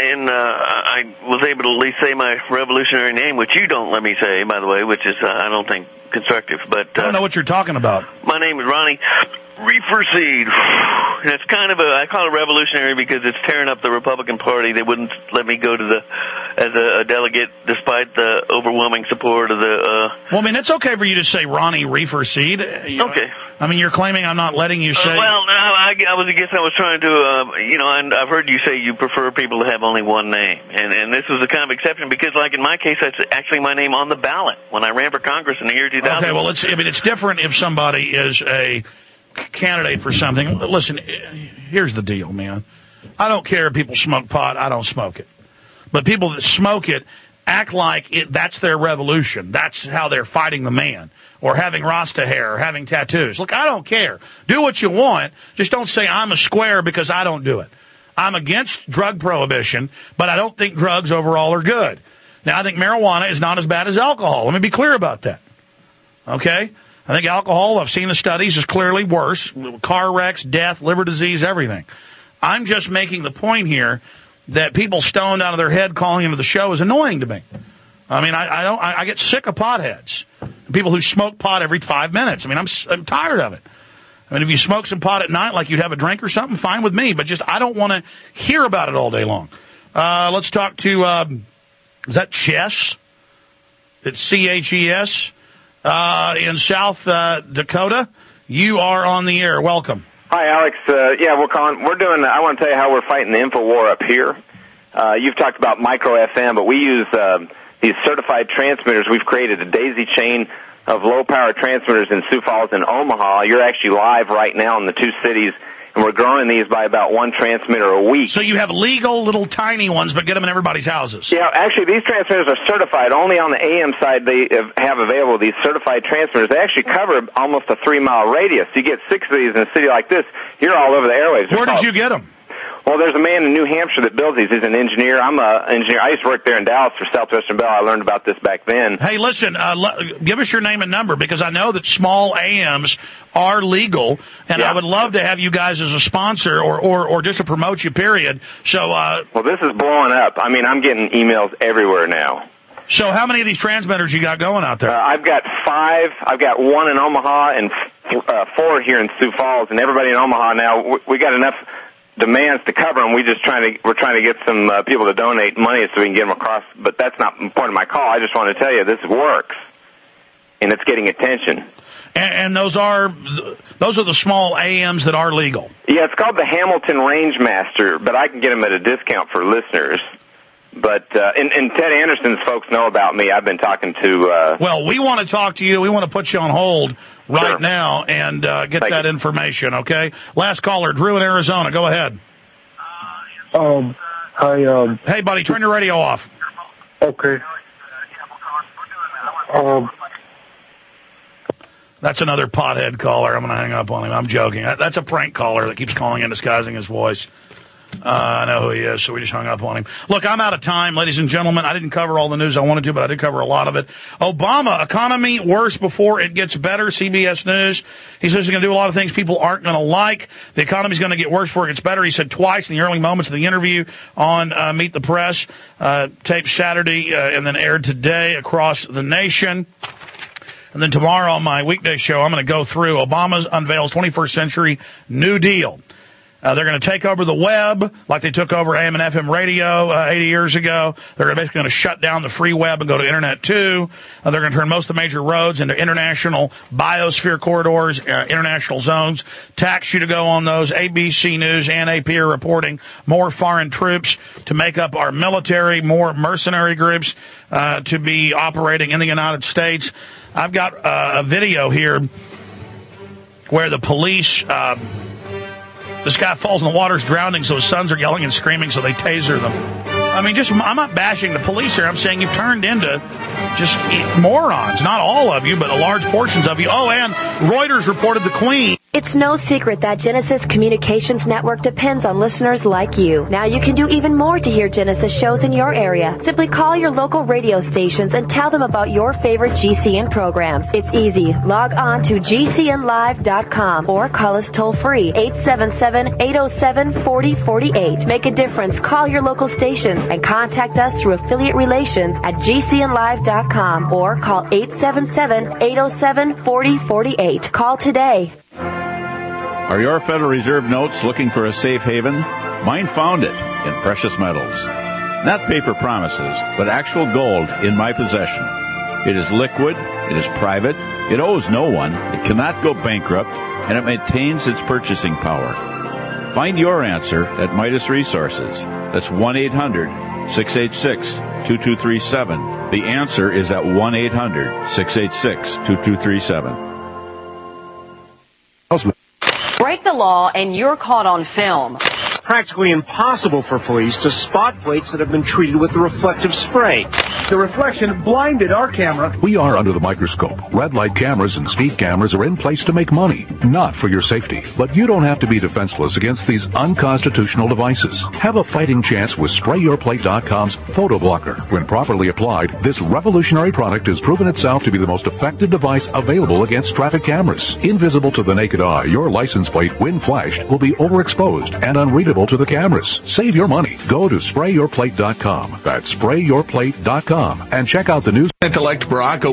S4: I was able to at least say my revolutionary name, which you don't let me say, by the way, which is, I don't think, constructive. But
S13: I don't know what you're talking about.
S4: My name is Ronnie Reefer Seed. And it's kind of I call it revolutionary because it's tearing up the Republican Party. They wouldn't let me go to as a delegate despite the overwhelming support of the...
S13: Well, it's okay for you to say Ronnie Reefer Seed.
S4: Okay.
S13: You're claiming I'm not letting you say...
S4: I was trying to, and I've heard you say you prefer people to have only one name. And this was a kind of exception because, like in my case, that's actually my name on the ballot when I ran for Congress in the year 2000.
S13: Okay, well, it's different if somebody is a candidate for something. Listen, here's the deal, man. I don't care if people smoke pot. I don't smoke it. But people that smoke it act like that's their revolution. That's how they're fighting the man, or having Rasta hair, or having tattoos. Look, I don't care. Do what you want. Just don't say I'm a square because I don't do it. I'm against drug prohibition, but I don't think drugs overall are good. Now, I think marijuana is not as bad as alcohol. Let me be clear about that. Okay? I think alcohol, I've seen the studies, is clearly worse. Car wrecks, death, liver disease, everything. I'm just making the point here that people stoned out of their head calling into the show is annoying to me. I get sick of potheads. People who smoke pot every 5 minutes. I'm tired of it. If you smoke some pot at night like you'd have a drink or something, fine with me. But I don't want to hear about it all day long. Let's talk to, is that Chess? It's C-H-E-S. In South Dakota. You are on the air. Welcome.
S6: Hi, Alex. Colin, I want to tell you how we're fighting the info war up here. You've talked about micro FM, but we use these certified transmitters. We've created a daisy chain of low-power transmitters in Sioux Falls and Omaha. You're actually live right now in the two cities, and we're growing these by about one transmitter a week.
S13: So you have legal little tiny ones, but get them in everybody's houses.
S6: Yeah, actually, these transmitters are certified. Only on the AM side they have available these certified transmitters. They actually cover almost a 3-mile radius. You get 6 of these in a city like this, you're all over the airwaves.
S13: Where did you get them?
S6: Well, there's a man in New Hampshire that builds these. He's an engineer. I'm an engineer. I used to work there in Dallas for Southwestern Bell. I learned about this back then.
S13: Hey, listen, give us your name and number, because I know that small AMs are legal, and I would love to have you guys as a sponsor or just to promote you, period. So,
S6: well, this is blowing up. I'm getting emails everywhere now.
S13: So how many of these transmitters you got going out there?
S6: I've got 5. I've got 1 in Omaha and 4 here in Sioux Falls, and everybody in Omaha now, we got enough demands to cover them. We're trying to get some people to donate money so we can get them across, but that's not the point of my call. I just want to tell you this works, and it's getting attention.
S13: And those are the small AMs that are legal.
S6: Yeah, it's called the Hamilton Rangemaster, but I can get them at a discount for listeners. But and Ted Anderson's folks know about me. I've been talking to...
S13: Well, we want to talk to you. We want to put you on hold right now and get that information, okay? Last caller, Drew in Arizona. Go ahead.
S8: Hi.
S13: Hey, buddy, turn your radio off.
S8: Okay.
S13: That's another pothead caller. I'm going to hang up on him. I'm joking. That's a prank caller that keeps calling in disguising his voice. I know who he is, so we just hung up on him. Look, I'm out of time, ladies and gentlemen. I didn't cover all the news I wanted to, but I did cover a lot of it. Obama, economy worse before it gets better, CBS News. He says he's going to do a lot of things people aren't going to like. The economy's going to get worse before it gets better. He said twice in the early moments of the interview on Meet the Press, taped Saturday and then aired today across the nation. And then tomorrow on my weekday show, I'm going to go through Obama's unveils 21st Century New Deal. They're going to take over the web like they took over AM and FM radio 80 years ago. They're basically going to shut down the free web and go to Internet 2. They're going to turn most of the major roads into international biosphere corridors, international zones, tax you to go on those. ABC News and AP are reporting more foreign troops to make up our military, more mercenary groups to be operating in the United States. I've got a video here where the police... this guy falls in the water, is drowning, so his sons are yelling and screaming, so they taser them. I mean, I'm not bashing the police here. I'm saying you've turned into just morons. Not all of you, but large portions of you. Oh, and Reuters reported the Queen.
S15: It's no secret that Genesis Communications Network depends on listeners like you. Now you can do even more to hear Genesis shows in your area. Simply call your local radio stations and tell them about your favorite GCN programs. It's easy. Log on to GCNlive.com or call us toll free 877-807-4048. Make a difference. Call your local stations and contact us through affiliate relations at GCNlive.com or call 877-807-4048. Call today.
S7: Are your Federal Reserve notes looking for a safe haven? Mine found it in precious metals. Not paper promises, but actual gold in my possession. It is liquid, it is private, it owes no one, it cannot go bankrupt, and it maintains its purchasing power. Find your answer at Midas Resources. That's 1-800-686-2237. The answer is at 1-800-686-2237.
S8: Break the law and you're caught on film.
S9: Practically impossible for police to spot plates that have been treated with reflective spray. The reflection blinded our camera.
S24: We are under the microscope. Red light cameras and speed cameras are in place to make money, not for your safety. But you don't have to be defenseless against these unconstitutional devices. Have a fighting chance with SprayYourPlate.com's Photo Blocker. When properly applied, this revolutionary product has proven itself to be the most effective device available against traffic cameras. Invisible to the naked eye, your license plate, when flashed, will be overexposed and unreadable to the cameras. Save your money. Go to SprayYourPlate.com. That's SprayYourPlate.com and check out the news.
S11: Elect Barack